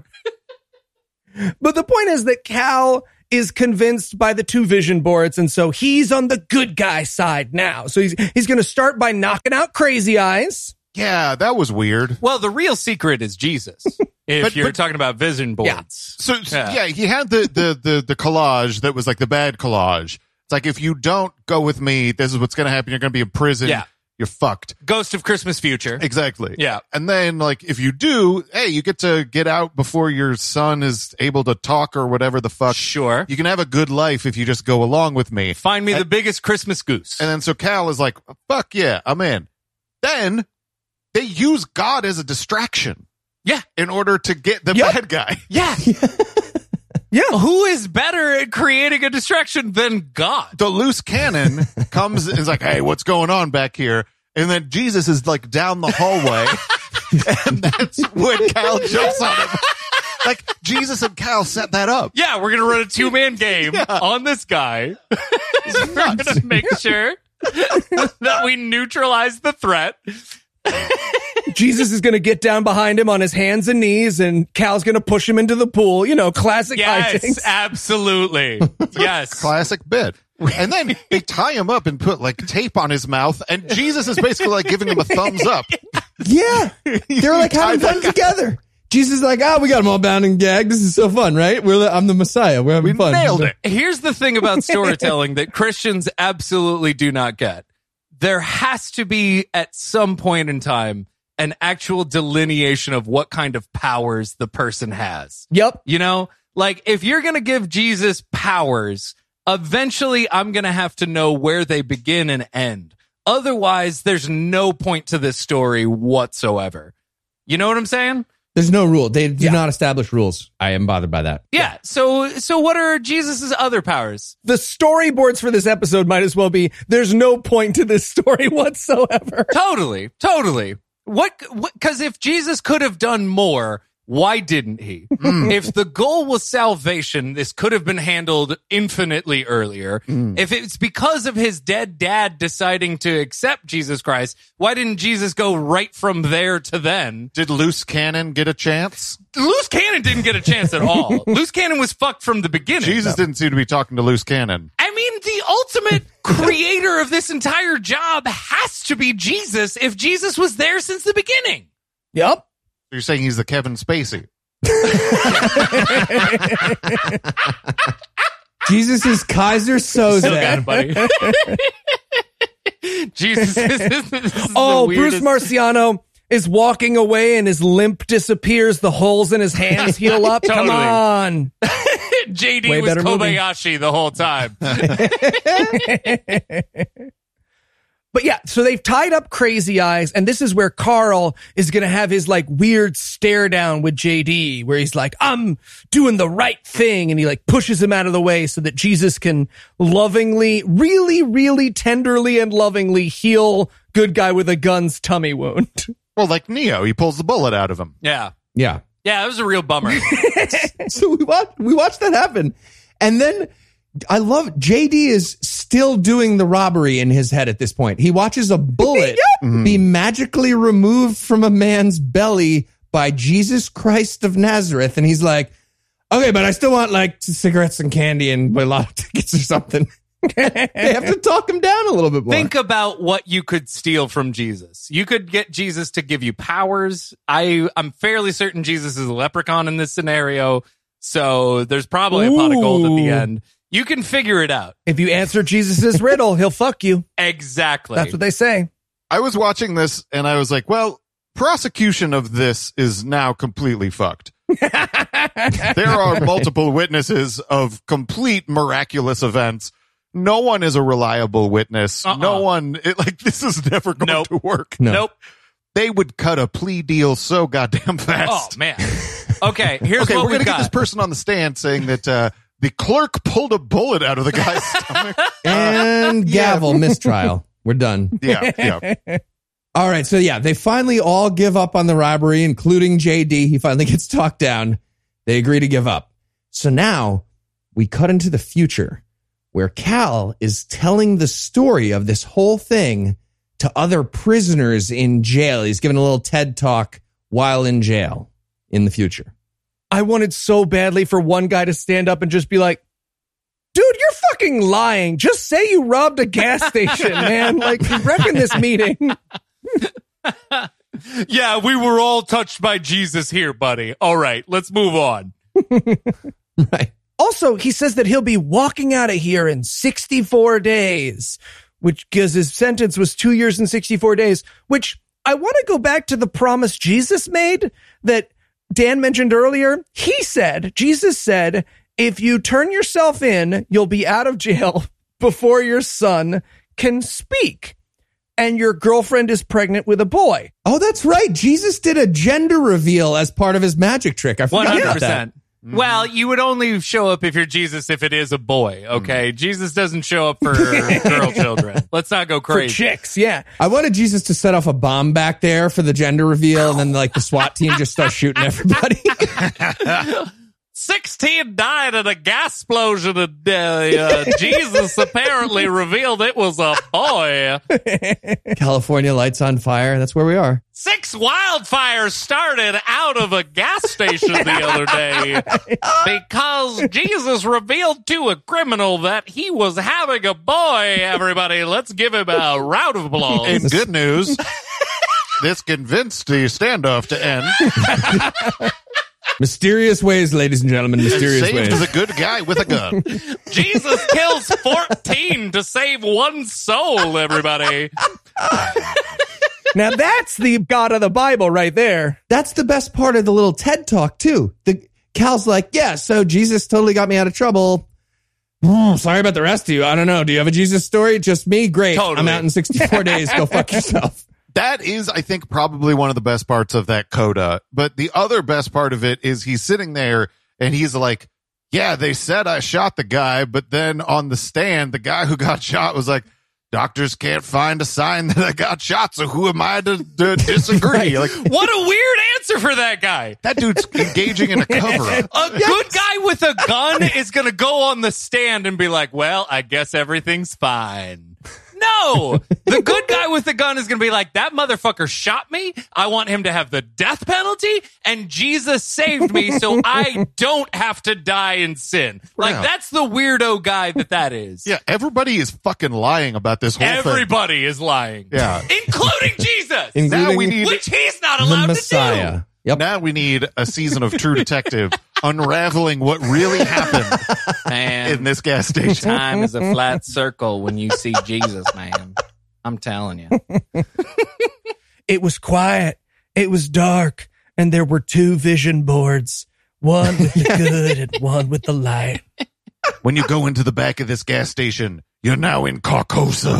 [SPEAKER 3] But the point is that Cal is convinced by the two vision boards, and so he's on the good guy side now. So he's he's going to start by knocking out Crazy Eyes.
[SPEAKER 4] Yeah, that was weird.
[SPEAKER 2] Well, the real secret is Jesus. If
[SPEAKER 4] But-
[SPEAKER 2] you're
[SPEAKER 4] but-
[SPEAKER 2] talking about vision boards.
[SPEAKER 4] So, so
[SPEAKER 2] Yeah.
[SPEAKER 4] yeah. he had the, the, the, the collage that was like the bad collage. It's like, if you don't go with me, this is what's going to happen. You're going to be in prison.
[SPEAKER 2] Yeah.
[SPEAKER 4] You're fucked.
[SPEAKER 2] Ghost of Christmas Future.
[SPEAKER 4] Exactly.
[SPEAKER 2] Yeah.
[SPEAKER 4] And then, like, if you do, hey, you get to get out before your son is able to talk or whatever the fuck.
[SPEAKER 2] Sure.
[SPEAKER 4] You can have a good life if you just go along with me.
[SPEAKER 2] Find me the biggest Christmas goose.
[SPEAKER 4] And then so Cal is like, fuck yeah, I'm in. Then they use God as a distraction
[SPEAKER 2] Yeah.
[SPEAKER 4] in order to get the
[SPEAKER 3] Yep.
[SPEAKER 4] bad guy.
[SPEAKER 2] Yeah.
[SPEAKER 3] Yeah.
[SPEAKER 2] Who is better at creating a distraction than God?
[SPEAKER 4] The loose cannon comes and is like, hey, what's going on back here? And then Jesus is like down the hallway. And that's when Cal jumps on him. Like, Jesus and Cal set that up.
[SPEAKER 2] Yeah, we're going to run a two man game on this guy. We're going to make sure that we neutralize the threat.
[SPEAKER 3] Jesus is going to get down behind him on his hands and knees, and Cal's going to push him into the pool. You know, classic
[SPEAKER 2] Yes,
[SPEAKER 3] hijinks.
[SPEAKER 2] absolutely. Yes.
[SPEAKER 4] Classic bit. And then they tie him up and put like tape on his mouth, and Jesus is basically like giving him a thumbs up.
[SPEAKER 5] Yeah. They're like having fun together. Jesus is like, oh, we got them all bound and gagged. This is so fun, right? We're the, I'm the Messiah. We're having
[SPEAKER 4] We
[SPEAKER 5] fun.
[SPEAKER 4] nailed it.
[SPEAKER 2] Here's the thing about storytelling that Christians absolutely do not get. There has to be, at some point in time, an actual delineation of what kind of powers the person has.
[SPEAKER 3] Yep.
[SPEAKER 2] You know, like if you're going to give Jesus powers, eventually I'm going to have to know where they begin and end. Otherwise, there's no point to this story whatsoever. You know what I'm saying?
[SPEAKER 5] There's no rule. They do
[SPEAKER 3] Yeah.
[SPEAKER 5] not establish rules. I am bothered by that.
[SPEAKER 2] Yeah. So, so what are Jesus's other powers?
[SPEAKER 3] The storyboards for this episode might as well be, there's no point to this story whatsoever.
[SPEAKER 2] Totally, totally. What? Because if Jesus could have done more, why didn't he? If the goal was salvation, this could have been handled infinitely earlier. If it's because of his dead dad deciding to accept Jesus Christ, why didn't Jesus go right from there to then?
[SPEAKER 4] Did Loose Cannon get a chance?
[SPEAKER 2] Loose Cannon didn't get a chance at all. Loose Cannon was fucked from the beginning.
[SPEAKER 4] Jesus didn't seem to be talking to Loose Cannon.
[SPEAKER 2] I mean, the ultimate creator of this entire job has to be Jesus if Jesus was there since the beginning.
[SPEAKER 3] Yep.
[SPEAKER 4] You're saying he's the Kevin Spacey.
[SPEAKER 5] Jesus is Kaiser
[SPEAKER 2] Still got
[SPEAKER 5] Soze.
[SPEAKER 2] it, buddy. Jesus is, this is
[SPEAKER 3] Oh,
[SPEAKER 2] the
[SPEAKER 3] Bruce
[SPEAKER 2] weirdest-
[SPEAKER 3] Marciano is walking away and his limp disappears. The holes in his hands heal up. Come
[SPEAKER 2] Totally.
[SPEAKER 3] on.
[SPEAKER 2] J D
[SPEAKER 3] Way
[SPEAKER 2] was
[SPEAKER 3] better movie.
[SPEAKER 2] Kobayashi the whole time.
[SPEAKER 3] But yeah, so they've tied up Crazy Eyes, and this is where Carl is going to have his like weird stare down with J D, where he's like, I'm doing the right thing. And he like pushes him out of the way so that Jesus can lovingly, really, really tenderly and lovingly heal good guy with a gun's tummy wound.
[SPEAKER 4] Well, like Neo, he pulls the bullet out of him.
[SPEAKER 2] Yeah.
[SPEAKER 5] Yeah.
[SPEAKER 2] Yeah, it was a real bummer.
[SPEAKER 5] So we watched, we watched that happen. And then I love J D is still doing the robbery in his head at this point. He watches a bullet
[SPEAKER 3] Yep.
[SPEAKER 5] be magically removed from a man's belly by Jesus Christ of Nazareth. And he's like, okay, but I still want like cigarettes and candy and a lot of tickets or something. They have to talk him down a little bit more.
[SPEAKER 2] Think about what you could steal from Jesus. You could get Jesus to give you powers. I, I'm fairly certain Jesus is a leprechaun in this scenario. So there's probably a pot of gold at the
[SPEAKER 3] Ooh.
[SPEAKER 2] end. You can figure it out.
[SPEAKER 3] If you answer Jesus's riddle, he'll fuck you.
[SPEAKER 2] Exactly.
[SPEAKER 3] That's what they say.
[SPEAKER 4] I was watching this and I was like, well, prosecution of this is now completely fucked. There are multiple witnesses of complete miraculous events. No one is a reliable witness.
[SPEAKER 2] Uh-uh.
[SPEAKER 4] No one, it, like, this is never going
[SPEAKER 2] Nope.
[SPEAKER 4] to work.
[SPEAKER 5] No.
[SPEAKER 2] Nope.
[SPEAKER 4] They would cut a plea deal so goddamn
[SPEAKER 2] Oh,
[SPEAKER 4] fast.
[SPEAKER 2] man. Okay, here's
[SPEAKER 4] okay,
[SPEAKER 2] what
[SPEAKER 4] we're
[SPEAKER 2] we've
[SPEAKER 4] going to get
[SPEAKER 2] got.
[SPEAKER 4] this person on the stand saying that uh, the clerk pulled a bullet out of the guy's stomach.
[SPEAKER 5] And gavel, mistrial. We're done.
[SPEAKER 4] Yeah, yeah.
[SPEAKER 5] All right. So, yeah, they finally all give up on the robbery, including J D. He finally gets talked down. They agree to give up. So now we cut into the future where Cal is telling the story of this whole thing to other prisoners in jail. He's giving a little TED talk while in jail in the future.
[SPEAKER 3] I wanted so badly for one guy to stand up and just be like, dude, you're fucking lying. Just say you robbed a gas station, man. Like, wrecking this meeting.
[SPEAKER 2] Yeah, we were all touched by Jesus here, buddy. All right, let's move on.
[SPEAKER 5] Right.
[SPEAKER 3] Also, he says that he'll be walking out of here in sixty-four days, which because his sentence was two years and sixty-four days, which I want to go back to the promise Jesus made that Dan mentioned earlier. He said, Jesus said, if you turn yourself in, you'll be out of jail before your son can speak. And your girlfriend is pregnant with a boy.
[SPEAKER 5] Oh, that's right. Jesus did a gender reveal as part of his magic trick. I
[SPEAKER 2] one
[SPEAKER 5] forgot
[SPEAKER 2] hundred
[SPEAKER 5] about that.
[SPEAKER 2] percent. Well, you would only show up if you're Jesus if it is a boy, okay? Jesus doesn't show up for girl children. Let's not go
[SPEAKER 3] For
[SPEAKER 2] crazy.
[SPEAKER 3] chicks, yeah.
[SPEAKER 5] I wanted Jesus to set off a bomb back there for the gender reveal, and then like the SWAT team just starts shooting everybody.
[SPEAKER 2] sixteen died in a gas explosion, and uh, uh, Jesus apparently revealed it was a boy.
[SPEAKER 5] California lights on fire. That's where we are.
[SPEAKER 2] Six wildfires started out of a gas station the other day because Jesus revealed to a criminal that he was having a boy. Everybody, let's give him a round of applause.
[SPEAKER 4] In good news, this convinced the standoff to end.
[SPEAKER 5] Mysterious ways, ladies and gentlemen. Mysterious
[SPEAKER 4] Saved
[SPEAKER 5] ways.
[SPEAKER 4] the good guy with a gun.
[SPEAKER 2] Jesus kills fourteen to save one soul, everybody.
[SPEAKER 3] Now that's the God of the Bible right there.
[SPEAKER 5] That's the best part of the little TED talk too. The Cal's like, yeah, so Jesus totally got me out of trouble. Mm, sorry about the rest of you. I don't know. Do you have a Jesus story? Just me? Great.
[SPEAKER 2] Totally.
[SPEAKER 5] I'm out in sixty-four days. Go fuck yourself.
[SPEAKER 4] That is, I think, probably one of the best parts of that coda. But the other best part of it is he's sitting there and he's like, yeah, they said I shot the guy. But then on the stand, the guy who got shot was like, doctors can't find a sign that I got shot. So who am I to, to disagree? Like,
[SPEAKER 2] What a weird answer for that guy.
[SPEAKER 4] that dude's engaging in a cover up.
[SPEAKER 2] A good guy with a gun is going to go on the stand and be like, well, I guess everything's fine. No, the good guy with the gun is going to be like, that motherfucker shot me. I want him to have the death penalty, and Jesus saved me so I don't have to die in sin. Like,
[SPEAKER 4] Yeah.
[SPEAKER 2] that's the weirdo guy that that is.
[SPEAKER 4] Yeah, everybody is fucking lying about this whole thing.
[SPEAKER 2] Everybody is lying.
[SPEAKER 4] Yeah.
[SPEAKER 2] Including Jesus.
[SPEAKER 5] Including
[SPEAKER 4] Now we need
[SPEAKER 2] which he's not
[SPEAKER 5] the
[SPEAKER 2] allowed
[SPEAKER 5] Messiah.
[SPEAKER 2] to do.
[SPEAKER 5] Yep.
[SPEAKER 4] Now we need a season of True Detective unraveling what really happened
[SPEAKER 2] Man,
[SPEAKER 4] in this gas station.
[SPEAKER 2] time is a flat circle when you see Jesus, man. I'm telling you.
[SPEAKER 3] It was quiet. It was dark. And there were two vision boards. One with the good and one with the light.
[SPEAKER 4] When you go into the back of this gas station, you're now in Carcosa.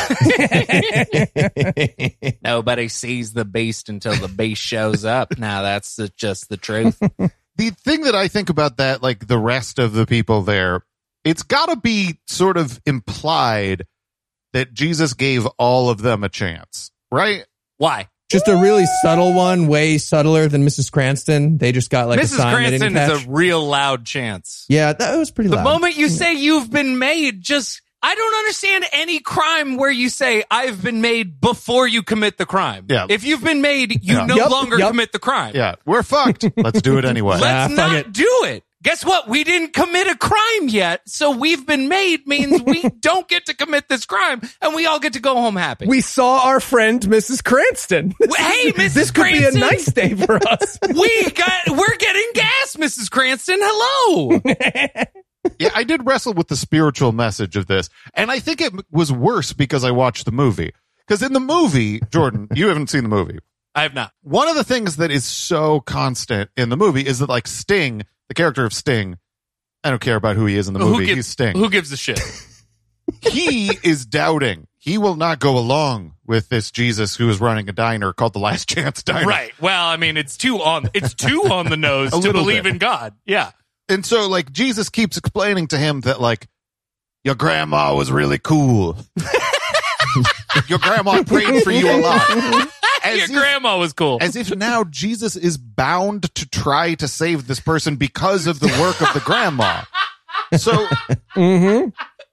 [SPEAKER 2] Nobody sees the beast until the beast shows up. Now that's the, just the truth.
[SPEAKER 4] The thing that I think about that, like the rest of the people there, it's got to be sort of implied that Jesus gave all of them a chance, right?
[SPEAKER 2] Why?
[SPEAKER 5] Just a really subtle one, way subtler than Missus Cranston. They just got like
[SPEAKER 2] Missus
[SPEAKER 5] a sign they didn't
[SPEAKER 2] Cranston
[SPEAKER 5] catch.
[SPEAKER 2] is a real loud chance.
[SPEAKER 5] Yeah, that was pretty
[SPEAKER 2] The
[SPEAKER 5] loud.
[SPEAKER 2] moment you say you've been made, just, I don't understand any crime where you say I've been made before you commit the crime.
[SPEAKER 4] Yeah.
[SPEAKER 2] If you've been made, you
[SPEAKER 4] Yeah.
[SPEAKER 2] no
[SPEAKER 3] Yep,
[SPEAKER 2] longer
[SPEAKER 3] yep.
[SPEAKER 2] commit the crime.
[SPEAKER 4] Yeah, we're fucked. Let's do it anyway.
[SPEAKER 2] Let's
[SPEAKER 5] Ah, fuck
[SPEAKER 2] not
[SPEAKER 5] it.
[SPEAKER 2] do it. Guess what? We didn't commit a crime yet, so we've been made means we don't get to commit this crime, and we all get to go home happy.
[SPEAKER 3] We saw our friend Missus Cranston. This
[SPEAKER 2] Hey,
[SPEAKER 3] is-
[SPEAKER 2] Missus
[SPEAKER 3] This could
[SPEAKER 2] Cranston.
[SPEAKER 3] be a nice day for us.
[SPEAKER 2] we got, we're getting gas, Missus Cranston. Hello.
[SPEAKER 4] Yeah, I did wrestle with the spiritual message of this, and I think it was worse because I watched the movie. Because in the movie, Jordan, you haven't seen the movie.
[SPEAKER 2] I have not.
[SPEAKER 4] One of the things that is so constant in the movie is that, like, Sting, the character of Sting, I don't care about who he is in the movie.
[SPEAKER 2] Who gives,
[SPEAKER 4] He's Sting.
[SPEAKER 2] Who gives a shit?
[SPEAKER 4] He is doubting. He will not go along with this Jesus who is running a diner called the Last Chance Diner.
[SPEAKER 2] Right. Well, I mean, it's too on it's too on the nose
[SPEAKER 4] A
[SPEAKER 2] to
[SPEAKER 4] little
[SPEAKER 2] believe
[SPEAKER 4] bit.
[SPEAKER 2] in God. Yeah.
[SPEAKER 4] And so, like, Jesus keeps explaining to him that, like, your grandma was really cool. Your grandma prayed for you a lot. As
[SPEAKER 2] Your
[SPEAKER 4] if,
[SPEAKER 2] grandma was cool.
[SPEAKER 4] as if now Jesus is bound to try to save this person because of the work of the grandma. So
[SPEAKER 3] Mm-hmm.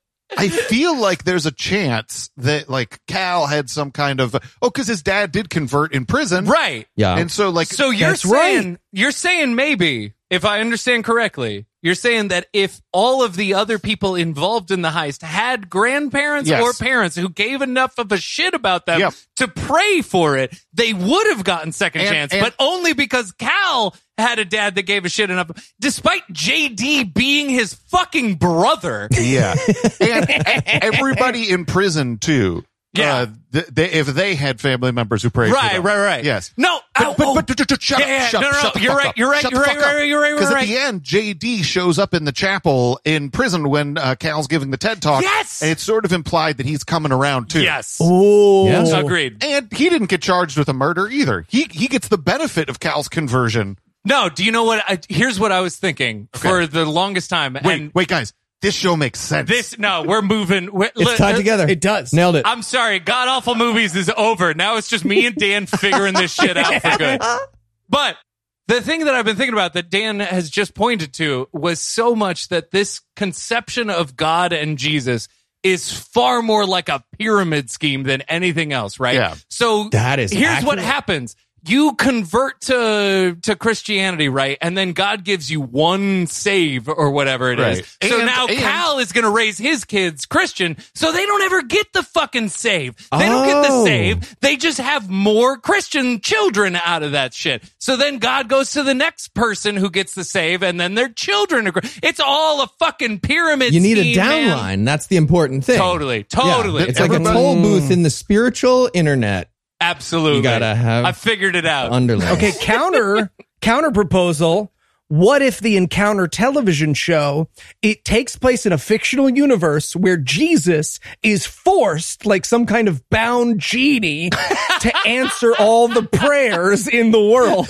[SPEAKER 4] I feel like there's a chance that, like, Cal had some kind of, oh, because his dad did convert in prison.
[SPEAKER 2] Right.
[SPEAKER 5] Yeah.
[SPEAKER 4] And so, like,
[SPEAKER 2] So you're
[SPEAKER 3] That's
[SPEAKER 2] saying
[SPEAKER 3] right.
[SPEAKER 2] you're saying maybe, if I understand correctly, you're saying that if all of the other people involved in the heist had grandparents
[SPEAKER 4] Yes.
[SPEAKER 2] or parents who gave enough of a shit about them
[SPEAKER 4] Yep.
[SPEAKER 2] to pray for it, they would have gotten second
[SPEAKER 4] And-
[SPEAKER 2] chance,
[SPEAKER 4] and-
[SPEAKER 2] but only because Cal had a dad that gave a shit enough, despite J D being his fucking brother.
[SPEAKER 4] yeah. And e- everybody in prison, too.
[SPEAKER 2] Yeah.
[SPEAKER 4] Uh, th- they, if they had family members who prayed for
[SPEAKER 2] Right,
[SPEAKER 4] them.
[SPEAKER 2] right, right.
[SPEAKER 4] Yes.
[SPEAKER 2] No,
[SPEAKER 4] But,
[SPEAKER 2] ow,
[SPEAKER 4] but,
[SPEAKER 2] oh.
[SPEAKER 4] but, but, but, shut
[SPEAKER 2] Yeah,
[SPEAKER 4] up,
[SPEAKER 2] yeah,
[SPEAKER 4] shut,
[SPEAKER 2] no, no,
[SPEAKER 4] shut
[SPEAKER 2] no,
[SPEAKER 4] the
[SPEAKER 2] you're
[SPEAKER 4] fuck
[SPEAKER 2] right,
[SPEAKER 4] up.
[SPEAKER 2] you're right,
[SPEAKER 4] Shut
[SPEAKER 2] you're
[SPEAKER 4] the
[SPEAKER 2] right,
[SPEAKER 4] fuck
[SPEAKER 2] you're right, you're right, you're
[SPEAKER 4] Because at
[SPEAKER 2] right.
[SPEAKER 4] the end, J D shows up in the chapel in prison when uh, Cal's giving the TED Talk.
[SPEAKER 2] Yes!
[SPEAKER 4] And it's sort of implied that he's coming around, too.
[SPEAKER 2] Yes.
[SPEAKER 3] Oh,
[SPEAKER 5] Yeah.
[SPEAKER 2] Agreed.
[SPEAKER 4] And he didn't get charged with a murder either. He he gets the benefit of Cal's conversion.
[SPEAKER 2] No, do you know what? I, here's what I was thinking
[SPEAKER 4] Okay.
[SPEAKER 2] for the longest time.
[SPEAKER 4] Wait,
[SPEAKER 2] and
[SPEAKER 4] wait, guys. This show makes sense.
[SPEAKER 2] this, no, we're moving. We're,
[SPEAKER 5] It's tied together.
[SPEAKER 3] It does.
[SPEAKER 5] Nailed it.
[SPEAKER 2] I'm sorry, God Awful Movies is over. Now it's just me and Dan figuring this shit out for good. But the thing that I've been thinking about that Dan has just pointed to was so much that this conception of God and Jesus is far more like a pyramid scheme than anything else, right?
[SPEAKER 4] Yeah.
[SPEAKER 2] So
[SPEAKER 5] That is
[SPEAKER 2] here's what
[SPEAKER 5] accurate.
[SPEAKER 2] happens. You convert to to Christianity, right? And then God gives you one save or whatever it is.
[SPEAKER 4] Right.
[SPEAKER 2] So
[SPEAKER 4] And-
[SPEAKER 2] now
[SPEAKER 4] and-
[SPEAKER 2] Cal is going to raise his kids Christian, so they don't ever get the fucking save. They don't get the
[SPEAKER 5] Oh.
[SPEAKER 2] save. They just have more Christian children out of that shit. So then God goes to the next person who gets the save, and then their children are. It's all a fucking pyramid.
[SPEAKER 5] You need a
[SPEAKER 2] scheme, man.
[SPEAKER 5] downline. That's the important thing.
[SPEAKER 2] Totally, totally.
[SPEAKER 5] Yeah, it's like a
[SPEAKER 4] Everybody-
[SPEAKER 5] toll booth in the spiritual internet.
[SPEAKER 2] Absolutely.
[SPEAKER 5] You gotta have
[SPEAKER 2] I figured it out.
[SPEAKER 5] Underlay.
[SPEAKER 3] Okay, counter counter proposal. What if the Encounter television show, it takes place in a fictional universe where Jesus is forced, like some kind of bound genie, to answer all the prayers in the world?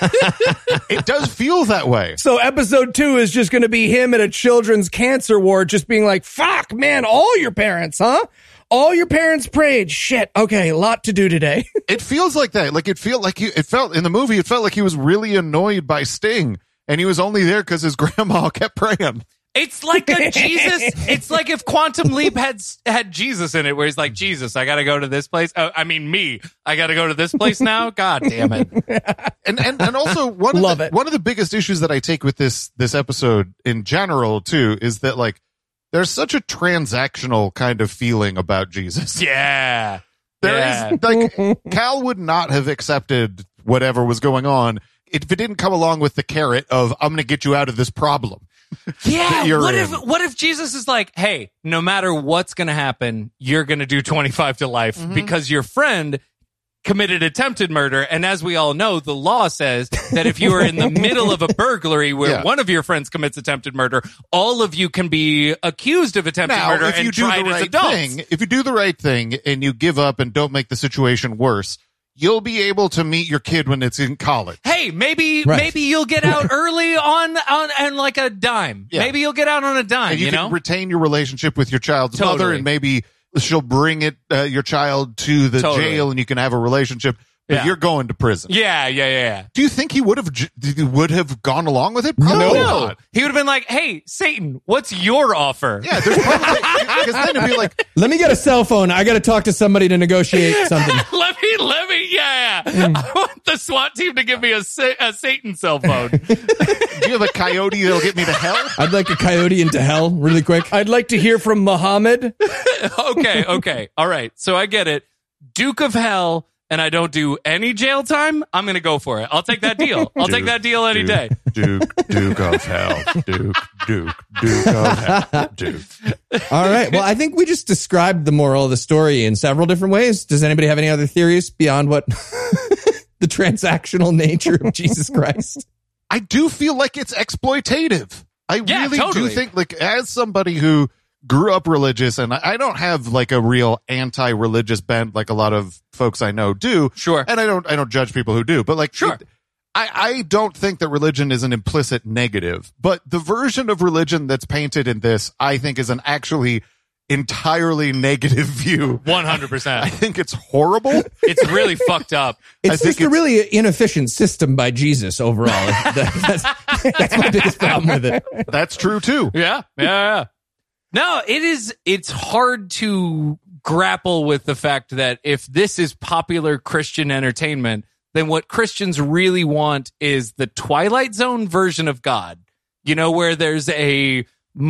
[SPEAKER 4] It does feel that way.
[SPEAKER 3] So episode two is just going to be him at a children's cancer ward just being like, fuck, man, all your parents, huh? All your parents prayed. Shit. Okay, a lot to do today.
[SPEAKER 4] It feels like that. Like it felt like he, it felt in the movie. It felt like he was really annoyed by Sting, and he was only there because his grandma kept praying.
[SPEAKER 2] It's like a Jesus. It's like if Quantum Leap had had Jesus in it, where he's like, Jesus, I got to go to this place. Oh, I mean, me, I got to go to this place now. God damn it.
[SPEAKER 4] And and and also one of
[SPEAKER 3] Love
[SPEAKER 4] the,
[SPEAKER 3] it.
[SPEAKER 4] one of the biggest issues that I take with this this episode in general too is that, like, there's such a transactional kind of feeling about Jesus.
[SPEAKER 2] Yeah.
[SPEAKER 4] There
[SPEAKER 2] Yeah.
[SPEAKER 4] is like Cal would not have accepted whatever was going on if it didn't come along with the carrot of I'm going to get you out of this problem.
[SPEAKER 2] Yeah.
[SPEAKER 4] you're
[SPEAKER 2] What
[SPEAKER 4] in.
[SPEAKER 2] if what if Jesus is like, hey, no matter what's going to happen, you're going to do twenty-five to life
[SPEAKER 4] Mm-hmm.
[SPEAKER 2] because your friend committed attempted murder. And as we all know, the law says that if you are in the middle of a burglary where
[SPEAKER 4] Yeah.
[SPEAKER 2] one of your friends commits attempted murder, all of you can be accused of attempted
[SPEAKER 4] Now,
[SPEAKER 2] murder
[SPEAKER 4] if you
[SPEAKER 2] and
[SPEAKER 4] do
[SPEAKER 2] tried
[SPEAKER 4] the
[SPEAKER 2] as
[SPEAKER 4] right
[SPEAKER 2] adults.
[SPEAKER 4] thing, if you do the right thing and you give up and don't make the situation worse, you'll be able to meet your kid when it's in college.
[SPEAKER 2] Hey, maybe
[SPEAKER 5] Right.
[SPEAKER 2] maybe you'll get out early on on and like a dime.
[SPEAKER 4] Yeah.
[SPEAKER 2] Maybe you'll get out on a dime.
[SPEAKER 4] And you,
[SPEAKER 2] You,
[SPEAKER 4] can
[SPEAKER 2] know,
[SPEAKER 4] retain your relationship with your child's
[SPEAKER 2] Totally.
[SPEAKER 4] mother, and maybe she'll bring it uh, your child to the
[SPEAKER 2] Totally.
[SPEAKER 4] jail, and you can have a relationship. But
[SPEAKER 2] Yeah.
[SPEAKER 4] you're going to prison.
[SPEAKER 2] yeah, yeah, yeah, yeah.
[SPEAKER 4] Do you think he would have j- would have gone along with it? Probably
[SPEAKER 2] No,
[SPEAKER 4] not.
[SPEAKER 2] he would have been like, "Hey, Satan, what's your offer?"
[SPEAKER 4] Yeah, there's probably because then it'd be like,
[SPEAKER 5] Let me get a cell phone. I got to talk to somebody to negotiate something.
[SPEAKER 2] let me, let me, yeah, yeah. I want the SWAT team to give me a, sa- a Satan cell phone.
[SPEAKER 4] do you have a coyote that'll get me to hell?
[SPEAKER 5] I'd like a coyote into hell really quick.
[SPEAKER 3] I'd like to hear from Muhammad.
[SPEAKER 2] okay, okay, all right. So I get it. Duke of Hell, and I don't do any jail time. I'm gonna go for it. I'll take that deal. I'll take that deal any
[SPEAKER 4] Duke,
[SPEAKER 2] day.
[SPEAKER 4] Duke, Duke of hell. Duke, Duke, Duke of hell. Duke.
[SPEAKER 5] All right. Well, I think we just described the moral of the story in several different ways. Does anybody have any other theories beyond what the transactional nature of Jesus Christ?
[SPEAKER 4] I do feel like it's exploitative. I
[SPEAKER 2] Yeah,
[SPEAKER 4] really
[SPEAKER 2] totally.
[SPEAKER 4] do think, like, as somebody who grew up religious, and I I don't have like a real anti-religious bent like a lot of folks I know do.
[SPEAKER 2] Sure.
[SPEAKER 4] And I don't I don't judge people who do, but like,
[SPEAKER 2] Sure.
[SPEAKER 4] it- I, I don't think that religion is an implicit negative, but the version of religion that's painted in this, I think, is an actually entirely negative view.
[SPEAKER 2] One hundred
[SPEAKER 4] I
[SPEAKER 2] percent.
[SPEAKER 4] think it's horrible.
[SPEAKER 2] It's really fucked up.
[SPEAKER 4] I
[SPEAKER 5] It's
[SPEAKER 4] think
[SPEAKER 5] just a
[SPEAKER 4] it's-
[SPEAKER 5] really inefficient system by Jesus overall. That- that's, that's my biggest problem with it.
[SPEAKER 4] That's true too.
[SPEAKER 2] Yeah, yeah, yeah. No, it is. It's hard to grapple with the fact that if this is popular Christian entertainment, then what Christians really want is the Twilight Zone version of God. You know, where there's a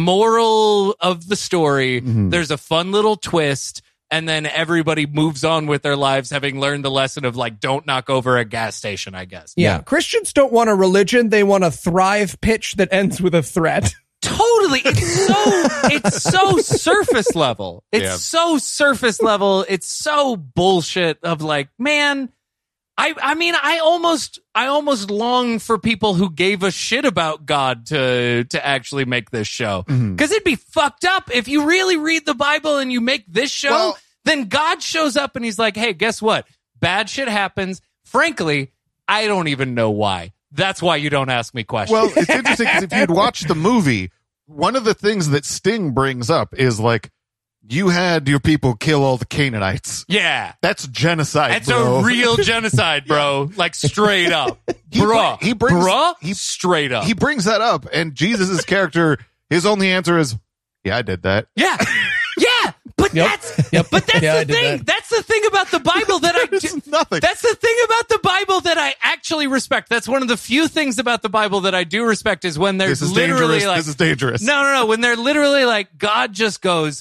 [SPEAKER 2] moral of the story,
[SPEAKER 4] Mhm.
[SPEAKER 2] there's a fun little twist, and then everybody moves on with their lives having learned the lesson of, like, don't knock over a gas station, I guess.
[SPEAKER 3] Yeah.
[SPEAKER 5] Yeah.
[SPEAKER 3] Christians don't want a religion. They want a thrive pitch that ends with a threat.
[SPEAKER 2] Totally. It's so it's so surface level. It's
[SPEAKER 4] Yeah.
[SPEAKER 2] so surface level. It's so bullshit of like, man, I I mean, I almost I almost long for people who gave a shit about God to to actually make this show.
[SPEAKER 4] Mhm.
[SPEAKER 2] Cuz it'd be fucked up if you really read the Bible and you make this show,
[SPEAKER 4] Well-
[SPEAKER 2] then God shows up and he's like, "Hey, guess what? Bad shit happens. Frankly, I don't even know why. That's why you don't ask me questions."
[SPEAKER 4] Well, it's interesting because if you'd watched the movie, one of the things that Sting brings up is like, you had your people kill all the Canaanites.
[SPEAKER 2] yeah.
[SPEAKER 4] That's genocide.
[SPEAKER 2] That's
[SPEAKER 4] bro.
[SPEAKER 2] a real genocide, bro. Like straight up.
[SPEAKER 4] He
[SPEAKER 2] Bruh.
[SPEAKER 4] bring- he brings-
[SPEAKER 2] Bruh,
[SPEAKER 4] he-
[SPEAKER 2] straight up.
[SPEAKER 4] He brings that up, and Jesus' character, his only answer is, "Yeah, I did that."
[SPEAKER 2] yeah. Yeah. But
[SPEAKER 3] Yep.
[SPEAKER 2] that's
[SPEAKER 3] Yep.
[SPEAKER 2] but that's
[SPEAKER 3] Yeah, I
[SPEAKER 2] the
[SPEAKER 3] did
[SPEAKER 2] thing.
[SPEAKER 3] that.
[SPEAKER 2] That's the thing about the Bible that I
[SPEAKER 4] It's
[SPEAKER 2] do-
[SPEAKER 4] nothing.
[SPEAKER 2] That's the thing about the Bible that I actually respect. That's one of the few things about the Bible that I do respect is when they're
[SPEAKER 4] This is
[SPEAKER 2] literally
[SPEAKER 4] dangerous.
[SPEAKER 2] like
[SPEAKER 4] this is dangerous.
[SPEAKER 2] No, no, no. When they're literally like, God just goes,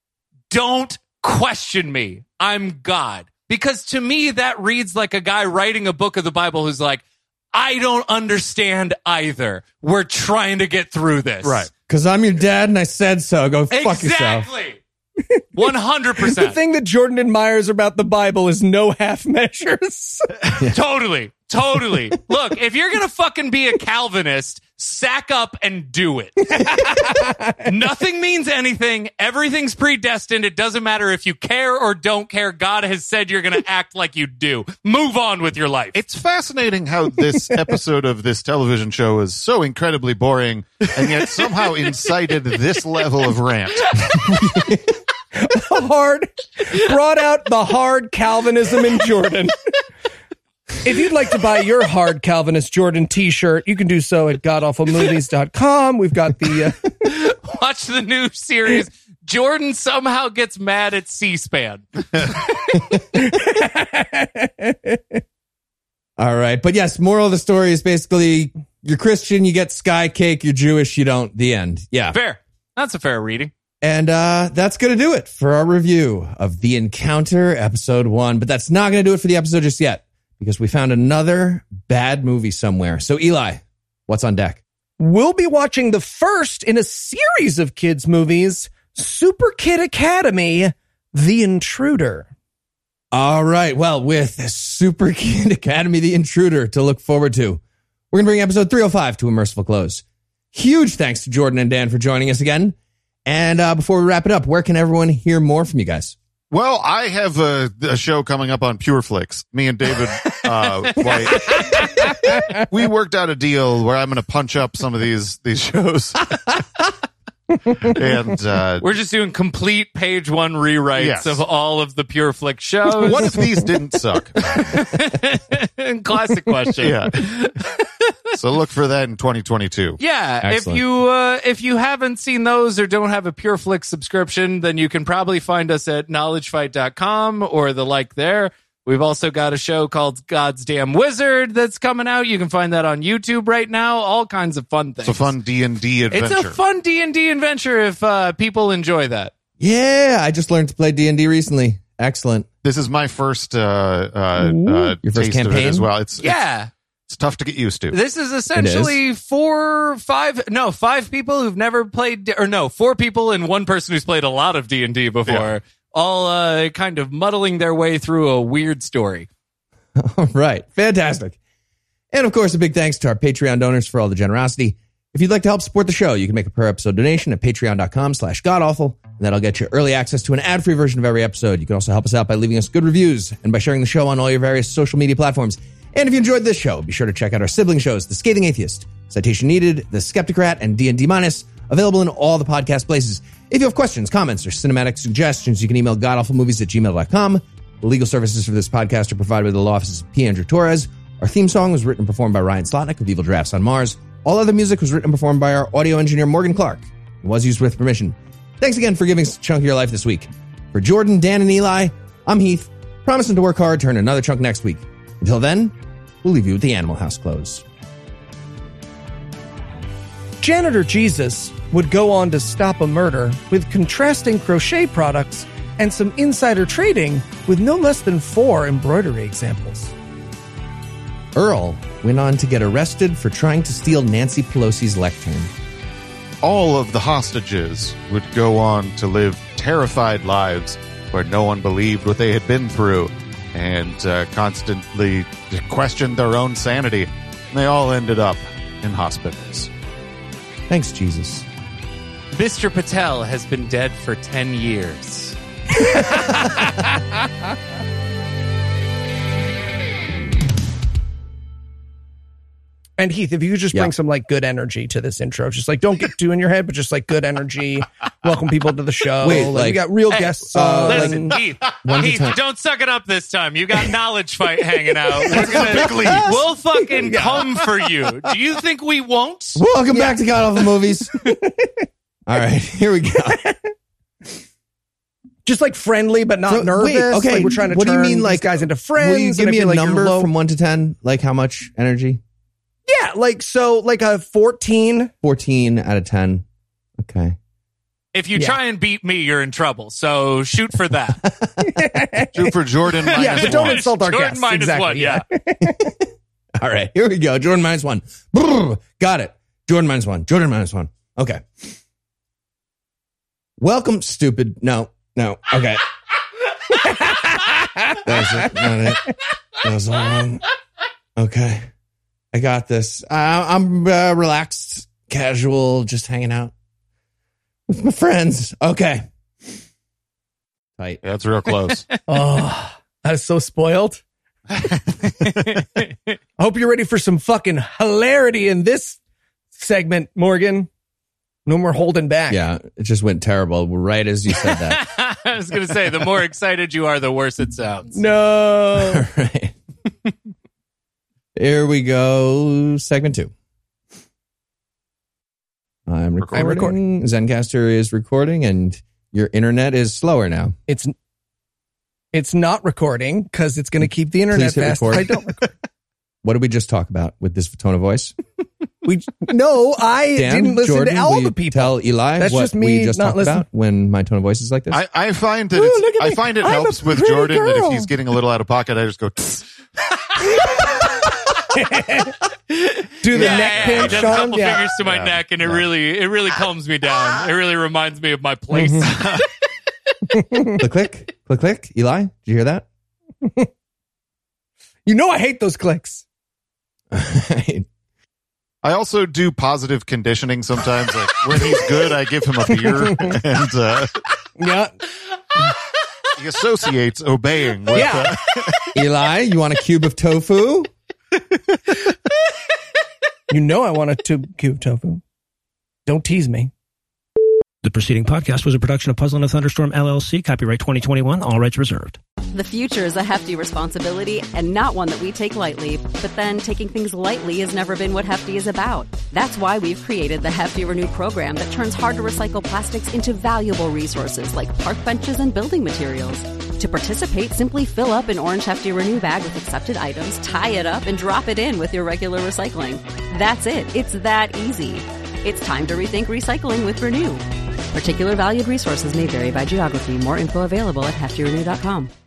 [SPEAKER 2] don't question me. I'm God. Because to me, that reads like a guy writing a book of the Bible who's like, I don't understand either. We're trying to get through this.
[SPEAKER 4] Right.
[SPEAKER 5] Because I'm your dad and I said so. Go fuck yourself.
[SPEAKER 2] Exactly. one hundred
[SPEAKER 3] The
[SPEAKER 2] percent.
[SPEAKER 3] thing that Jordan admires about the Bible is no half measures.
[SPEAKER 2] Totally. Totally. Look, if you're going to fucking be a Calvinist, sack up and do it. Nothing means anything. Everything's predestined. It doesn't matter if you care or don't care. God has said you're going to act like you do. Move on with your life.
[SPEAKER 4] It's fascinating how this episode of this television show is so incredibly boring, and yet somehow incited this level of rant.
[SPEAKER 3] hard, brought out the hard Calvinism in Jordan. If you'd like to buy your hard Calvinist Jordan t-shirt, you can do so at god awful movies dot com. We've got the... Uh,
[SPEAKER 2] Watch the new series. Jordan somehow gets mad at C-SPAN.
[SPEAKER 5] All right. But yes, moral of the story is basically you're Christian, you get sky cake, you're Jewish, you don't. The end. Yeah.
[SPEAKER 2] Fair. That's a fair reading.
[SPEAKER 5] And uh, that's going to do it for our review of The Encounter, episode one. But that's not going to do it for the episode just yet, because we found another bad movie somewhere. So, Eli, what's on deck?
[SPEAKER 3] we'll be watching the first in a series of kids' movies, Super Kid Academy, The Intruder.
[SPEAKER 5] All right. Well, with Super Kid Academy, The Intruder to look forward to, we're going to bring episode three oh five to a merciful close. Huge thanks to Jordan and Dan for joining us again. And uh, before we wrap it up, where can everyone hear more from you guys?
[SPEAKER 4] Well, I have a, a show coming up on PureFlix. Me and David uh, White, we worked out a deal where I'm going to punch up some of these these shows. and uh,
[SPEAKER 2] we're just doing complete page one rewrites
[SPEAKER 4] yes.
[SPEAKER 2] of all of the PureFlix shows.
[SPEAKER 4] What if these didn't suck?
[SPEAKER 2] Classic question.
[SPEAKER 4] Yeah. So look for that in twenty twenty-two.
[SPEAKER 2] Yeah,
[SPEAKER 5] Excellent.
[SPEAKER 2] if you uh, if you haven't seen those or don't have a PureFlix subscription, then you can probably find us at knowledge fight dot com or the like there. We've also got a show called God's Damn Wizard that's coming out. You can find that on YouTube right now. All kinds of fun things.
[SPEAKER 4] It's a fun D and D adventure.
[SPEAKER 2] It's a fun D and D adventure if uh, people enjoy that.
[SPEAKER 5] Yeah, I just learned to play D and D recently. Excellent.
[SPEAKER 4] This is my first uh, uh, uh,
[SPEAKER 5] Your first
[SPEAKER 4] taste of it
[SPEAKER 5] campaign?
[SPEAKER 4] as well. It's
[SPEAKER 2] Yeah.
[SPEAKER 4] It's, it's tough to get used to.
[SPEAKER 2] This is essentially four, five, no, five people who've never played, or no, four people and one person who's played a lot of D and D before,
[SPEAKER 4] Yeah.
[SPEAKER 2] all uh, kind of muddling their way through a weird story.
[SPEAKER 5] All right. Fantastic. And of course, a big thanks to our Patreon donors for all the generosity. If you'd like to help support the show, you can make a per episode donation at patreon.com slash godawful. And that'll get you early access to an ad-free version of every episode. You can also help us out by leaving us good reviews and by sharing the show on all your various social media platforms. And if you enjoyed this show, be sure to check out our sibling shows, The Scathing Atheist, Citation Needed, The Skeptocrat, and D and D Minus, available in all the podcast places. If you have questions, comments, or cinematic suggestions, you can email godawfulmovies at gmail dot com. The legal services for this podcast are provided by the law offices of P. Andrew Torres. Our theme song was written and performed by Ryan Slotnick of Evil Drafts on Mars. All other music was written and performed by our audio engineer, Morgan Clark, and was used with permission. Thanks again for giving us a chunk of your life this week. For Jordan, Dan, and Eli, I'm Heath, promising to work hard to earn another chunk next week. Until then, we'll leave you with the Animal House close.
[SPEAKER 3] Janitor Jesus would go on to stop a murder with contrasting crochet products and some insider trading with no less than four embroidery examples.
[SPEAKER 5] Earl went on to get arrested for trying to steal Nancy Pelosi's lectern.
[SPEAKER 4] All of the hostages would go on to live terrified lives where no one believed what they had been through and uh, constantly questioned their own sanity. And they all ended up in hospitals.
[SPEAKER 5] Thanks, Jesus.
[SPEAKER 2] Mister Patel has been dead for ten years.
[SPEAKER 3] And Heath, if you could just
[SPEAKER 5] Yeah.
[SPEAKER 3] bring some like good energy to this intro, just like don't get too in your head, but just like good energy. Welcome people to the show.
[SPEAKER 5] Wait,
[SPEAKER 3] like,
[SPEAKER 5] like-
[SPEAKER 3] we got real
[SPEAKER 2] Hey,
[SPEAKER 3] guests.
[SPEAKER 5] uh,
[SPEAKER 3] on.
[SPEAKER 2] Listen, Heath,
[SPEAKER 5] One to
[SPEAKER 2] Heath,
[SPEAKER 5] ten.
[SPEAKER 2] don't suck it up this time. You got Knowledge Fight hanging out. We're gonna,
[SPEAKER 4] big lead.
[SPEAKER 2] we'll fucking come for you. Do you think we won't?
[SPEAKER 5] Welcome back to God Awful Movies. All right, here we go.
[SPEAKER 3] just like friendly, but not
[SPEAKER 5] So,
[SPEAKER 3] nervous.
[SPEAKER 5] wait, okay,
[SPEAKER 3] Like, we're trying to
[SPEAKER 5] what do you
[SPEAKER 3] turn
[SPEAKER 5] mean,
[SPEAKER 3] these
[SPEAKER 5] like,
[SPEAKER 3] guys into friends.
[SPEAKER 5] Will you
[SPEAKER 3] and
[SPEAKER 5] give
[SPEAKER 3] I
[SPEAKER 5] me a
[SPEAKER 3] feel like you're
[SPEAKER 5] number
[SPEAKER 3] low-
[SPEAKER 5] from one to ten? Like how much energy?
[SPEAKER 3] Yeah, like so, like a fourteen.
[SPEAKER 5] fourteen out of ten. Okay.
[SPEAKER 2] If you
[SPEAKER 3] Yeah.
[SPEAKER 2] try and beat me, you're in trouble. So shoot for that.
[SPEAKER 4] Shoot for Jordan minus
[SPEAKER 3] Yeah, but don't
[SPEAKER 4] one.
[SPEAKER 3] insult our
[SPEAKER 2] Jordan
[SPEAKER 3] guests.
[SPEAKER 2] minus
[SPEAKER 3] Exactly,
[SPEAKER 2] one, yeah.
[SPEAKER 5] All right, here we go. Jordan minus one. Brrr, got it. Jordan minus one. Jordan minus one. Okay. Welcome, stupid. No, no. Okay. That's it. Not it. That was all wrong. Okay. I got this. Uh, I'm uh, relaxed, casual, just hanging out with my friends. Okay. Tight.
[SPEAKER 4] Yeah, it's real close.
[SPEAKER 3] Oh, I was so spoiled. I hope you're ready for some fucking hilarity in this segment, Morgan. No more holding back.
[SPEAKER 5] Yeah, it just went terrible right as you said that.
[SPEAKER 2] I was going to say, the more excited you are, the worse it sounds.
[SPEAKER 3] No.
[SPEAKER 5] All right. Here we go. Segment two. I'm recording.
[SPEAKER 3] I'm recording.
[SPEAKER 5] Zencaster is recording, and your internet is slower now.
[SPEAKER 3] It's it's not recording because it's going to keep the internet
[SPEAKER 5] Please hit
[SPEAKER 3] fast.
[SPEAKER 5] record.
[SPEAKER 3] If I don't record.
[SPEAKER 5] What did we just talk about with this tone of voice?
[SPEAKER 3] We no, I
[SPEAKER 5] Dan,
[SPEAKER 3] didn't listen
[SPEAKER 5] Jordan,
[SPEAKER 3] to all
[SPEAKER 5] will
[SPEAKER 3] the
[SPEAKER 5] you
[SPEAKER 3] people.
[SPEAKER 5] Tell Eli
[SPEAKER 3] That's
[SPEAKER 5] what
[SPEAKER 3] just me
[SPEAKER 5] we just
[SPEAKER 3] not
[SPEAKER 5] talked
[SPEAKER 3] listening.
[SPEAKER 5] about when my tone of voice is like this.
[SPEAKER 4] I, I find that
[SPEAKER 3] Ooh,
[SPEAKER 4] it's,
[SPEAKER 3] look at
[SPEAKER 4] I
[SPEAKER 3] me.
[SPEAKER 4] find it
[SPEAKER 3] I'm a
[SPEAKER 4] helps with
[SPEAKER 3] pretty
[SPEAKER 4] Jordan that
[SPEAKER 3] girl.
[SPEAKER 4] if he's getting a little out of pocket, I just go.
[SPEAKER 3] Do the
[SPEAKER 2] Yeah,
[SPEAKER 3] neck
[SPEAKER 2] yeah,
[SPEAKER 3] pinch,
[SPEAKER 2] he does a
[SPEAKER 3] Sean?
[SPEAKER 2] couple
[SPEAKER 3] Yeah.
[SPEAKER 2] fingers to my
[SPEAKER 4] Yeah.
[SPEAKER 2] neck, and it really, it really calms me down. It really reminds me of my place.
[SPEAKER 5] click, click, click, click. Eli, did you hear that?
[SPEAKER 3] You know I hate those clicks.
[SPEAKER 4] I also do positive conditioning sometimes. Like when he's good, I give him a beer, and uh,
[SPEAKER 3] Yeah.
[SPEAKER 4] he associates obeying with.
[SPEAKER 3] Yeah.
[SPEAKER 4] Uh,
[SPEAKER 5] Eli, you want a cube of tofu?
[SPEAKER 3] You know I want a tube cube tofu. Don't tease me.
[SPEAKER 6] The preceding podcast was a production of Puzzle and a Thunderstorm, L L C, copyright twenty twenty-one, all rights reserved.
[SPEAKER 1] The future is a hefty responsibility and not one that we take lightly. But then taking things lightly has never been what Hefty is about. That's why we've created the Hefty Renew program that turns hard to recycle plastics into valuable resources like park benches and building materials. To participate, simply fill up an orange Hefty Renew bag with accepted items, tie it up, and drop it in with your regular recycling. That's it. It's that easy. It's time to rethink recycling with Renew. Particular valued resources may vary by geography. More info available at hefty renew dot com.